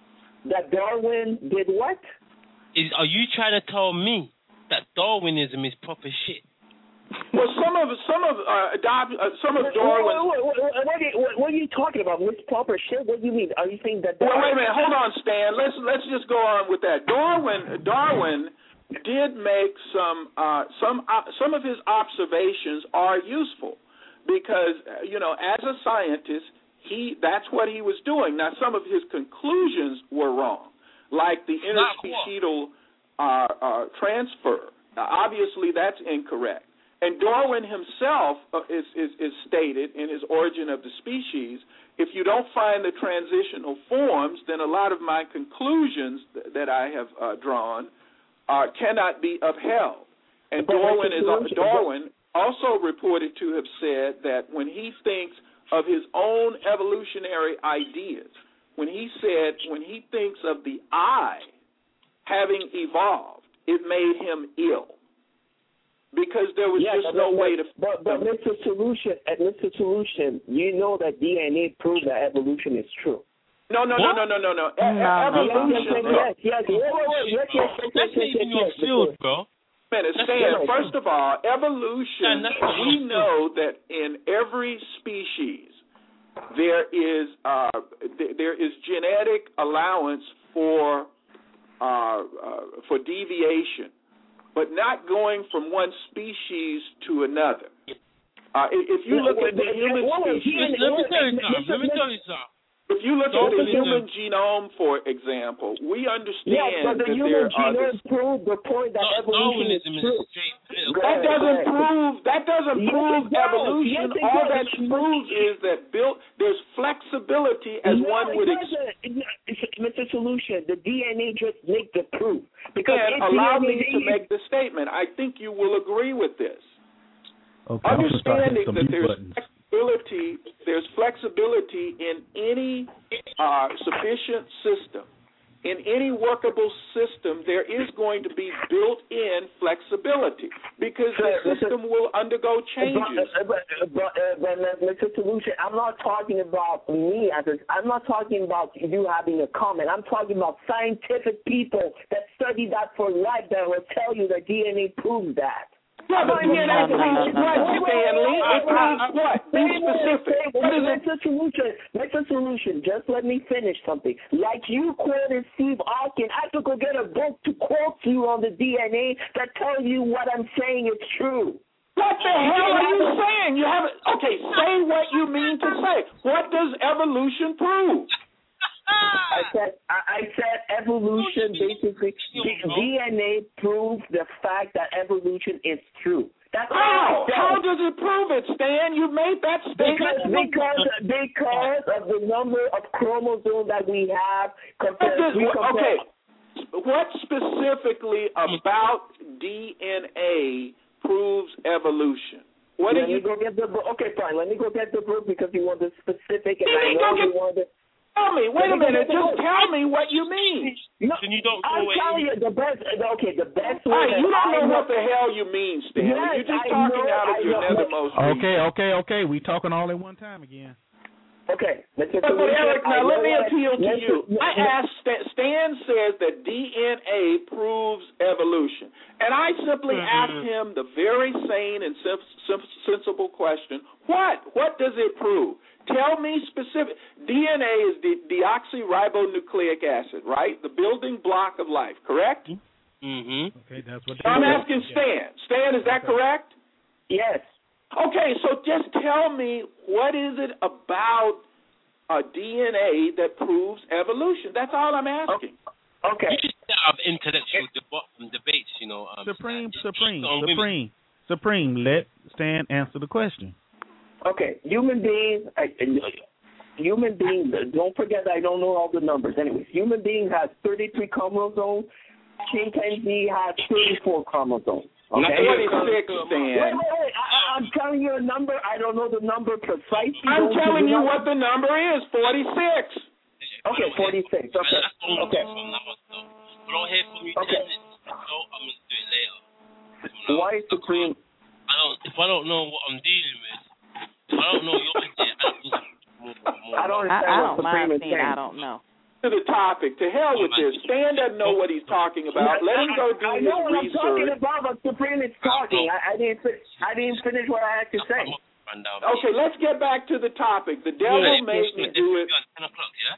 Speaker 8: That Darwin did what?
Speaker 2: Is Are you trying to tell me that Darwinism is proper shit?
Speaker 9: Well, some of some of uh, adopt, uh, some of Darwin.
Speaker 8: What, what, what, what, are you, what, what are you talking about? What's proper shit? What do you mean? Are you saying that?
Speaker 9: Well, wait a minute. Hold on, Stan. Let's let's just go on with that. Darwin Darwin did make some uh, some uh, some of his observations are useful because uh, you know, as a scientist, he that's what he was doing. Now, some of his conclusions were wrong, like the interspecial uh, uh, transfer. Now, obviously, that's incorrect. And Darwin himself uh, is, is, is stated in his Origin of the Species, if you don't find the transitional forms, then a lot of my conclusions th- that I have uh, drawn uh, cannot be upheld. And Darwin, is, uh, Darwin also reported to have said that when he thinks of his own evolutionary ideas, when he said, when he thinks of the eye having evolved, it made him ill. Because there was
Speaker 8: yeah,
Speaker 9: just
Speaker 8: but,
Speaker 9: no
Speaker 8: but,
Speaker 9: way to...
Speaker 8: But, but Mister Solution, uh, Mister Solution, you know that D N A proves that evolution is true.
Speaker 9: No, no, no, no, no, no, no. E-
Speaker 10: no.
Speaker 9: Evolution...
Speaker 8: Yes, yes, yes. Wait, wait, wait. Yes, yes, yes,
Speaker 2: That's
Speaker 8: yes,
Speaker 2: not
Speaker 8: yes,
Speaker 2: even your
Speaker 8: yes,
Speaker 2: field,
Speaker 8: yes.
Speaker 2: bro.
Speaker 9: Minute, Stan, first of all, evolution, we know that in every species there is uh, th- there is genetic allowance for uh, uh, for deviation, but not going from one species to another. Uh, if you look at the human species...
Speaker 2: Let me tell you something. Let me tell you something.
Speaker 9: If you look at the
Speaker 2: Darwinism-
Speaker 9: human genome, for example, we understand
Speaker 8: Yes, but the
Speaker 9: that
Speaker 8: human
Speaker 9: there are
Speaker 8: genome
Speaker 9: this,
Speaker 8: proved the point that
Speaker 2: Dar-
Speaker 8: evolution is
Speaker 2: Darwinism is
Speaker 8: true.
Speaker 2: straight political.
Speaker 8: Go
Speaker 9: that
Speaker 8: ahead, go
Speaker 9: doesn't
Speaker 8: ahead.
Speaker 9: prove that doesn't
Speaker 8: Yes,
Speaker 9: prove
Speaker 8: it does.
Speaker 9: evolution.
Speaker 8: Yes, it
Speaker 9: All
Speaker 8: does.
Speaker 9: that proves is that built there's flexibility as
Speaker 8: No,
Speaker 9: one
Speaker 8: it
Speaker 9: would expect.
Speaker 8: doesn't. It's- Mister Solution, the D N A just make the proof. Because
Speaker 9: And
Speaker 8: if
Speaker 9: allow
Speaker 8: D N A
Speaker 9: me to make the statement. I think you will agree with this.
Speaker 4: Okay, I'm gonna start hitting
Speaker 9: Understanding
Speaker 4: some
Speaker 9: that
Speaker 4: mute
Speaker 9: there's
Speaker 4: buttons.
Speaker 9: flexibility, there's flexibility in any uh, sufficient system. In any workable system, there is going to be built-in flexibility because the
Speaker 8: Sir,
Speaker 9: system will undergo changes.
Speaker 8: But, but, but, uh, but Mister Solution, I'm not talking about me as a, I'm not talking about you having a comment. I'm talking about scientific people that study that for life that will tell you that D N A proves that.
Speaker 9: Yeah, but D N A proves what, Stanley? It proves what? Be specific. What is it?
Speaker 8: Mister Solution, Mister Solution, just let me finish something. Like you quoted Steve Austin, I have to go get a book to quote you on the D N A that tells you what I'm saying is true.
Speaker 9: What the hell are you saying? You haven't. Okay, say what you mean to say. What does evolution prove?
Speaker 8: I said, I, I said evolution basically, D, D N A proves the fact that evolution is true. That's
Speaker 9: How?
Speaker 8: all I said.
Speaker 9: How does it prove it, Stan? You made that
Speaker 8: Because,
Speaker 9: statement.
Speaker 8: because, because of the number of chromosomes that we have compared
Speaker 9: What does-
Speaker 8: we compare,
Speaker 9: okay, what specifically about D N A proves evolution? What
Speaker 8: let
Speaker 9: do
Speaker 8: me
Speaker 9: you
Speaker 8: go get the book. Okay, fine. Let me go get the book because you want the specific, and
Speaker 9: You
Speaker 8: I
Speaker 9: need
Speaker 8: know
Speaker 9: to
Speaker 8: you
Speaker 9: get-
Speaker 8: want the.
Speaker 9: tell me? Wait a
Speaker 8: Let me go
Speaker 9: minute.
Speaker 8: get the
Speaker 9: Just
Speaker 8: book.
Speaker 9: tell me what you mean.
Speaker 8: No,
Speaker 2: Then you don't
Speaker 8: I'm
Speaker 2: go away.
Speaker 8: telling you the best. Okay, the best way.
Speaker 9: Hey,
Speaker 8: that
Speaker 9: you don't
Speaker 8: I
Speaker 9: know what the hell you mean, Stanley.
Speaker 8: Yes,
Speaker 9: You're just
Speaker 8: I
Speaker 9: talking
Speaker 8: know,
Speaker 9: out of
Speaker 8: I
Speaker 9: your
Speaker 8: know.
Speaker 9: nethermost
Speaker 4: Okay,
Speaker 9: region.
Speaker 4: okay, okay. We talking all at one time again.
Speaker 8: Okay, Mister
Speaker 9: But, but
Speaker 8: Solution,
Speaker 9: Eric, now
Speaker 8: I
Speaker 9: let
Speaker 8: know
Speaker 9: me
Speaker 8: what-
Speaker 9: appeal to
Speaker 8: Mister
Speaker 9: you. I
Speaker 8: Mister
Speaker 9: asked Stan, Stan says that D N A proves evolution, and I simply
Speaker 2: Mhm.
Speaker 9: asked him the very sane and sim- sim- sensible question: What? What does it prove? Tell me specific. D N A is the deoxyribonucleic acid, right? The building block of life, correct?
Speaker 2: Mm-hmm.
Speaker 4: Okay, that's what.
Speaker 9: I'm
Speaker 4: they-
Speaker 9: asking Stan. Stan, is that correct?
Speaker 8: Yes.
Speaker 9: Okay, so just tell me what is it about uh, D N A that proves evolution? That's all I'm asking.
Speaker 8: Okay.
Speaker 2: We should have intellectual deb- debates, you know. Um,
Speaker 4: Supreme,
Speaker 2: Stan.
Speaker 4: Supreme,
Speaker 2: On women.
Speaker 4: Supreme, Supreme. Let Stan answer the question.
Speaker 8: Okay. Human beings. I, human beings. Don't forget, I don't know all the numbers. Anyways, human beings has thirty-three chromosomes. Chimpanzee has thirty-four chromosomes. Okay.
Speaker 9: forty-six,
Speaker 8: Wait,
Speaker 9: Stan.
Speaker 8: wait, wait. I, I'm telling you a number. I don't know the number precisely.
Speaker 9: I'm
Speaker 8: Don't
Speaker 9: telling you
Speaker 8: know.
Speaker 9: what the number is, forty-six.
Speaker 8: Okay, forty-six. Okay.
Speaker 2: That's the only
Speaker 8: Okay.
Speaker 2: from numbers, though. But don't hear from me
Speaker 8: Okay.
Speaker 2: ten minutes. So I'm going to do it later.
Speaker 8: Why is Supreme?
Speaker 2: I don't, if I don't know what I'm dealing with, if I don't know your idea, I don't need to more, more.
Speaker 8: I don't
Speaker 10: I,
Speaker 8: understand
Speaker 10: I
Speaker 8: what
Speaker 10: don't
Speaker 8: Supreme
Speaker 10: mind
Speaker 8: is
Speaker 10: saying
Speaker 8: saying.
Speaker 10: I don't know.
Speaker 9: To the topic. To hell with this. Stan doesn't know what he's talking about. Let him go do
Speaker 8: I
Speaker 9: his
Speaker 8: know what I'm talking
Speaker 9: research.
Speaker 8: about, but Supreme is talking. I, I didn't. Fi- I didn't finish what I had to say.
Speaker 2: Run down
Speaker 9: Okay, let's get back to the topic. The devil
Speaker 2: Yeah,
Speaker 9: made
Speaker 2: yes,
Speaker 9: me
Speaker 2: yes,
Speaker 9: do it.
Speaker 2: yes, ten o'clock, yeah?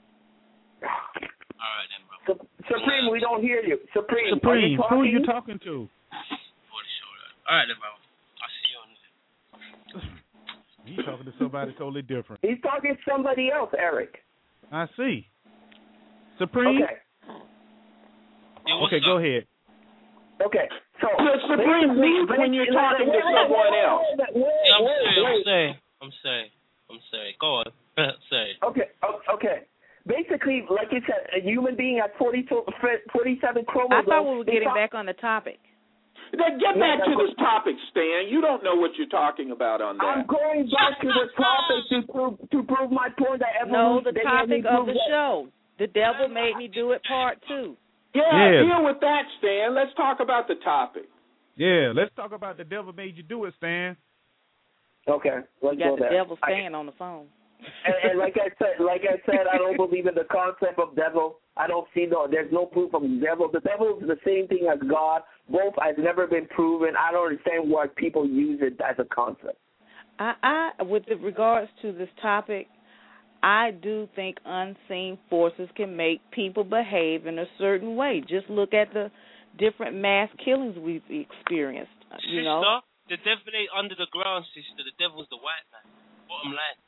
Speaker 2: All right, then, bro.
Speaker 8: Su- Supreme, we don't hear you. Supreme,
Speaker 4: Supreme,
Speaker 8: are
Speaker 4: who
Speaker 8: you
Speaker 4: you
Speaker 8: talking?
Speaker 4: talking to?
Speaker 2: For the show, right? All right, then, bro. I'll see you on there.
Speaker 4: You talking to somebody totally different.
Speaker 8: He's talking to somebody else, Eric.
Speaker 4: I see. Supreme.
Speaker 8: Okay.
Speaker 2: Yeah, what's
Speaker 4: Okay,
Speaker 2: up?
Speaker 4: go ahead.
Speaker 8: Okay. So
Speaker 9: The Supreme means when you're talking to someone else.
Speaker 8: Wait, wait,
Speaker 2: Yeah, I'm
Speaker 8: wait,
Speaker 2: sorry, I'm
Speaker 8: wait.
Speaker 2: sorry. I'm sorry. I'm sorry. Go on. sorry.
Speaker 8: Okay. o- Okay. Basically, like you said, a human being has forty-two, forty-seven
Speaker 10: I
Speaker 8: chromosomes.
Speaker 10: thought we were
Speaker 8: They
Speaker 10: getting
Speaker 8: talk-
Speaker 10: back on the topic.
Speaker 9: Then get back to this topic, Stan. You don't know what you're talking about on
Speaker 8: I'm
Speaker 9: that.
Speaker 8: going back to the topic to prove to prove my point that
Speaker 10: No,
Speaker 8: evolution.
Speaker 10: the
Speaker 8: they
Speaker 10: topic
Speaker 8: made me
Speaker 10: of
Speaker 8: prove
Speaker 10: the
Speaker 8: that-
Speaker 10: show. The devil made me do it, part two.
Speaker 9: Yeah,
Speaker 4: Yeah.
Speaker 9: deal with that, Stan. Let's talk about the topic.
Speaker 4: Yeah, let's talk about the devil made you do it, Stan.
Speaker 8: Okay, let's
Speaker 10: You
Speaker 8: go
Speaker 10: got the
Speaker 8: there.
Speaker 10: devil
Speaker 8: I-
Speaker 10: staying on the phone.
Speaker 8: and, and like I said, like I said, I don't believe in the concept of devil. I don't see no. There's no proof of the devil. The devil is the same thing as God. Both has never been proven. I don't understand why people use it as a concept.
Speaker 10: I, I, with the regards to this topic, I do think unseen forces can make people behave in a certain way. Just look at the different mass killings we've experienced. You know,
Speaker 2: Sister, the devil ain't under the ground, sister. The devil's the white man. Bottom line.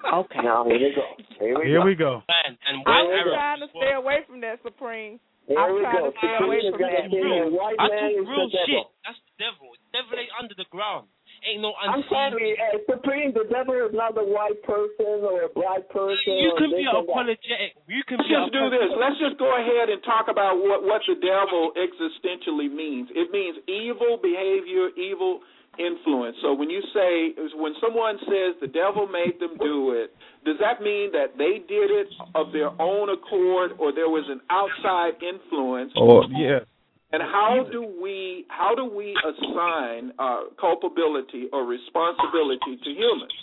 Speaker 10: Okay.
Speaker 8: Now here we go. Here we
Speaker 4: Here
Speaker 8: go.
Speaker 4: we go.
Speaker 2: Man, and
Speaker 10: I'm
Speaker 2: white
Speaker 8: Here we go.
Speaker 10: trying to
Speaker 2: Arabs.
Speaker 10: stay away from that, Supreme.
Speaker 8: Here
Speaker 10: I'm
Speaker 8: we
Speaker 10: trying
Speaker 8: go.
Speaker 10: to stay away
Speaker 8: Supreme is
Speaker 10: from
Speaker 8: gonna
Speaker 10: that.
Speaker 8: say that white
Speaker 2: I
Speaker 8: man
Speaker 2: talk
Speaker 8: is
Speaker 2: real
Speaker 8: the devil.
Speaker 2: shit. That's the devil. The devil ain't under the ground. Ain't no
Speaker 8: I'm
Speaker 2: unseen.
Speaker 8: sorry, uh, Supreme, the devil is not a white person or a black person.
Speaker 2: You
Speaker 8: or
Speaker 2: can
Speaker 8: this
Speaker 2: be
Speaker 8: and that.
Speaker 2: apologetic. You can
Speaker 9: Let's
Speaker 2: be
Speaker 9: just do this. Let's just go ahead and talk about what, what the devil existentially means. It means evil behavior, evil influence. So when you say, when someone says the devil made them do it, does that mean that they did it of their own accord, or there was an outside influence?
Speaker 4: Or yeah.
Speaker 9: And how do we how do we assign uh, culpability or responsibility to humans?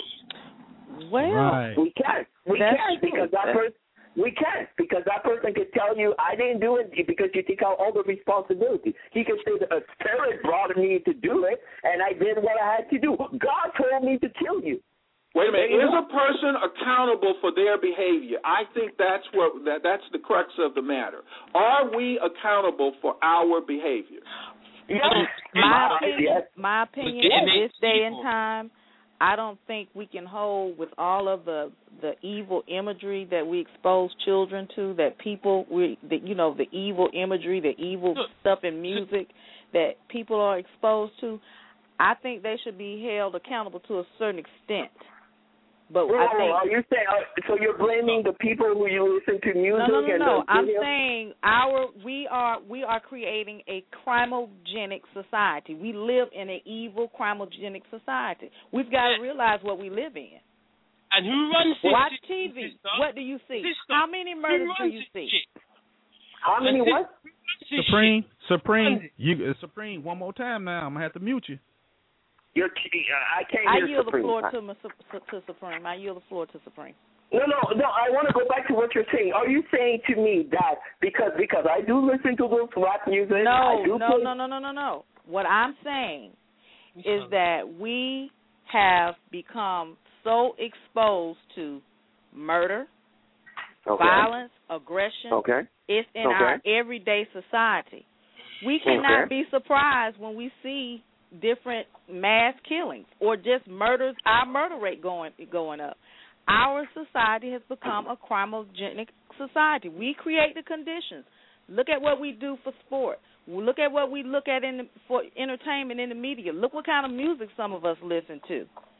Speaker 10: Well,
Speaker 4: Right.
Speaker 8: We can't. We
Speaker 10: That's
Speaker 8: can't
Speaker 10: true.
Speaker 8: because that
Speaker 10: That's-
Speaker 8: person. We can't because that person could tell you I didn't do it because you take out all the responsibility. He could say that a spirit brought me to do it, and I did what I had to do. God told me to kill you.
Speaker 9: Wait a minute. Is a person accountable for their behavior? I think that's what that, that's the crux of the matter. Are we accountable for our behavior?
Speaker 8: Yes.
Speaker 10: my
Speaker 8: Yes.
Speaker 10: opinion, my opinion,
Speaker 2: Yes.
Speaker 10: in this day and time, I don't think we can hold with all of the the evil imagery that we expose children to. That people, we, that you know, the evil imagery, the evil stuff in music that people are exposed to. I think they should be held accountable to a certain extent. But
Speaker 8: Whoa,
Speaker 10: I think
Speaker 8: are you saying uh, so? You're blaming the people who you listen to music?
Speaker 10: no, no, no,
Speaker 8: and
Speaker 10: no.
Speaker 8: the
Speaker 10: I'm
Speaker 8: video?
Speaker 10: saying our we are we are creating a crimogenic society. We live in an evil crimogenic society. We've got to realize what we live in.
Speaker 2: And who runs this?
Speaker 10: Watch
Speaker 2: shit,
Speaker 10: T V.
Speaker 2: sister?
Speaker 10: What do you see?
Speaker 2: Sister,
Speaker 10: How many
Speaker 2: who
Speaker 10: murders do
Speaker 2: runs
Speaker 10: you
Speaker 2: this
Speaker 10: see?
Speaker 2: shit?
Speaker 8: How many
Speaker 2: And
Speaker 8: what?
Speaker 2: who runs this
Speaker 4: Supreme,
Speaker 2: shit?
Speaker 4: Supreme, you uh, Supreme. One more time now. I'm gonna have to mute you.
Speaker 8: You're, uh, I can't
Speaker 10: I
Speaker 8: hear
Speaker 10: yield the
Speaker 8: Supreme.
Speaker 10: floor to, to Supreme. I yield the floor to Supreme.
Speaker 8: No, no, no. I want to go back to what you're saying. Are you saying to me that because because I do listen to those rap music?
Speaker 10: No,
Speaker 8: I do
Speaker 10: no,
Speaker 8: play...
Speaker 10: no, no, no, no, no. What I'm saying is that we have become so exposed to murder,
Speaker 8: Okay.
Speaker 10: violence, aggression.
Speaker 8: Okay.
Speaker 10: It's in
Speaker 8: Okay.
Speaker 10: our everyday society. We cannot
Speaker 8: Okay.
Speaker 10: be surprised when we see different mass killings or just murders, our murder rate going going up. Our society has become a crimogenic society. We create the conditions. Look at what we do for sport. Look at what we look at in the, for entertainment in the media. Look what kind of music some of us listen to.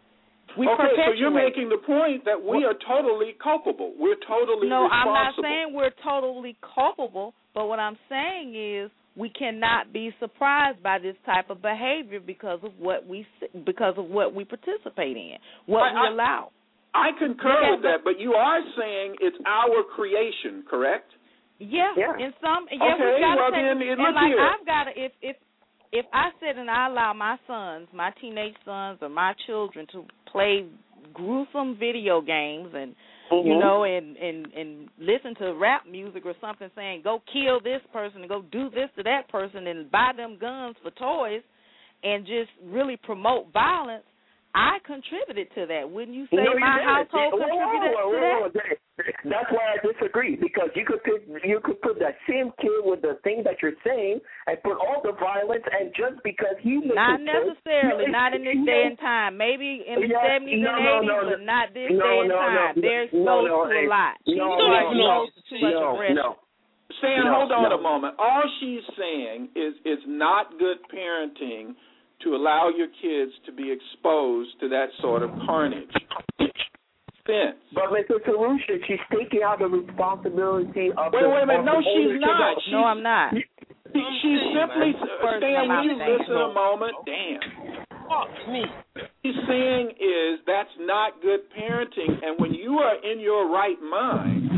Speaker 10: We
Speaker 9: okay, so you're
Speaker 10: perpetuate.
Speaker 9: making the point that we are totally culpable. We're totally
Speaker 10: No, I'm not
Speaker 9: responsible.
Speaker 10: saying we're totally culpable, but what I'm saying is we cannot be surprised by this type of behavior because of what we because of what we participate in, what
Speaker 9: I-
Speaker 10: we
Speaker 9: I-
Speaker 10: allow.
Speaker 9: I concur
Speaker 10: Look at
Speaker 9: with that, but you are saying it's our creation, correct?
Speaker 10: Yeah,
Speaker 8: Yeah.
Speaker 10: in some yeah,
Speaker 9: Okay,
Speaker 10: we gotta
Speaker 9: well
Speaker 10: take,
Speaker 9: then,
Speaker 10: and
Speaker 9: look
Speaker 10: like
Speaker 9: here.
Speaker 10: I've gotta if if if I sit and I allow my sons, my teenage sons or my children to play gruesome video games and
Speaker 8: Mm-hmm.
Speaker 10: you know and, and and listen to rap music or something saying go kill this person and go do this to that person and buy them guns for toys and just really promote violence, I contributed to that. Wouldn't you say
Speaker 8: No, you
Speaker 10: my
Speaker 8: didn't.
Speaker 10: household
Speaker 8: Whoa,
Speaker 10: contributed
Speaker 8: whoa, whoa,
Speaker 10: to
Speaker 8: whoa,
Speaker 10: that?
Speaker 8: whoa. That's why I disagree because you could put, you could put that same kid with the thing that you're saying and put all the violence and just because he
Speaker 10: Not
Speaker 8: listens
Speaker 10: necessarily,
Speaker 8: to,
Speaker 10: not in this day and time. Maybe in the
Speaker 8: Yeah,
Speaker 10: seventies
Speaker 8: no,
Speaker 10: and
Speaker 8: no,
Speaker 10: eighties,
Speaker 8: no,
Speaker 10: but not this
Speaker 8: no,
Speaker 10: day and
Speaker 8: no,
Speaker 10: time.
Speaker 8: no,
Speaker 10: They're
Speaker 8: no,
Speaker 10: exposed
Speaker 8: no,
Speaker 10: to a
Speaker 8: hey,
Speaker 10: lot.
Speaker 8: no,
Speaker 10: She's
Speaker 8: no,
Speaker 10: exposed
Speaker 8: no,
Speaker 10: to too much
Speaker 8: no,
Speaker 10: aggression.
Speaker 8: no.
Speaker 9: Stan,
Speaker 8: No,
Speaker 9: hold on
Speaker 8: no.
Speaker 9: a moment. All she's saying is it's not good parenting to allow your kids to be exposed to that sort of carnage. Sense.
Speaker 8: But Mister Solution, she's taking out the responsibility of
Speaker 9: Wait,
Speaker 8: the
Speaker 9: wait a minute. No,
Speaker 8: of the
Speaker 9: she's
Speaker 8: ownership
Speaker 9: not.
Speaker 8: of-
Speaker 9: She's,
Speaker 10: No, I'm not.
Speaker 9: She, she's simply,
Speaker 10: First,
Speaker 9: Stan,
Speaker 10: I'm not
Speaker 9: will you
Speaker 10: saying.
Speaker 9: listen a moment? Damn.
Speaker 2: Fuck me.
Speaker 9: She's saying is that's not good parenting, and when you are in your right mind,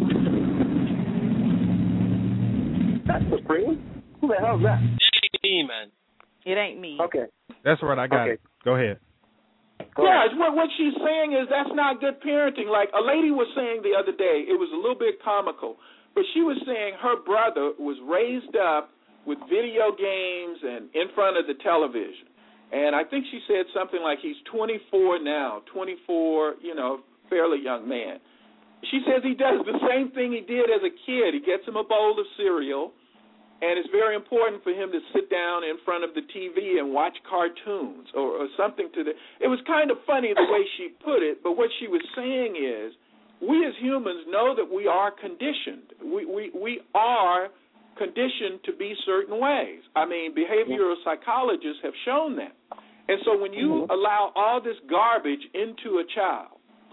Speaker 8: That's Supreme. Who the hell is that?
Speaker 2: It ain't me, man.
Speaker 10: It ain't me.
Speaker 8: Okay.
Speaker 4: That's right. I got
Speaker 8: Okay.
Speaker 4: it. Go ahead.
Speaker 8: Go
Speaker 9: yeah,
Speaker 8: ahead.
Speaker 9: what, what she's saying is that's not good parenting. Like a lady was saying the other day, it was a little bit comical, but she was saying her brother was raised up with video games and in front of the television. And I think she said something like he's twenty-four now, twenty-four, you know, fairly young man. She says he does the same thing he did as a kid. He gets him a bowl of cereal, and it's very important for him to sit down in front of the T V and watch cartoons or, or something to the. It was kind of funny the way she put it, but what she was saying is, we as humans know that we are conditioned. We we we are conditioned to be certain ways. I mean, behavioral psychologists have shown that. And so when you mm-hmm. allow all this garbage into a child,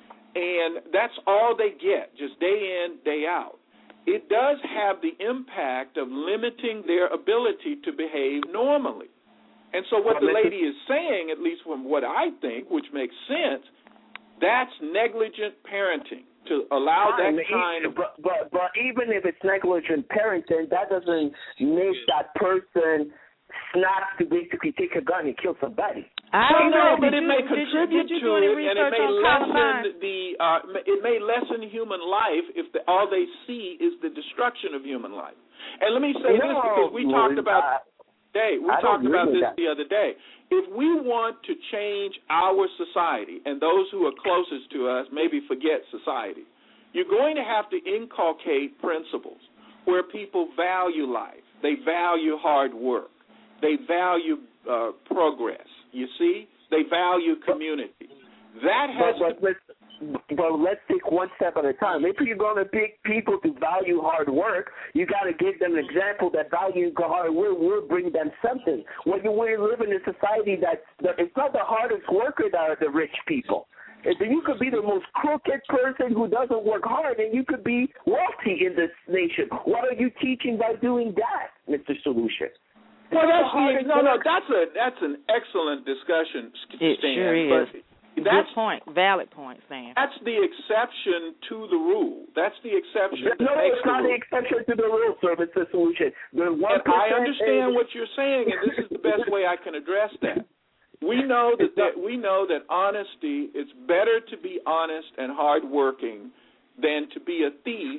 Speaker 9: and that's all they get, just day in, day out, it does have the impact of limiting their ability to behave normally. And so what the lady is saying, at least from what I think, which makes sense, that's negligent parenting, to allow that kind of...
Speaker 8: But, but, but even if it's negligent parenting, that doesn't make that person snap to basically take a gun and kill somebody.
Speaker 10: I don't
Speaker 9: no,
Speaker 10: know,
Speaker 9: but
Speaker 10: did
Speaker 9: it
Speaker 10: you,
Speaker 9: may
Speaker 10: did
Speaker 9: contribute
Speaker 10: you, did you
Speaker 9: to
Speaker 10: do any
Speaker 9: it, and it may lessen the uh, it may lessen human life if the, all they see is the destruction of human life. And let me say
Speaker 8: no,
Speaker 9: this, because we talked about today, we
Speaker 8: I
Speaker 9: talked about this
Speaker 8: that.
Speaker 9: the other day. If we want to change our society, and those who are closest to us maybe forget society, you're going to have to inculcate principles where people value life, they value hard work, they value uh, progress. You see, they value community. That has.
Speaker 8: But, but, let's, but let's take one step at a time. If you're going to pick people to value hard work, you got to give them an example that valuing hard work will bring them something. When you when you live in a society that's that it's not the hardest worker that are the rich people. You could be the most crooked person who doesn't work hard, and you could be wealthy in this nation. What are you teaching by doing that, Mister Solution?
Speaker 9: Well, that's the, no, no, that's a that's an excellent discussion,
Speaker 10: It
Speaker 9: Stan.
Speaker 10: sure is.
Speaker 9: But that's,
Speaker 10: Good point, valid point, Stan.
Speaker 9: That's the exception to the rule. That's the exception.
Speaker 8: No, it's not the exception to the rule, sir, Mister Solution. The one
Speaker 9: I understand what you're saying, and this is the best way I can address that. We know that, that we know that honesty, it's better to be honest and hardworking than to be a thief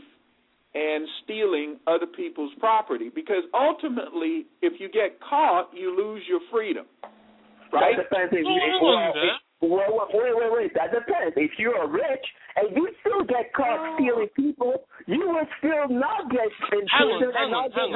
Speaker 9: and stealing other people's property, because ultimately, if you get caught, you lose your freedom, right?
Speaker 8: That depends. If you, well, well, wait, wait, wait. That depends. If you are rich and you still get caught stealing people, you will still not get in prison and not get.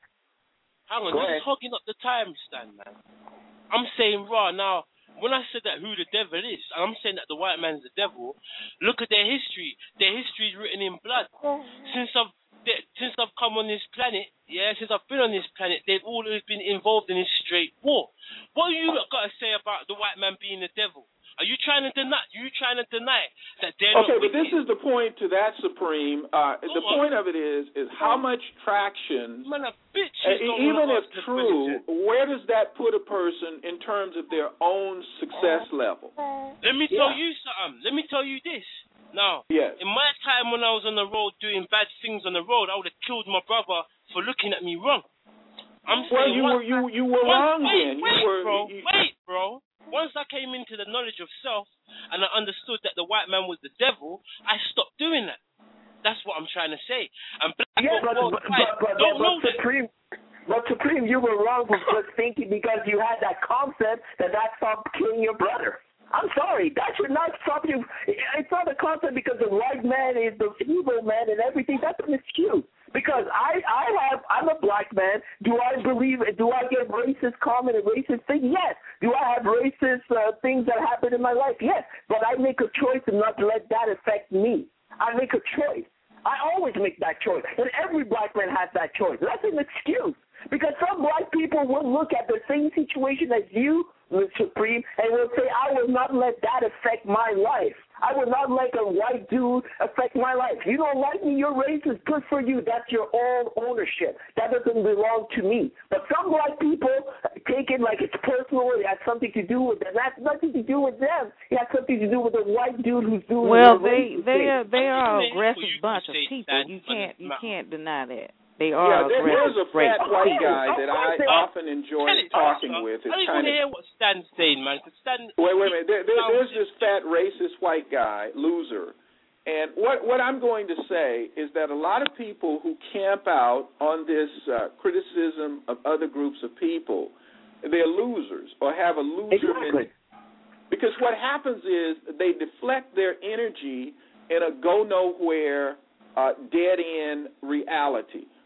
Speaker 2: Hang on, you're just hogging up the time, Stan, man. I'm saying raw now. When I said that who the devil is, I'm saying that the white man's the devil. Look at their history. Their history is written in blood. Since I've since I've come on this planet, yeah, since I've been on this planet, they've always been involved in this straight war. What have you got to say about the white man being the devil? Are you trying to deny? Are you trying to deny that they're
Speaker 9: okay,
Speaker 2: not?
Speaker 9: Okay, but this is the point to that, Supreme. Uh, the
Speaker 2: oh,
Speaker 9: point of it is, is how much traction,
Speaker 2: man, a bitch
Speaker 9: uh, even if true, where does that put a person in terms of their own success level?
Speaker 2: Let me tell yeah. you something. Let me tell you this. Now,
Speaker 9: yes.
Speaker 2: in my time when I was on the road doing bad things on the road, I would have killed my brother for looking at me wrong. I'm
Speaker 9: well,
Speaker 2: saying,
Speaker 9: you were you you were
Speaker 2: once,
Speaker 9: wrong
Speaker 2: wait,
Speaker 9: then.
Speaker 2: Wait,
Speaker 9: you were,
Speaker 2: bro.
Speaker 9: You,
Speaker 2: wait, bro. Once I came into the knowledge of self and I understood that the white man was the devil, I stopped doing that. That's what I'm trying to say. And black
Speaker 8: yeah, but,
Speaker 2: but,
Speaker 8: but, but, but,
Speaker 2: don't
Speaker 8: but
Speaker 2: know
Speaker 8: Supreme,
Speaker 2: that.
Speaker 8: But Supreme, you were wrong for just thinking because you had that concept that that stopped killing your brother. I'm sorry, that should not stop you. It's not a concept because the white man is the evil man and everything. That's an excuse. Because I, I have, I'm a black man. Do I believe? Do I get racist comment and racist things? Yes. Do I have racist uh, things that happen in my life? Yes. But I make a choice to not let that affect me. I make a choice. I always make that choice, and every black man has that choice. That's an excuse. Because some black people will look at the same situation as you, Mister Supreme, and will say, I will not let that affect my life. I will not let a white dude affect my life. You don't like me, you're racist, good for you. That's your own ownership. That doesn't belong to me. But some black people take it like it's personal. It has something to do with them. That has nothing to do with them. It has something to do with the white dude who's doing
Speaker 10: well,
Speaker 8: the
Speaker 10: they
Speaker 8: racist
Speaker 10: they
Speaker 8: thing.
Speaker 10: are they are an aggressive bunch of people. You can't you can't deny that. They are
Speaker 9: yeah, there,
Speaker 10: aggressive.
Speaker 9: there's a fat
Speaker 10: people.
Speaker 9: white guy that I often enjoy talking with. It's
Speaker 2: I just
Speaker 9: kind
Speaker 2: want to
Speaker 9: of,
Speaker 2: hear what Stan's saying, man. Stan,
Speaker 9: wait, wait a minute. There, there, there's this fat racist white guy, loser. And what, what I'm going to say is that a lot of people who camp out on this uh, criticism of other groups of people, they're losers or have a loser
Speaker 8: exactly.
Speaker 9: mentality. Because what happens is they deflect their energy in a go-nowhere, uh, dead-end reality.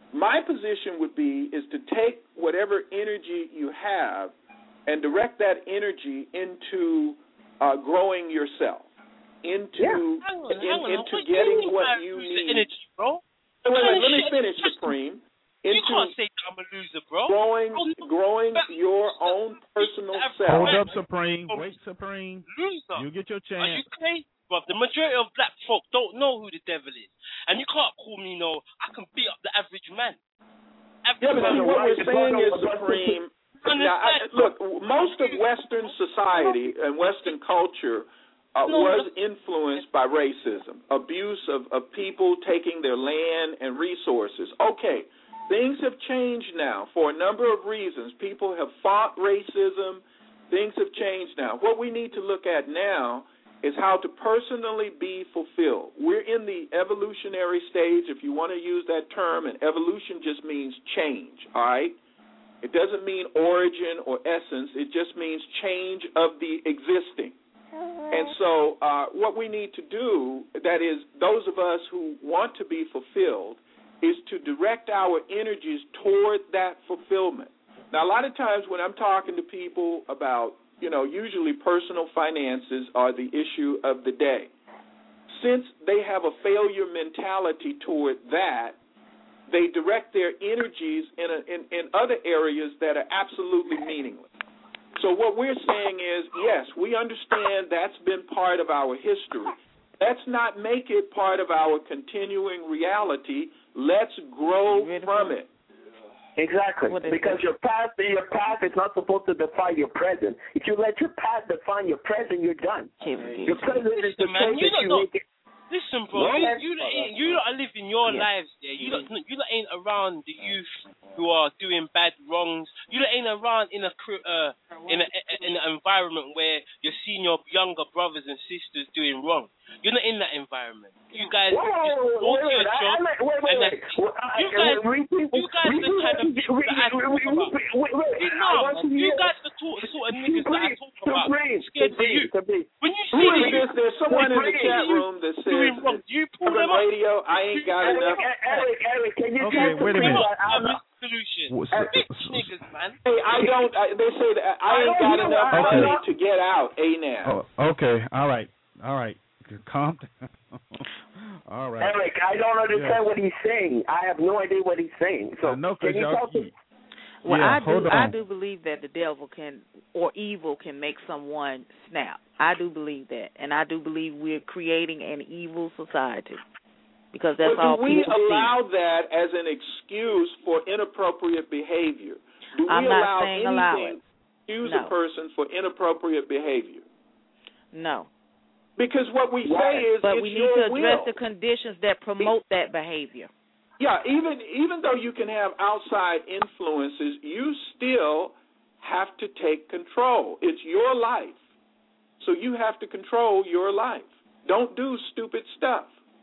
Speaker 9: my position would be is to take whatever energy you have and direct that energy into uh, growing yourself, into
Speaker 8: Yeah.
Speaker 2: Hang on,
Speaker 9: in,
Speaker 2: hang on.
Speaker 9: into
Speaker 2: What do you
Speaker 9: getting
Speaker 2: mean
Speaker 9: what
Speaker 2: by
Speaker 9: you
Speaker 2: lose
Speaker 9: need.
Speaker 2: the energy, bro?
Speaker 9: Wait, wait, wait, let me
Speaker 2: Shit.
Speaker 9: finish, Supreme.
Speaker 2: You
Speaker 9: Into
Speaker 2: can't say that I'm a loser, bro.
Speaker 9: growing,
Speaker 2: I'm not-
Speaker 9: growing
Speaker 2: but-
Speaker 9: your own personal
Speaker 2: Hold
Speaker 9: self.
Speaker 4: Hold up, Supreme. Wait, Supreme.
Speaker 2: Loser.
Speaker 4: You get your
Speaker 2: Are you
Speaker 4: chance.
Speaker 2: crazy? But the majority of black folk don't know who the devil is. And you can't call me no, I can beat up the average man. Average
Speaker 9: Yeah, but
Speaker 2: man.
Speaker 9: see, what we're saying is, Supreme, now, I, look, most of Western society and Western culture uh, was influenced by racism, abuse of, of people taking their land and resources. Okay, things have changed now for a number of reasons. People have fought racism. Things have changed now. What we need to look at now is how to personally be fulfilled. We're in the evolutionary stage, if you want to use that term, and evolution just means change, all right? It doesn't mean origin or essence. It just means change of the existing. And so uh, what we need to do, that is, those of us who want to be fulfilled, is to direct our energies toward that fulfillment. Now, a lot of times when I'm talking to people about, you know, usually personal finances are the issue of the day. Since they have a failure mentality toward that, they direct their energies in, a, in, in other areas that are absolutely meaningless. So what we're saying is, yes, we understand that's been part of our history. Let's not make it part of our continuing reality. Let's grow from it.
Speaker 8: Exactly, because your past, your past is not supposed to define your present. If you let your past define your present, you're done. Your present is the
Speaker 2: man,
Speaker 8: choice
Speaker 2: you
Speaker 8: that you
Speaker 2: don't-
Speaker 8: make. It.
Speaker 2: Listen, bro,
Speaker 8: No,
Speaker 2: you
Speaker 8: that's-
Speaker 2: you lot ain't, you lot are living your
Speaker 8: Yeah.
Speaker 2: lives there. You lot, you lot ain't around the youth who are doing bad wrongs. You lot ain't around in a cr- uh, in a in an environment where you're seeing your younger brothers and sisters doing wrong. You're not in that environment. You guys
Speaker 8: Whoa,
Speaker 2: just
Speaker 8: whoa,
Speaker 2: go
Speaker 8: wait,
Speaker 2: to your
Speaker 8: wait, I-
Speaker 2: job
Speaker 8: I like- wait, wait,
Speaker 2: and
Speaker 8: wait.
Speaker 2: that's-
Speaker 8: Well, I-
Speaker 2: you
Speaker 8: I-
Speaker 2: guys,
Speaker 8: we- we-
Speaker 2: you guys
Speaker 8: we-
Speaker 2: the kind of
Speaker 8: we-
Speaker 2: people
Speaker 8: we-
Speaker 2: that I
Speaker 8: we-
Speaker 2: talk
Speaker 8: we-
Speaker 2: about.
Speaker 8: we- wait, wait,
Speaker 2: See,
Speaker 8: I
Speaker 2: no,
Speaker 8: want to
Speaker 2: you
Speaker 8: hear-
Speaker 2: guys the talk, the sort of niggas that I talk about.
Speaker 8: Supreme,
Speaker 2: Scared for you.
Speaker 8: Supreme.
Speaker 2: When you
Speaker 9: Who
Speaker 2: see
Speaker 9: is
Speaker 2: the
Speaker 9: this? There's someone in the
Speaker 2: Supreme,
Speaker 9: chat room that
Speaker 2: doing
Speaker 9: says,
Speaker 2: wrong. You pull
Speaker 9: Urban
Speaker 2: them up.
Speaker 9: Radio, I ain't got
Speaker 8: Eric,
Speaker 9: enough.
Speaker 8: Eric, Eric, can you
Speaker 4: Okay,
Speaker 8: tell
Speaker 4: wait a
Speaker 8: Supreme
Speaker 4: minute.
Speaker 8: that I'm not-
Speaker 2: Solution.
Speaker 4: What's
Speaker 2: Bitch niggas, man.
Speaker 9: Hey, I don't, I, they say that I
Speaker 8: I
Speaker 9: ain't
Speaker 8: don't
Speaker 9: got
Speaker 8: know,
Speaker 9: enough
Speaker 8: I
Speaker 4: don't
Speaker 9: money
Speaker 8: know.
Speaker 9: to get out, A now.
Speaker 4: Oh, okay. All right. All right. Calm down. All right.
Speaker 8: Eric, I don't understand
Speaker 4: Yeah.
Speaker 8: what he's saying. I have no idea what he's saying. So
Speaker 4: I know, 'cause
Speaker 8: can you
Speaker 4: y'all-
Speaker 8: talk to?
Speaker 10: Well,
Speaker 4: Yeah,
Speaker 10: I
Speaker 4: hold
Speaker 10: do. I
Speaker 4: on.
Speaker 10: do believe that the devil can, or evil can make someone snap. I do believe that, and I do believe we're creating an evil society because that's
Speaker 9: but
Speaker 10: all
Speaker 9: do we
Speaker 10: people
Speaker 9: allow that as an excuse for inappropriate behavior? Do we
Speaker 10: I'm not
Speaker 9: allow
Speaker 10: saying allow
Speaker 9: anything
Speaker 10: it.
Speaker 9: to excuse
Speaker 10: No.
Speaker 9: a person for inappropriate behavior?
Speaker 10: see. No,
Speaker 9: Because what we
Speaker 8: Right.
Speaker 9: say is
Speaker 10: but
Speaker 9: it's
Speaker 10: we need
Speaker 9: your
Speaker 10: to address
Speaker 9: will.
Speaker 10: the conditions that promote that behavior.
Speaker 9: Yeah, even even though you can have outside influences, you still have to take control. It's your life. So you have to control your life. Don't do stupid stuff.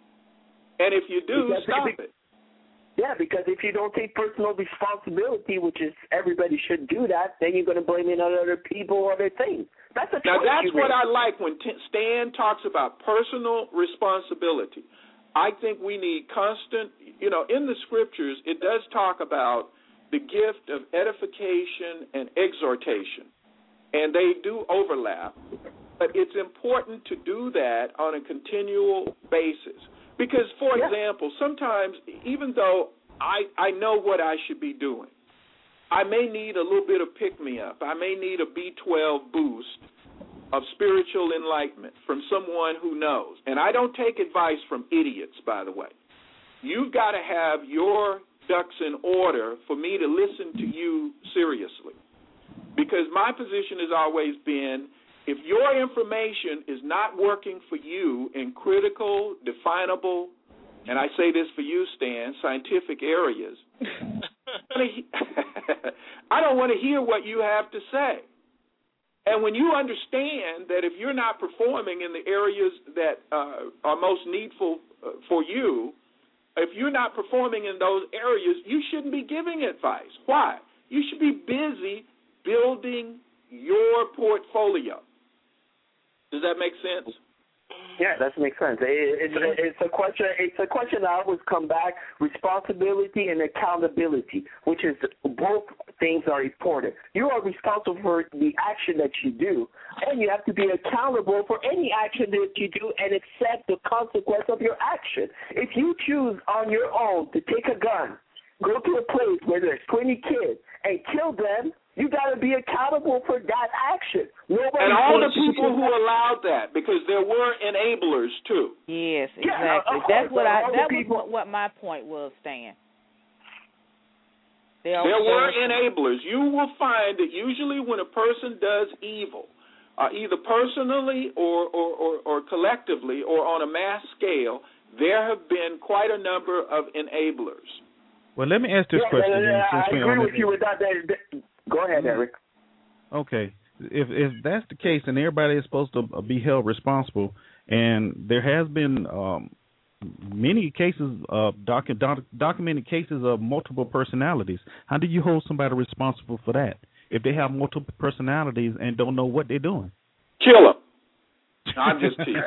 Speaker 9: And if you do,
Speaker 8: Because
Speaker 9: stop
Speaker 8: if
Speaker 9: it.
Speaker 8: Yeah, because if you don't take personal responsibility, which is everybody should do that, then you're going to blame it on other people or other things. That's a
Speaker 9: Now,
Speaker 8: choice
Speaker 9: that's
Speaker 8: you
Speaker 9: what
Speaker 8: make.
Speaker 9: I like when T- Stan talks about personal responsibility. I think we need constant, you know, in the scriptures, it does talk about the gift of edification and exhortation, and they do overlap. But it's important to do that on a continual basis. Because, for
Speaker 8: Yeah.
Speaker 9: example, sometimes, even though I, I know what I should be doing, I may need a little bit of pick-me-up. I may need a B twelve boost of spiritual enlightenment from someone who knows. And I don't take advice from idiots, by the way. You've got to have your ducks in order for me to listen to you seriously. Because my position has always been, if your information is not working for you in critical, definable, and I say this for you, Stan, scientific areas, I don't want to hear what you have to say. And when you understand that if you're not performing in the areas that uh, are most needful uh, for you, if you're not performing in those areas, you shouldn't be giving advice. Why? You should be busy building your portfolio. Does that make sense?
Speaker 8: Yeah, that makes sense. It, it's, it's a question. It's a question that always come back: responsibility and accountability, which is both things are important. You are responsible for the action that you do, and you have to be accountable for any action that you do and accept the consequence of your action. If you choose on your own to take a gun, go to a place where there's twenty kids, and kill them, you got to be accountable for that action. Nobody
Speaker 9: and all the people who allowed that, because there were enablers too.
Speaker 10: Yes, exactly.
Speaker 8: Yeah,
Speaker 10: that's what I. That
Speaker 8: people,
Speaker 10: was what my point was, Stan.
Speaker 9: There, there were enablers. You will find that usually when a person does evil, uh, either personally or, or, or, or collectively or on a mass scale, there have been quite a number of enablers.
Speaker 4: Well, let me ask this
Speaker 8: yeah,
Speaker 4: question.
Speaker 8: Yeah, yeah,
Speaker 4: since
Speaker 8: I agree with you with that. Go ahead, Eric.
Speaker 4: Okay. If if that's the case, and everybody is supposed to be held responsible, and there has been um, many cases of docu- doc- documented cases of multiple personalities, how do you hold somebody responsible for that if they have multiple personalities and don't know what they're doing?
Speaker 9: Kill them. I'm just teasing.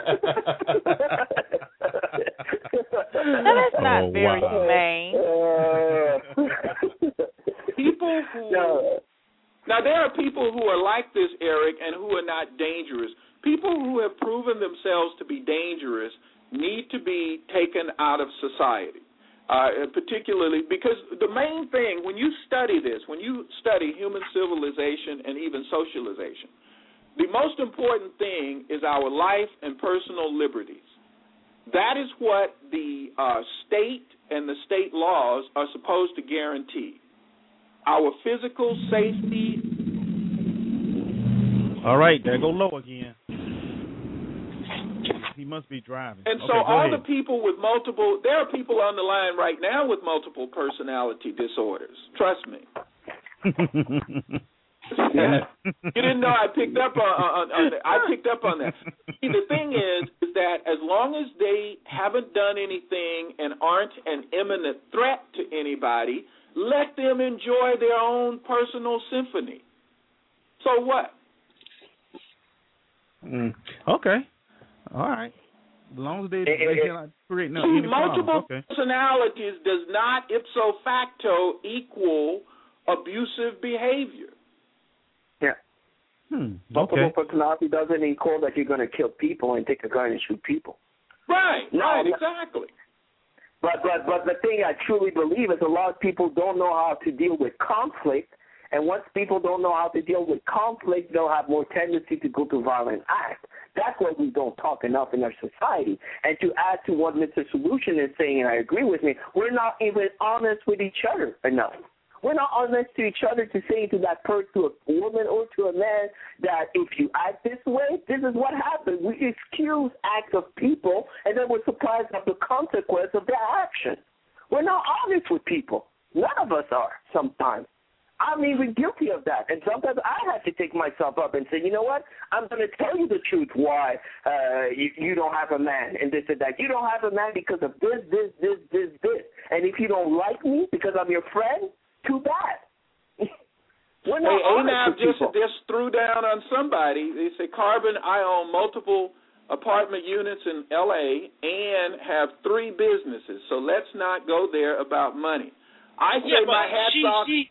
Speaker 10: Now, that's not
Speaker 4: oh,
Speaker 10: very
Speaker 4: wow.
Speaker 10: humane.
Speaker 9: People who no. Now there are people who are like this, Eric, and who are not dangerous. People who have proven themselves to be dangerous need to be taken out of society, uh, particularly because the main thing when you study this, when you study human civilization and even socialization, the most important thing is our life and personal liberties. That is what the uh, state and the state laws are supposed to guarantee. Our physical safety.
Speaker 4: All right, there go low again. He must be driving.
Speaker 9: And
Speaker 4: okay,
Speaker 9: so all
Speaker 4: ahead.
Speaker 9: the people with multiple, there are people on the line right now with multiple personality disorders. Trust me. Yeah. You didn't know I picked up on, on, on that. I picked up on that. See, the thing is, is that as long as they haven't done anything and aren't an imminent threat to anybody, let them enjoy their own personal symphony. So what?
Speaker 4: Mm. Okay. All right. As long as they, they cannot create no
Speaker 9: See,
Speaker 4: any
Speaker 9: multiple
Speaker 4: okay.
Speaker 9: personalities does not ipso facto equal abusive behavior.
Speaker 8: Yeah.
Speaker 4: Hmm.
Speaker 8: Multiple
Speaker 4: Okay.
Speaker 8: personality doesn't equal that you're going to kill people and take a gun and shoot people.
Speaker 9: Right.
Speaker 8: No,
Speaker 9: right.
Speaker 8: no.
Speaker 9: Exactly.
Speaker 8: But but but the thing I truly believe is a lot of people don't know how to deal with conflict, and once people don't know how to deal with conflict, they'll have more tendency to go to violent acts. That's what we don't talk enough in our society. And to add to what Mister Solution is saying, and I agree with me, we're not even honest with each other enough. We're not honest to each other to say to that person, to a woman or to a man, that if you act this way, this is what happens. We excuse acts of people, and then we're surprised at the consequence of their action. We're not honest with people. None of us are sometimes. I'm even guilty of that. And sometimes I have to take myself up and say, you know what, I'm going to tell you the truth why uh, you, you don't have a man and this and that. You don't have a man because of this, this, this, this, this. And if you don't like me because I'm your friend, too bad. We're not
Speaker 9: hey, Anab just, just threw down on somebody. They say, Carbon, I own multiple apartment units in L A and have three businesses, so let's not go there about money. I say
Speaker 2: yeah,
Speaker 9: my hats
Speaker 2: she,
Speaker 9: off.
Speaker 2: She,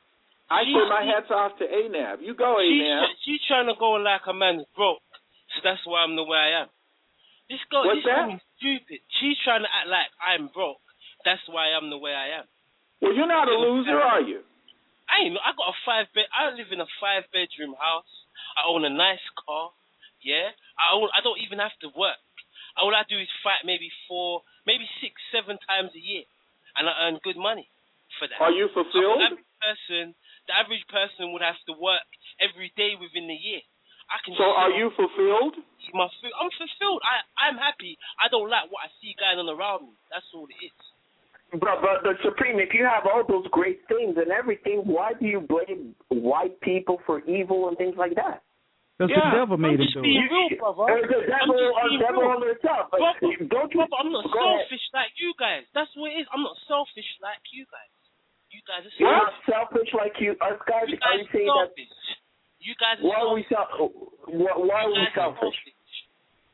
Speaker 9: I
Speaker 2: she,
Speaker 9: say my hats off to Anab. You go, Anab.
Speaker 2: She's she trying to go like a man's broke, so that's why I'm the way I am. This girl,
Speaker 9: What's
Speaker 2: this
Speaker 9: that?
Speaker 2: woman's stupid. She's trying to act like I'm broke. That's why I'm the way I am.
Speaker 9: Well, you're not a loser, are you?
Speaker 2: I ain't. I got a five bed. I live in a five bedroom house. I own a nice car. Yeah. I own. I don't even have to work. All I do is fight maybe four, maybe six, seven times a year, and I earn good money for that.
Speaker 9: Are you fulfilled?
Speaker 2: The average person, the average person would have to work every day within the year. I can.
Speaker 9: So, are you fulfilled?
Speaker 2: My food. I'm fulfilled. I. I'm happy. I don't like what I see going on around me. That's all it is.
Speaker 8: But, but the Supreme, if you have all those great things and everything, why do you blame white people for evil and things like that?
Speaker 4: Because
Speaker 2: yeah,
Speaker 4: the devil made
Speaker 2: I'm
Speaker 4: him
Speaker 2: just
Speaker 4: do
Speaker 2: being
Speaker 4: it.
Speaker 2: real, brother.
Speaker 8: Uh, the devil,
Speaker 2: I'm
Speaker 8: uh, devil on itself.
Speaker 2: Brother,
Speaker 8: don't you,
Speaker 2: brother, I'm not selfish ahead. like you guys. That's what it is. I'm not selfish like you guys. You guys are selfish.
Speaker 8: You're not selfish like you. Us guys,
Speaker 2: you
Speaker 8: are
Speaker 2: guys
Speaker 8: you saying
Speaker 2: selfish.
Speaker 8: that?
Speaker 2: You guys are
Speaker 8: why
Speaker 2: selfish.
Speaker 8: Are we sel- why, why are we selfish?
Speaker 2: selfish?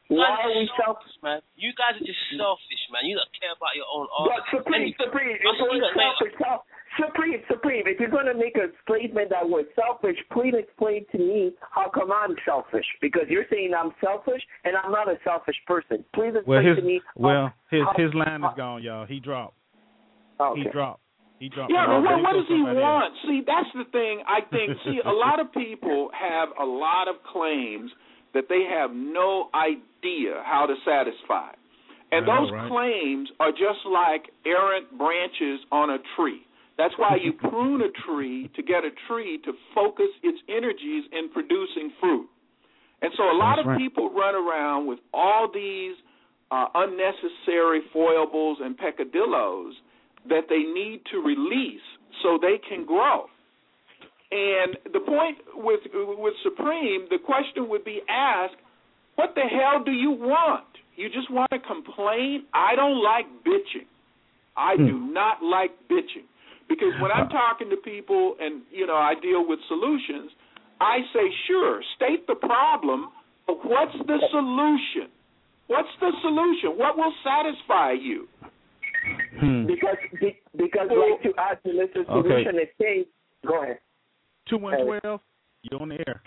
Speaker 2: You
Speaker 8: Why
Speaker 2: guys
Speaker 8: are
Speaker 2: are
Speaker 8: we
Speaker 2: selfish, man. You guys are just selfish, man. You don't care about your own art.
Speaker 8: But Supreme, Supreme, if
Speaker 2: I'll see
Speaker 8: we're
Speaker 2: that later.
Speaker 8: selfish, self, Supreme, Supreme, if you're going to make a statement that we're selfish, please explain to me how come I'm selfish. Because you're saying I'm selfish, and I'm not a selfish person. Please explain
Speaker 4: Well, his
Speaker 8: to me.
Speaker 4: well, his
Speaker 8: how,
Speaker 4: his line
Speaker 8: how,
Speaker 4: is gone, y'all. He dropped.
Speaker 8: Okay.
Speaker 4: He dropped. He dropped.
Speaker 9: Yeah, but what, what does he
Speaker 4: somebody
Speaker 9: want?
Speaker 4: else.
Speaker 9: See, that's the thing. I think. See, a lot of people have a lot of claims that they have no idea how to satisfy, and
Speaker 4: I
Speaker 9: those
Speaker 4: know, right?
Speaker 9: claims are just like errant branches on a tree. That's why you prune a tree to get a tree to focus its energies in producing fruit. And so a lot
Speaker 4: That's
Speaker 9: of
Speaker 4: right.
Speaker 9: people run around with all these uh, unnecessary foibles and peccadillos that they need to release so they can grow. And the point with with Supreme, the question would be asked, what the hell do you want? You just want to complain? I don't like bitching. I
Speaker 4: Hmm.
Speaker 9: do not like bitching. Because when I'm talking to people and, you know, I deal with solutions, I say, sure, state the problem, but what's the solution? What's the solution? What will satisfy you?
Speaker 4: Hmm.
Speaker 8: Because, because like to ask the Mister Solution
Speaker 4: Okay.
Speaker 8: is saying, go ahead.
Speaker 4: Two one twelve. You're on the air.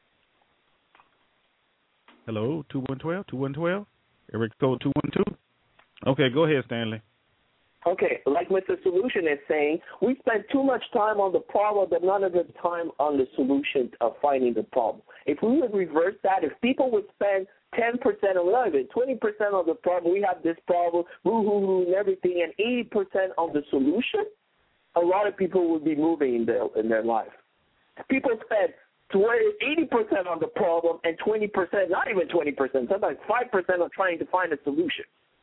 Speaker 4: Hello, two one twelve. Two one twelve. Eric code two one two. Okay, go ahead, Stanley.
Speaker 8: Okay, like Mister Solution is saying, we spend too much time on the problem, but none of the time on the solution of finding the problem. If we would reverse that, if people would spend ten percent or not even twenty percent of the problem, we have this problem, woo-hoo-hoo and everything, and eighty percent of the solution, a lot of people would be moving in their, in their life. People spend eighty percent on the problem and twenty percent, not even twenty percent, sometimes five percent are trying to find a solution.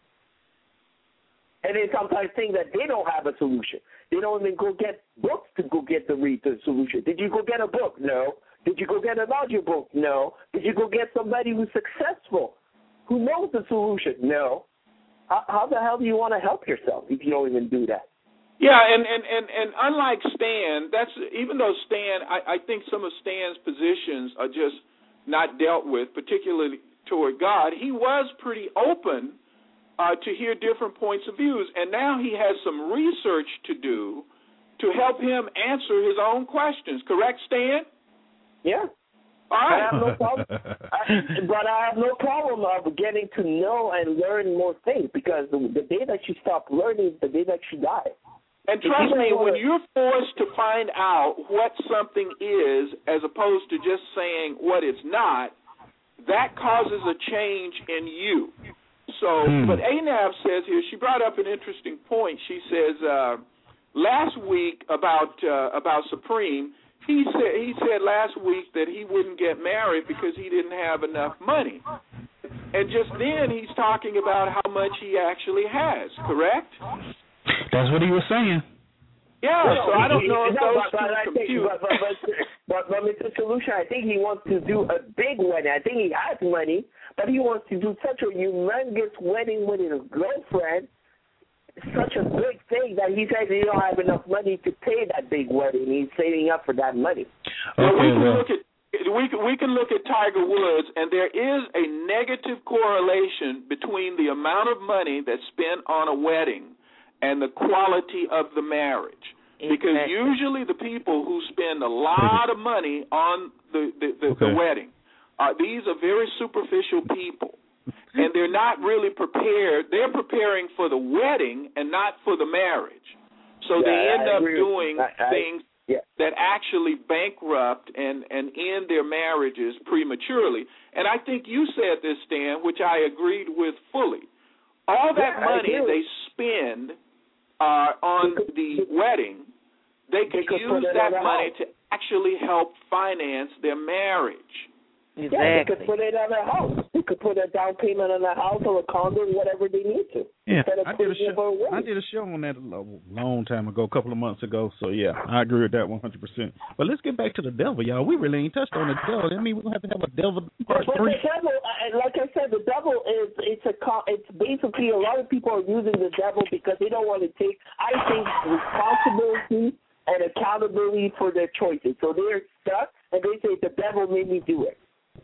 Speaker 8: And they sometimes think that they don't have a solution. They don't even go get books to go get the read the solution. Did you go get a book? No. Did you go get an audio book? No. Did you go get somebody who's successful, who knows the solution? No. How, how the hell do you want to help yourself if you don't even do that?
Speaker 9: Yeah, and, and, and, and unlike Stan, that's even though Stan, I, I think some of Stan's positions are just not dealt with, particularly toward God, he was pretty open Uh, to hear different points of views. And now he has some research to do to help him answer his own questions. Correct, Stan?
Speaker 8: Yeah.
Speaker 9: All right.
Speaker 8: I have no problem. I, but I have no problem of getting to know and learn more things, because the, the day that you stop learning is the day that you die.
Speaker 9: And trust me, when you're forced to find out what something is as opposed to just saying what it's not, that causes a change in you. So,
Speaker 4: Hmm.
Speaker 9: but Anab says here, she brought up an interesting point. She says uh, last week about uh, about Supreme, he said he said last week that he wouldn't get married because he didn't have enough money. And just then he's talking about how much he actually has, correct?
Speaker 4: That's what he was saying.
Speaker 9: Yeah, so I don't know if
Speaker 8: no,
Speaker 9: those
Speaker 8: but, but,
Speaker 9: two
Speaker 8: I think,
Speaker 9: compute.
Speaker 8: but, but, but, but, but Mister Solution, I think he wants to do a big wedding. I think he has money, but he wants to do such a humongous wedding with his girlfriend, such a big thing that he says he don't have enough money to pay that big wedding. He's saving up for that money.
Speaker 9: Well, we
Speaker 4: Okay,
Speaker 9: can
Speaker 4: well.
Speaker 9: look at we can, we can look at Tiger Woods, and there is a negative correlation between the amount of money that's spent on a wedding and the quality of the marriage. Because
Speaker 10: Exactly.
Speaker 9: usually the people who spend a lot of money on the, the, the,
Speaker 4: Okay.
Speaker 9: the wedding, uh, these are very superficial people. And they're not really prepared. They're preparing for the wedding and not for the marriage. So
Speaker 8: Yeah,
Speaker 9: they end
Speaker 8: I
Speaker 9: up
Speaker 8: agree with-
Speaker 9: doing
Speaker 8: I- I-
Speaker 9: things
Speaker 8: yeah.
Speaker 9: that actually bankrupt and, and end their marriages prematurely. And I think you said this, Stan, which I agreed with fully. All that
Speaker 8: Yeah, I
Speaker 9: money
Speaker 8: do.
Speaker 9: they spend uh, on the wedding, they could
Speaker 8: could
Speaker 9: use
Speaker 8: put it
Speaker 9: that
Speaker 8: on a
Speaker 9: money
Speaker 8: house.
Speaker 9: to actually help finance their marriage.
Speaker 8: Yeah, they could
Speaker 10: Exactly.
Speaker 8: put it on a house. They could put a down payment on a house or a condo, whatever they need to.
Speaker 4: Yeah,
Speaker 8: Instead of
Speaker 4: I did a
Speaker 8: putting it for a
Speaker 4: show. I
Speaker 8: wedding.
Speaker 4: did a show on that a lo- long time ago, a couple of months ago. So yeah, I agree with that one hundred percent. But let's get back to the devil, y'all. We really ain't touched on the devil. I mean, we're gonna have to have a devil part
Speaker 8: But
Speaker 4: three.
Speaker 8: the devil, uh, like I said, the devil is it's a co- it's basically a lot of people are using the devil because they don't want to take, I think, responsibility and accountability for their choices. So they're stuck and they say the devil made me do it.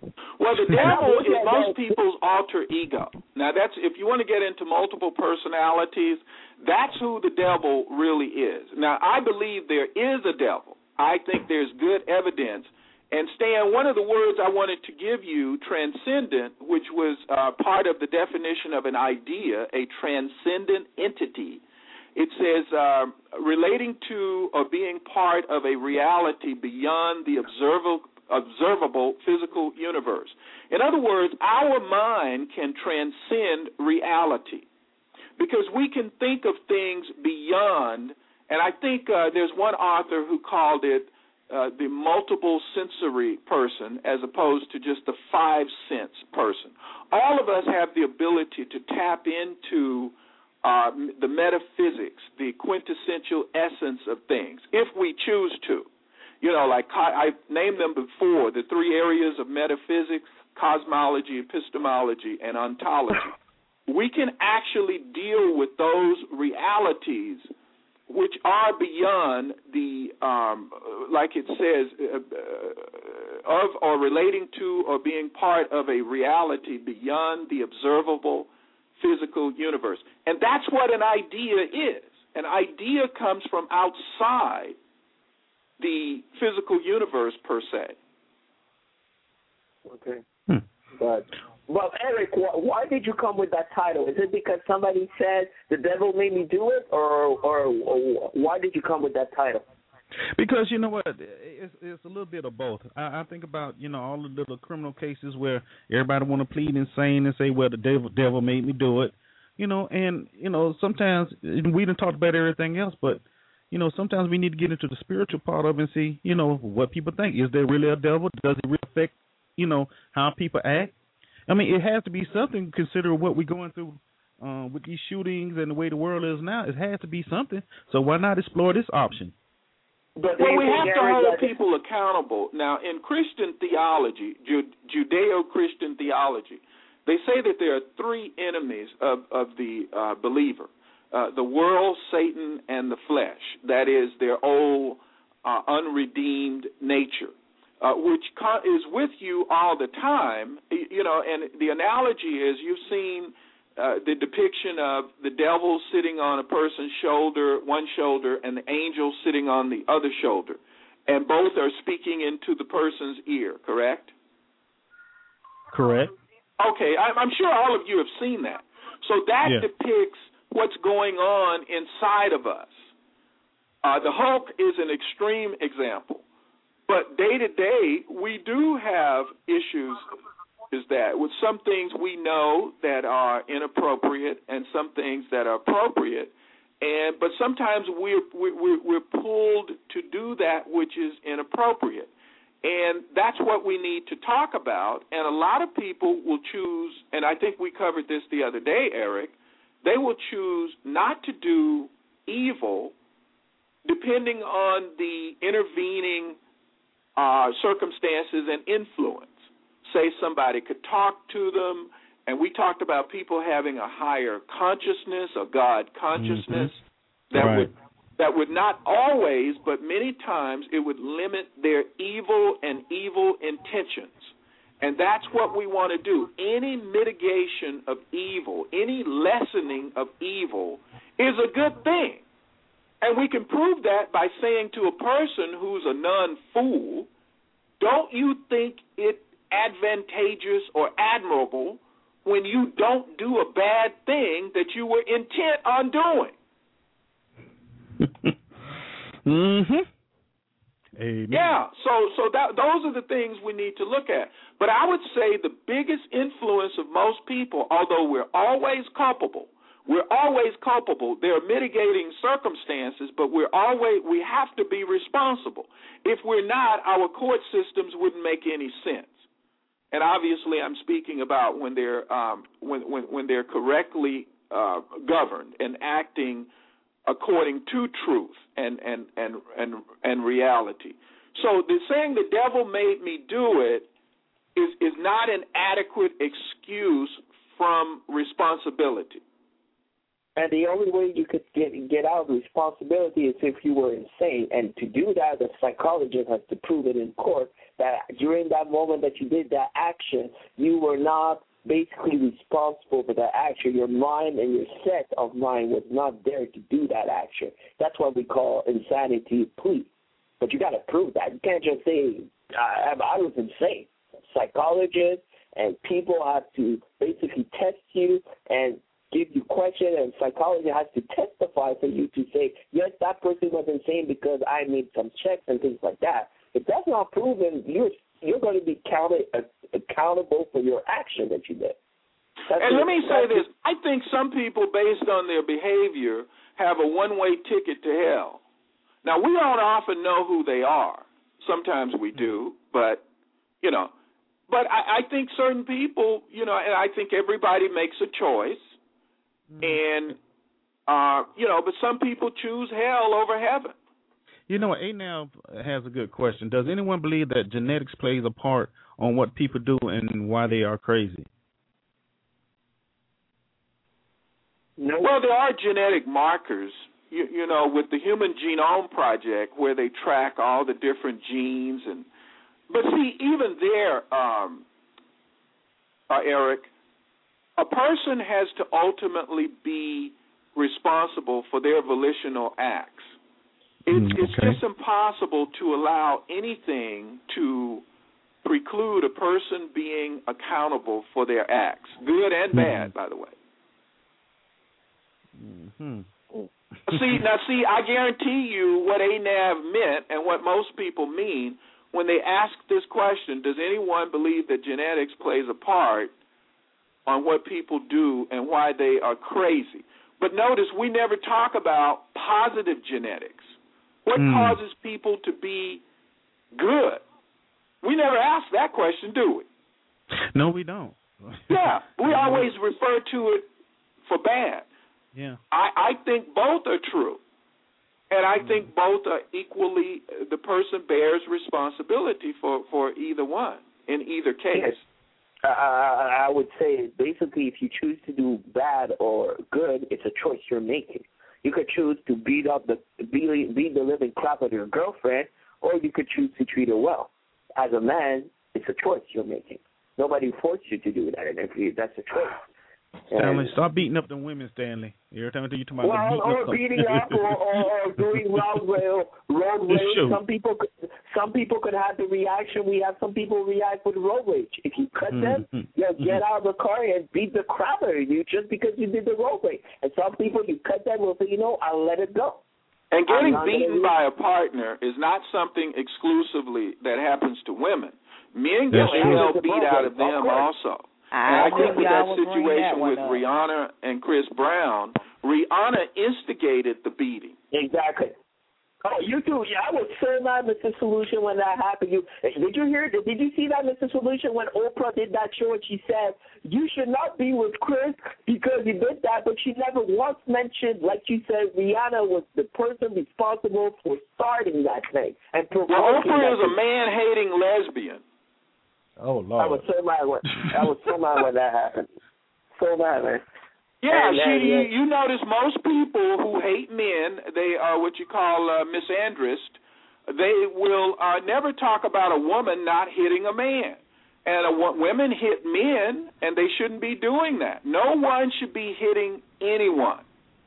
Speaker 9: Well, the devil is most people's alter ego. Now, that's if you want to get into multiple personalities, that's who the devil really is. Now, I believe there is a devil. I think there's good evidence. And Stan, one of the words I wanted to give you, transcendent, which was uh, part of the definition of an idea, a transcendent entity. It says uh, relating to or being part of a reality beyond the observable, observable physical universe. In other words, our mind can transcend reality because we can think of things beyond, and I think uh, there's one author who called it uh, the multiple sensory person as opposed to just the five sense person. All of us have the ability to tap into uh, the metaphysics, the quintessential essence of things, if we choose to. You know, like I named them before, the three areas of metaphysics, cosmology, epistemology, and ontology. We can actually deal with those realities which are beyond the, um, like it says, uh, uh, of or relating to or being part of a reality beyond the observable physical universe. And that's what an idea is. An idea comes from outside the physical universe per se.
Speaker 8: Okay.
Speaker 4: Hmm.
Speaker 8: But, well, Eric, wh- why did you come with that title? Is it because somebody said the devil made me do it, or, or, or why did you come with that title?
Speaker 4: Because you know what, it's, it's a little bit of both. I, I think about you know all the little criminal cases where everybody want to plead insane and say, well, the devil devil made me do it, you know, and you know sometimes we didn't talk about everything else, but you know sometimes we need to get into the spiritual part of it and see, you know, what people think. Is there really a devil? Does it really affect, you know, how people act? I mean, it has to be something considering what we're going through uh, with these shootings and the way the world is now. It has to be something. So why not explore this option?
Speaker 9: But well, we have to hold people accountable. Now, in Christian theology, Judeo-Christian theology, they say that there are three enemies of, of the uh, believer, uh, the world, Satan, and the flesh. That is their old uh, unredeemed nature, uh, which is with you all the time. You know, and the analogy is you've seen Uh, the depiction of the devil sitting on a person's shoulder, one shoulder, and the angel sitting on the other shoulder. And both are speaking into the person's ear, correct?
Speaker 4: Correct.
Speaker 9: Okay, I'm, I'm sure all of you have seen that. So that yeah. depicts what's going on inside of us. Uh, the Hulk is an extreme example. But day to day, we do have issues is that with some things we know that are inappropriate and some things that are appropriate, and but sometimes we're, we're, we're pulled to do that which is inappropriate. And that's what we need to talk about. And a lot of people will choose, and I think we covered this the other day, Eric, they will choose not to do evil depending on the intervening uh, circumstances and influence. Say somebody could talk to them, and we talked about people having a higher consciousness, a God consciousness, mm-hmm. that right. would that would not always, but many times it would limit their evil and evil intentions. And that's what we want to do. Any mitigation of evil, any lessening of evil is a good thing. And we can prove that by saying to a person who's a non-fool, don't you think it advantageous or admirable when you don't do a bad thing that you were intent on doing?
Speaker 4: mm-hmm. Amen.
Speaker 9: Yeah, so so that those are the things we need to look at. But I would say the biggest influence of most people, although we're always culpable, we're always culpable. There are mitigating circumstances, but we're always we have to be responsible. If we're not, our court systems wouldn't make any sense. And obviously, I'm speaking about when they're um, when, when when they're correctly uh, governed and acting according to truth and and and and, and reality. So the saying the devil made me do it is is not an adequate excuse from responsibility.
Speaker 8: And the only way you could get get out of responsibility is if you were insane. And to do that, the psychologist has to prove it in court that during that moment that you did that action, you were not basically responsible for that action. Your mind and your set of mind was not there to do that action. That's what we call insanity plea. But you got to prove that. You can't just say, I, I was insane. Psychologists and people have to basically test you and give you questions, and psychology has to testify for you to say, yes, that person was insane because I made some checks and things like that. If that's not proven, you're you're going to be counted uh, accountable for your action that you did. That's
Speaker 9: and
Speaker 8: it.
Speaker 9: let me say
Speaker 8: That's
Speaker 9: this. I think some people, based on their behavior, have a one-way ticket to hell. Now, we don't often know who they are. Sometimes we do, but, you know. But I, I think certain people, you know, and I think everybody makes a choice. And, uh, you know, but some people choose hell over heaven.
Speaker 4: You know, Anab has a good question. Does anyone believe that genetics plays a part on what people do and why they are crazy?
Speaker 8: No.
Speaker 9: Well, there are genetic markers, you, you know, with the Human Genome Project, where they track all the different genes. And but see, even there, um, uh, Eric, a person has to ultimately be responsible for their volitional acts. It's,
Speaker 4: mm, okay.
Speaker 9: it's just impossible to allow anything to preclude a person being accountable for their acts, good and bad, mm-hmm. by the way.
Speaker 4: Mm-hmm.
Speaker 9: see, now, see, I guarantee you what Anab meant and what most people mean when they ask this question, does anyone believe that genetics plays a part on what people do and why they are crazy? But notice we never talk about positive genetics. What mm. causes people to be good? We never ask that question, do we?
Speaker 4: No, we don't.
Speaker 9: yeah, we always refer to it for bad.
Speaker 4: Yeah.
Speaker 9: I, I think both are true. And I think both are equally, the person bears responsibility for, for either one in either case.
Speaker 8: Yes. Uh, I would say basically if you choose to do bad or good, it's a choice you're making. You could choose to beat up the beat, beat the living crap out of your girlfriend, or you could choose to treat her well. As a man, it's a choice you're making. Nobody forced you to do that, and if you, that's a choice.
Speaker 4: Stanley, stop beating up the women, Stanley. Every time you talk about
Speaker 8: well,
Speaker 4: beating
Speaker 8: or
Speaker 4: up
Speaker 8: beating up, or, or, or doing road rail, road rage. Some people, could, some people could have the reaction. We have some people react with road rage. If you cut them, mm-hmm. you know, get out of the car and beat the crap out of you just because you did the road rage. And some people, you cut them, will say, you know, I'll let it go.
Speaker 9: And getting beaten by a partner is not something exclusively that happens to women. Men get the hell beat out of them also. And I think with that situation with Rihanna and Chris Brown, Rihanna instigated the beating.
Speaker 8: Exactly. Oh, you too. Yeah, I was so mad, Mister Solution, when that happened. You did you hear? Did you see that, Mister Solution, when Oprah did that show and she said you should not be with Chris because he did that, but she never once mentioned, like you said, Rihanna was the person responsible for starting that thing and provoking.
Speaker 9: Well, Oprah
Speaker 8: that
Speaker 9: is a man-hating lesbian.
Speaker 4: Oh Lord!
Speaker 8: I was so mad when I was so mad when that happened. So mad, man.
Speaker 9: Yeah,
Speaker 8: and,
Speaker 9: she,
Speaker 8: and,
Speaker 9: you, you notice most people who hate men, they are what you call uh, misandrist. They will uh, never talk about a woman not hitting a man. And a, women hit men, and they shouldn't be doing that. No one should be hitting anyone.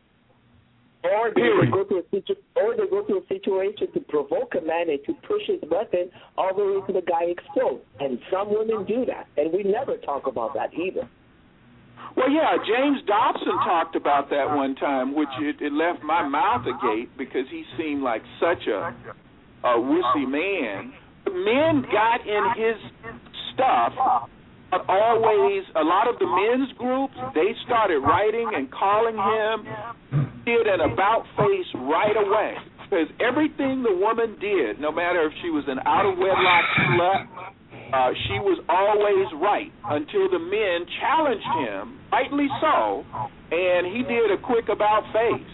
Speaker 8: Or they, go to a situ- or they go to a situation to provoke a man and to push his weapon all the way to the guy explode. And some women do that, and we never talk about that either.
Speaker 9: Well, yeah, James Dobson talked about that one time, which it, it left my mouth agape because he seemed like such a, a wussy man. Men got in his stuff, but always, a lot of the men's groups, they started writing and calling him, did an about-face right away. Because everything the woman did, no matter if she was an out-of-wedlock slut, Uh, she was always right until the men challenged him, rightly so, and he did a quick about face.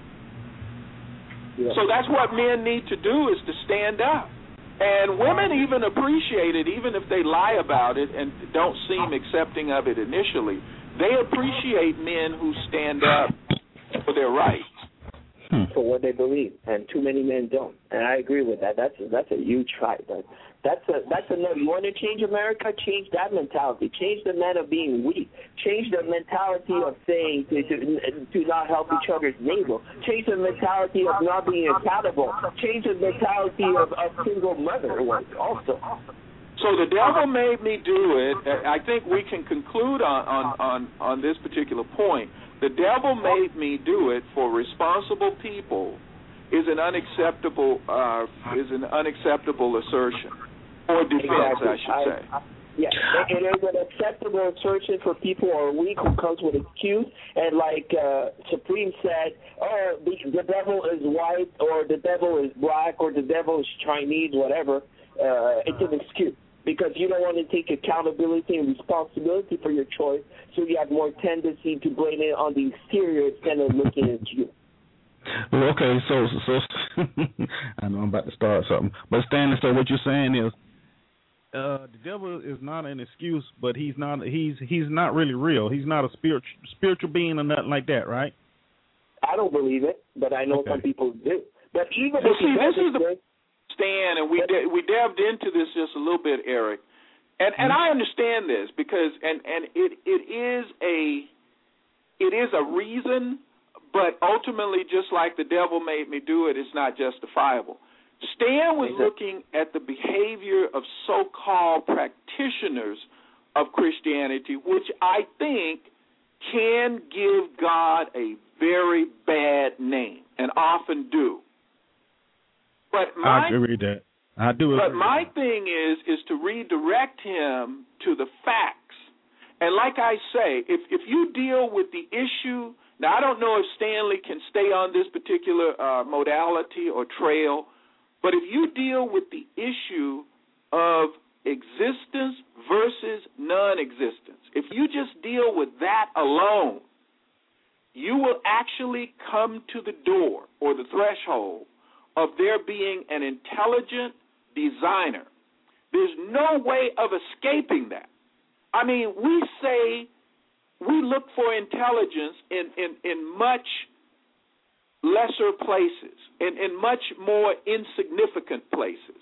Speaker 9: Yeah. So that's what men need to do, is to stand up. And women even appreciate it, even if they lie about it and don't seem accepting of it initially. They appreciate men who stand up for their rights.
Speaker 8: Hmm. For what they believe, and too many men don't. And I agree with that. That's a, that's a huge fight. That, that's a that's another. You want to change America? Change that mentality. Change the men of being weak. Change the mentality of saying to to, to not help each other's neighbor. Change the mentality of not being accountable. Change the mentality of, of single mother also.
Speaker 9: So the devil made me do it. I think we can conclude on, on, on, on this particular point. The devil made me do it for responsible people is an unacceptable uh, is an unacceptable assertion or defense,
Speaker 8: exactly.
Speaker 9: I should say.
Speaker 8: I, I, yeah, it is an acceptable assertion for people who are weak who comes with excuse. And like uh, Supreme said, oh, the, the devil is white or the devil is black or the devil is Chinese, whatever. Uh, it's an excuse. Because you don't want to take accountability and responsibility for your choice, so you have more tendency to blame it on the exterior instead of looking at you.
Speaker 4: Well, okay, so so, so I know I'm about to start something, but Stanley, so what you're saying is, uh, the devil is not an excuse, but he's not he's he's not really real. He's not a spiritual spiritual being or nothing like that, right?
Speaker 8: I don't believe it, but I know okay. some people do. But even
Speaker 9: well,
Speaker 8: if
Speaker 9: see,
Speaker 8: he
Speaker 9: this
Speaker 8: does
Speaker 9: is the. Stan, and we de- we delved into this just a little bit, Eric, and and I understand this because and, and it it is a it is a reason, but ultimately, just like the devil made me do it, it's not justifiable. Stan was looking at the behavior of so-called practitioners of Christianity, which I think can give God a very bad name, and often do. But my,
Speaker 4: I agree with that. I do agree.
Speaker 9: But my thing is is to redirect him to the facts. And like I say, if if you deal with the issue, now I don't know if Stanley can stay on this particular uh, modality or trail, but if you deal with the issue of existence versus non-existence, if you just deal with that alone, you will actually come to the door or the threshold of there being an intelligent designer. There's no way of escaping that. I mean, we say we look for intelligence in, in, in much lesser places, in, in much more insignificant places,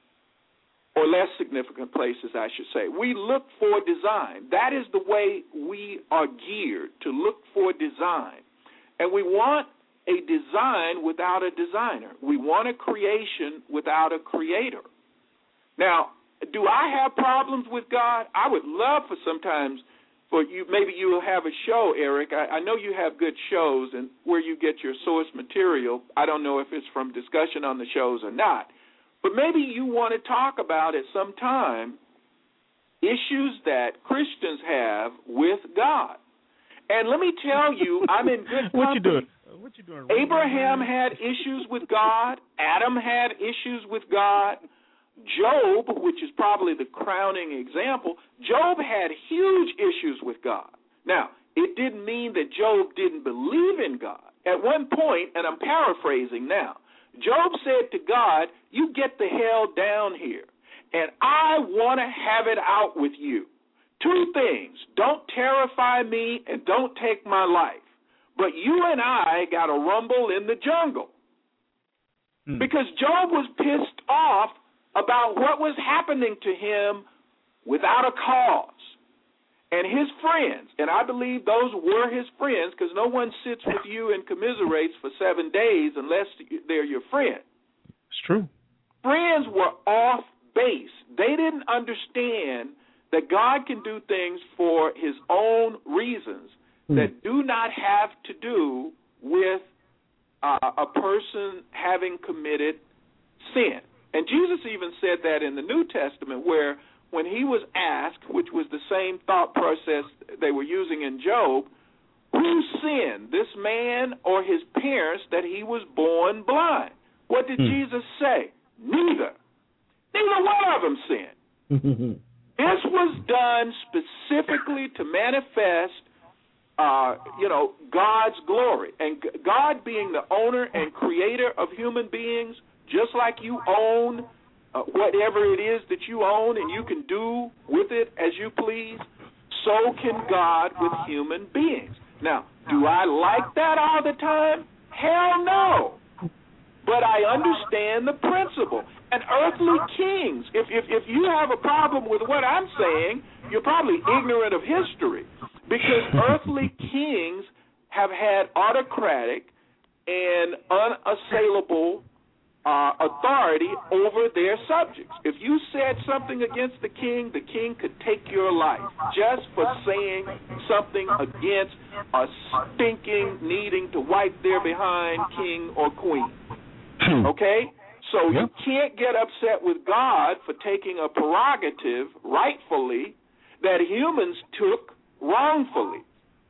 Speaker 9: or less significant places, I should say. We look for design. That is the way we are geared, to look for design. And we want a design without a designer. We want a creation without a creator. Now, do I have problems with God? I would love for sometimes for you, maybe you will have a show, Eric. I, I know you have good shows and where you get your source material. I don't know if it's from discussion on the shows or not. But maybe you want to talk about at some time issues that Christians have with God. And let me tell you, I'm in good company.
Speaker 4: What you doing? What you doing?
Speaker 9: Abraham had issues with God. Adam had issues with God. Job, which is probably the crowning example, Job had huge issues with God. Now, it didn't mean that Job didn't believe in God. At one point, and I'm paraphrasing now, Job said to God, you get the hell down here, and I want to have it out with you. Two things, don't terrify me and don't take my life. But you and I got to rumble in the jungle. Hmm. Because Job was pissed off about what was happening to him without a cause. And his friends, and I believe those were his friends, because no one sits with you and commiserates for seven days unless they're your friend.
Speaker 4: It's true.
Speaker 9: Friends were off base. They didn't understand that God can do things for his own reasons hmm. that do not have to do with uh, a person having committed sin. And Jesus even said that in the New Testament, where when he was asked, which was the same thought process they were using in Job, who sinned, this man or his parents, that he was born blind? What did hmm. Jesus say? Neither. Neither one of them sinned. This was done specifically to manifest, uh, you know, God's glory. And God being the owner and creator of human beings, just like you own uh, whatever it is that you own and you can do with it as you please, so can God with human beings. Now, do I like that all the time? Hell no. But I understand the principle. And earthly kings, if, if, if you have a problem with what I'm saying, you're probably ignorant of history. Because earthly kings have had autocratic and unassailable uh, authority over their subjects. If you said something against the king, the king could take your life just for saying something against a stinking, needing to wipe their behind king or queen. Okay? So you can't get upset with God for taking a prerogative, rightfully, that humans took wrongfully.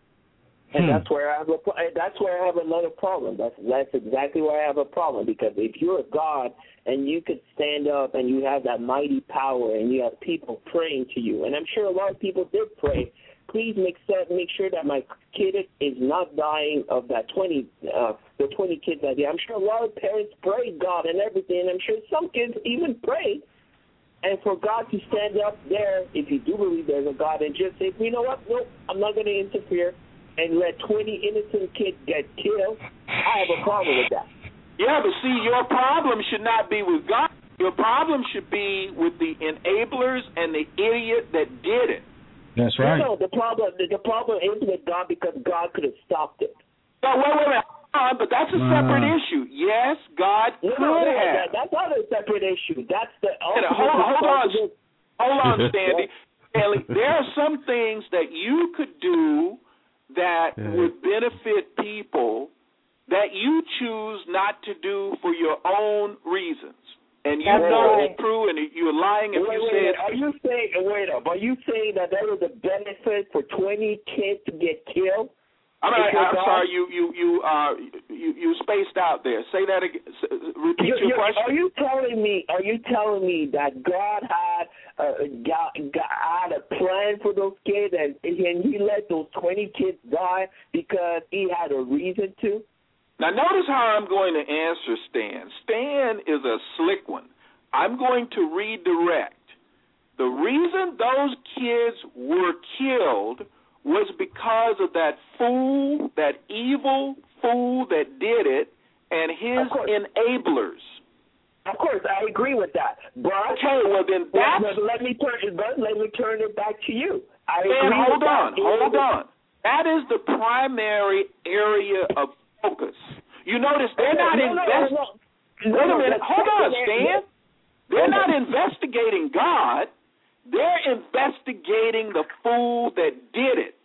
Speaker 8: And hmm. that's where I have a that's where I have another problem. That's that's exactly where I have a problem, because if you're a God and you could stand up and you have that mighty power and you have people praying to you, and I'm sure a lot of people did pray. Please make sure make sure that my kid is not dying of that twenty uh, the twenty kids that did. I'm sure a lot of parents prayed God and everything, and I'm sure some kids even prayed. And for God to stand up there, if you do believe there's a God, and just say, you know what, nope, I'm not going to interfere, and let twenty innocent kids get killed, I have a problem with that.
Speaker 9: Yeah, but see, your problem should not be with God. Your problem should be with the enablers and the idiot that did it.
Speaker 4: That's right.
Speaker 8: No, no, the problem, the, the problem is with God, because God could have stopped it.
Speaker 9: No, wait, wait, wait. Uh, but that's a separate uh, issue. Yes, God
Speaker 8: no,
Speaker 9: could
Speaker 8: no, no,
Speaker 9: have.
Speaker 8: That, that's not a separate issue. That's the
Speaker 9: hold, hold on, hold on, Stanley. Stanley, there are some things that you could do that yeah. would benefit people that you choose not to do for your own reasons. And you
Speaker 8: wait,
Speaker 9: know
Speaker 8: wait.
Speaker 9: it's true, and you're lying if
Speaker 8: wait,
Speaker 9: you
Speaker 8: wait,
Speaker 9: say
Speaker 8: wait.
Speaker 9: it's
Speaker 8: Are you saying, wait up, are you saying that there was a benefit for twenty kids to get killed?
Speaker 9: I mean, I'm God? sorry, you you you uh you you spaced out there. Say that again. Repeat
Speaker 8: you,
Speaker 9: your question.
Speaker 8: Are you telling me? Are you telling me that God had uh, God, God had a plan for those kids, and and He let those twenty kids die because He had a reason to?
Speaker 9: Now, notice how I'm going to answer Stan. Stan is a slick one. I'm going to redirect. The reason those kids were killed was because of that fool, that evil fool that did it, and his enablers.
Speaker 8: Of course, I agree with that. But
Speaker 9: okay, well then that's
Speaker 8: but let me turn it. But let me turn it back to you. I
Speaker 9: Stan,
Speaker 8: agree
Speaker 9: hold
Speaker 8: with
Speaker 9: on,
Speaker 8: that.
Speaker 9: hold on. That is the primary area of focus. You notice they're
Speaker 8: okay,
Speaker 9: not
Speaker 8: no,
Speaker 9: investigating.
Speaker 8: No, no,
Speaker 9: Wait
Speaker 8: no,
Speaker 9: a minute, hold on, Stan. They're not
Speaker 8: okay.
Speaker 9: investigating God. They're investigating the fool that did it.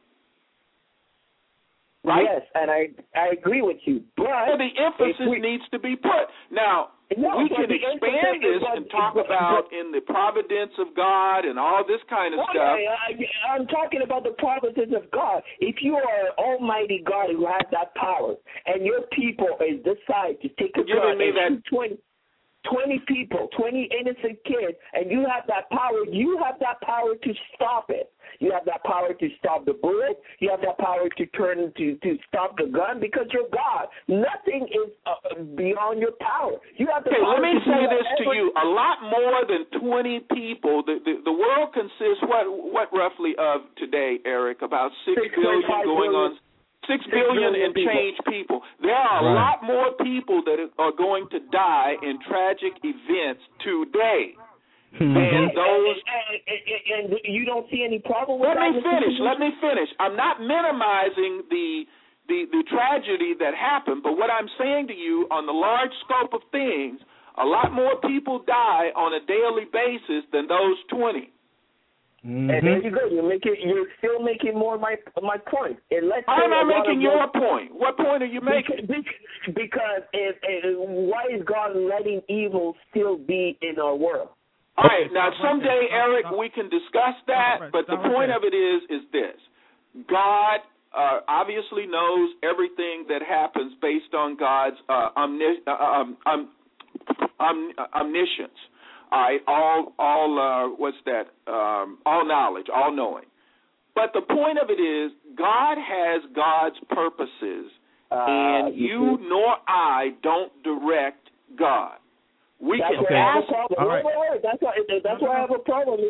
Speaker 9: Right?
Speaker 8: Yes, and I I agree with you. But
Speaker 9: so the emphasis we, needs to be put. Now,
Speaker 8: no,
Speaker 9: we can expand this
Speaker 8: but,
Speaker 9: and talk
Speaker 8: but,
Speaker 9: about
Speaker 8: but,
Speaker 9: in the providence of God and all this kind of
Speaker 8: okay,
Speaker 9: stuff.
Speaker 8: I, I'm talking about the providence of God. If you are an almighty God who has that power, and your people is decide to take a gun and shoot twenty, twenty people, twenty innocent kids, and you have that power, you have that power to stop it. You have that power to stop the bullet. You have that power to turn to, to stop the gun because you're God. Nothing is uh, beyond your power. You have the
Speaker 9: okay,
Speaker 8: power
Speaker 9: let me
Speaker 8: to
Speaker 9: say
Speaker 8: do
Speaker 9: this to you. A lot more than twenty people. The, the, the world consists, what what roughly of today, Eric? About six, six billion going billion. on. Six, six billion, billion and people. change people. There are right. a lot more people that are going to die in tragic events today.
Speaker 8: Mm-hmm.
Speaker 9: And those,
Speaker 8: and, and, and you don't see any problem with
Speaker 9: let
Speaker 8: that?
Speaker 9: Let me finish. Let me finish. I'm not minimizing the, the the tragedy that happened, but what I'm saying to you, on the large scope of things, a lot more people die on a daily basis than those twenty.
Speaker 8: Mm-hmm. And there you go. You're making. You're still making more my my point. And let's
Speaker 9: I'm not making your point. What point are you making?
Speaker 8: Because, because if, if, why is God letting evil still be in our world?
Speaker 9: All right, now someday, Eric, we can discuss that, but the point of it is is this. God uh, obviously knows everything that happens based on God's uh, omnis- uh, um, um, um, omniscience. All right, all, all uh, what's that, um, all knowledge, all knowing. But the point of it is God has God's purposes, uh, and you nor I don't direct God. We
Speaker 8: that's
Speaker 9: can
Speaker 8: why
Speaker 9: ask.
Speaker 8: I have a problem. All right. Wait, wait, wait. That's why. That's why I have a problem. Is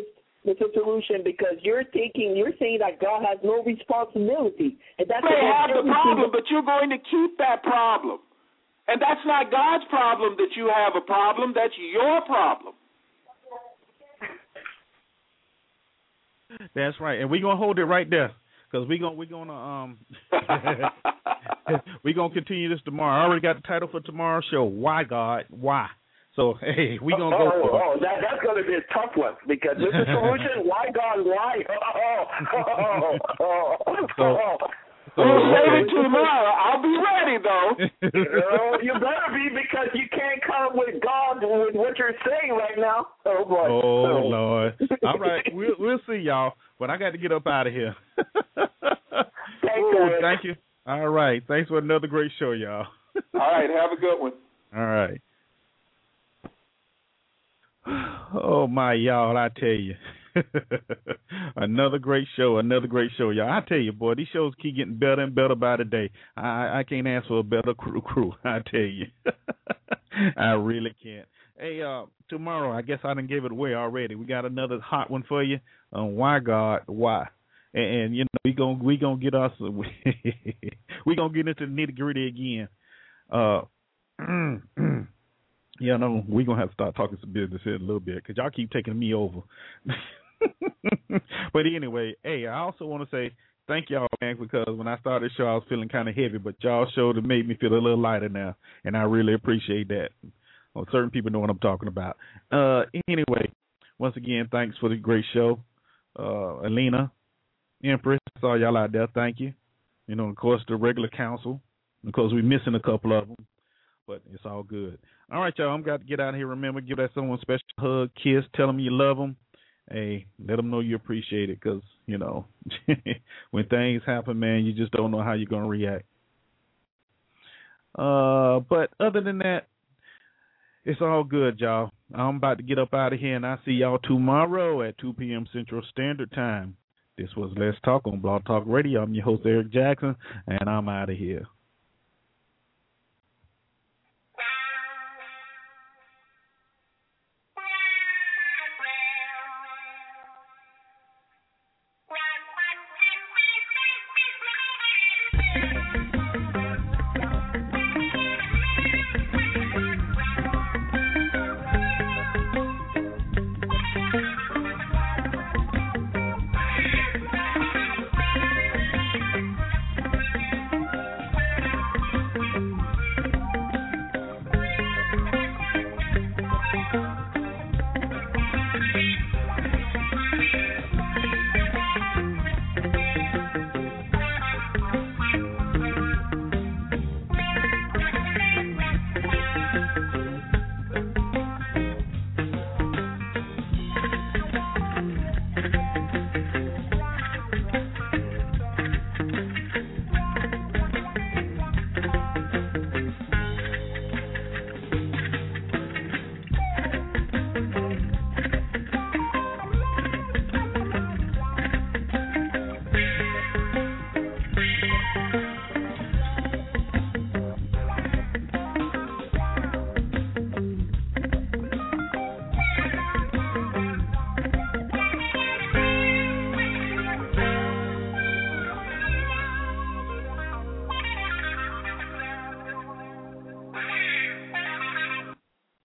Speaker 8: Mister Solution, because you're thinking, you're saying that God has no responsibility, and that's
Speaker 9: they have the problem,
Speaker 8: that-
Speaker 9: but you're going to keep that problem, and that's not God's problem that you have a problem. That's your problem.
Speaker 4: That's right, and we're gonna hold it right there because we're gonna we're gonna um we're gonna continue this tomorrow. I already got the title for tomorrow's show. Why God? Why? So hey, we're gonna
Speaker 8: oh,
Speaker 4: go.
Speaker 8: Oh,
Speaker 4: for
Speaker 8: oh that, that's gonna be a tough one because Mister Solution, why God? Why? Oh, oh, oh, oh.
Speaker 4: So, so,
Speaker 9: we'll save it tomorrow. I'll be ready though.
Speaker 8: Oh, you better be because you can't come with God with what you're saying right now. Oh boy.
Speaker 4: Oh,
Speaker 8: oh.
Speaker 4: Lord. All right, we'll we'll see y'all. But I got to get up out of here.
Speaker 8: Thank
Speaker 4: Ooh,
Speaker 8: you.
Speaker 4: Thank you. All right. Thanks for another great show, y'all.
Speaker 9: All right. Have a good one.
Speaker 4: All right. Oh my, y'all! I tell you, another great show, another great show, y'all. I tell you, boy, these shows keep getting better and better by the day. I I can't ask for a better crew. Crew, I tell you, I really can't. Hey, uh, tomorrow, I guess I done gave it away already. We got another hot one for you on why God, why, and, and you know we gonna we gonna get us we gonna get into the nitty gritty again. Uh. Yeah, no, we're going to have to start talking some business here in a little bit because y'all keep taking me over. But anyway, hey, I also want to say thank y'all, man, because when I started the show, I was feeling kind of heavy, but y'all showed it made me feel a little lighter now, and I really appreciate that. Well, certain people know what I'm talking about. Uh, anyway, once again, thanks for the great show. Uh, Alina, Empress, I saw y'all out there. Thank you. You know, of course, the regular council, because we're missing a couple of them. But it's all good. All right, y'all. I'm got to get out of here. Remember, give that someone a special hug, kiss, tell them you love them. Hey, let them know you appreciate it because, you know, when things happen, man, you just don't know how you're going to react. Uh, but other than that, it's all good, y'all. I'm about to get up out of here, and I'll see y'all tomorrow at two p.m. Central Standard Time. This was Let's Talk on Blog Talk Radio. I'm your host, Eric Jackson, and I'm out of here.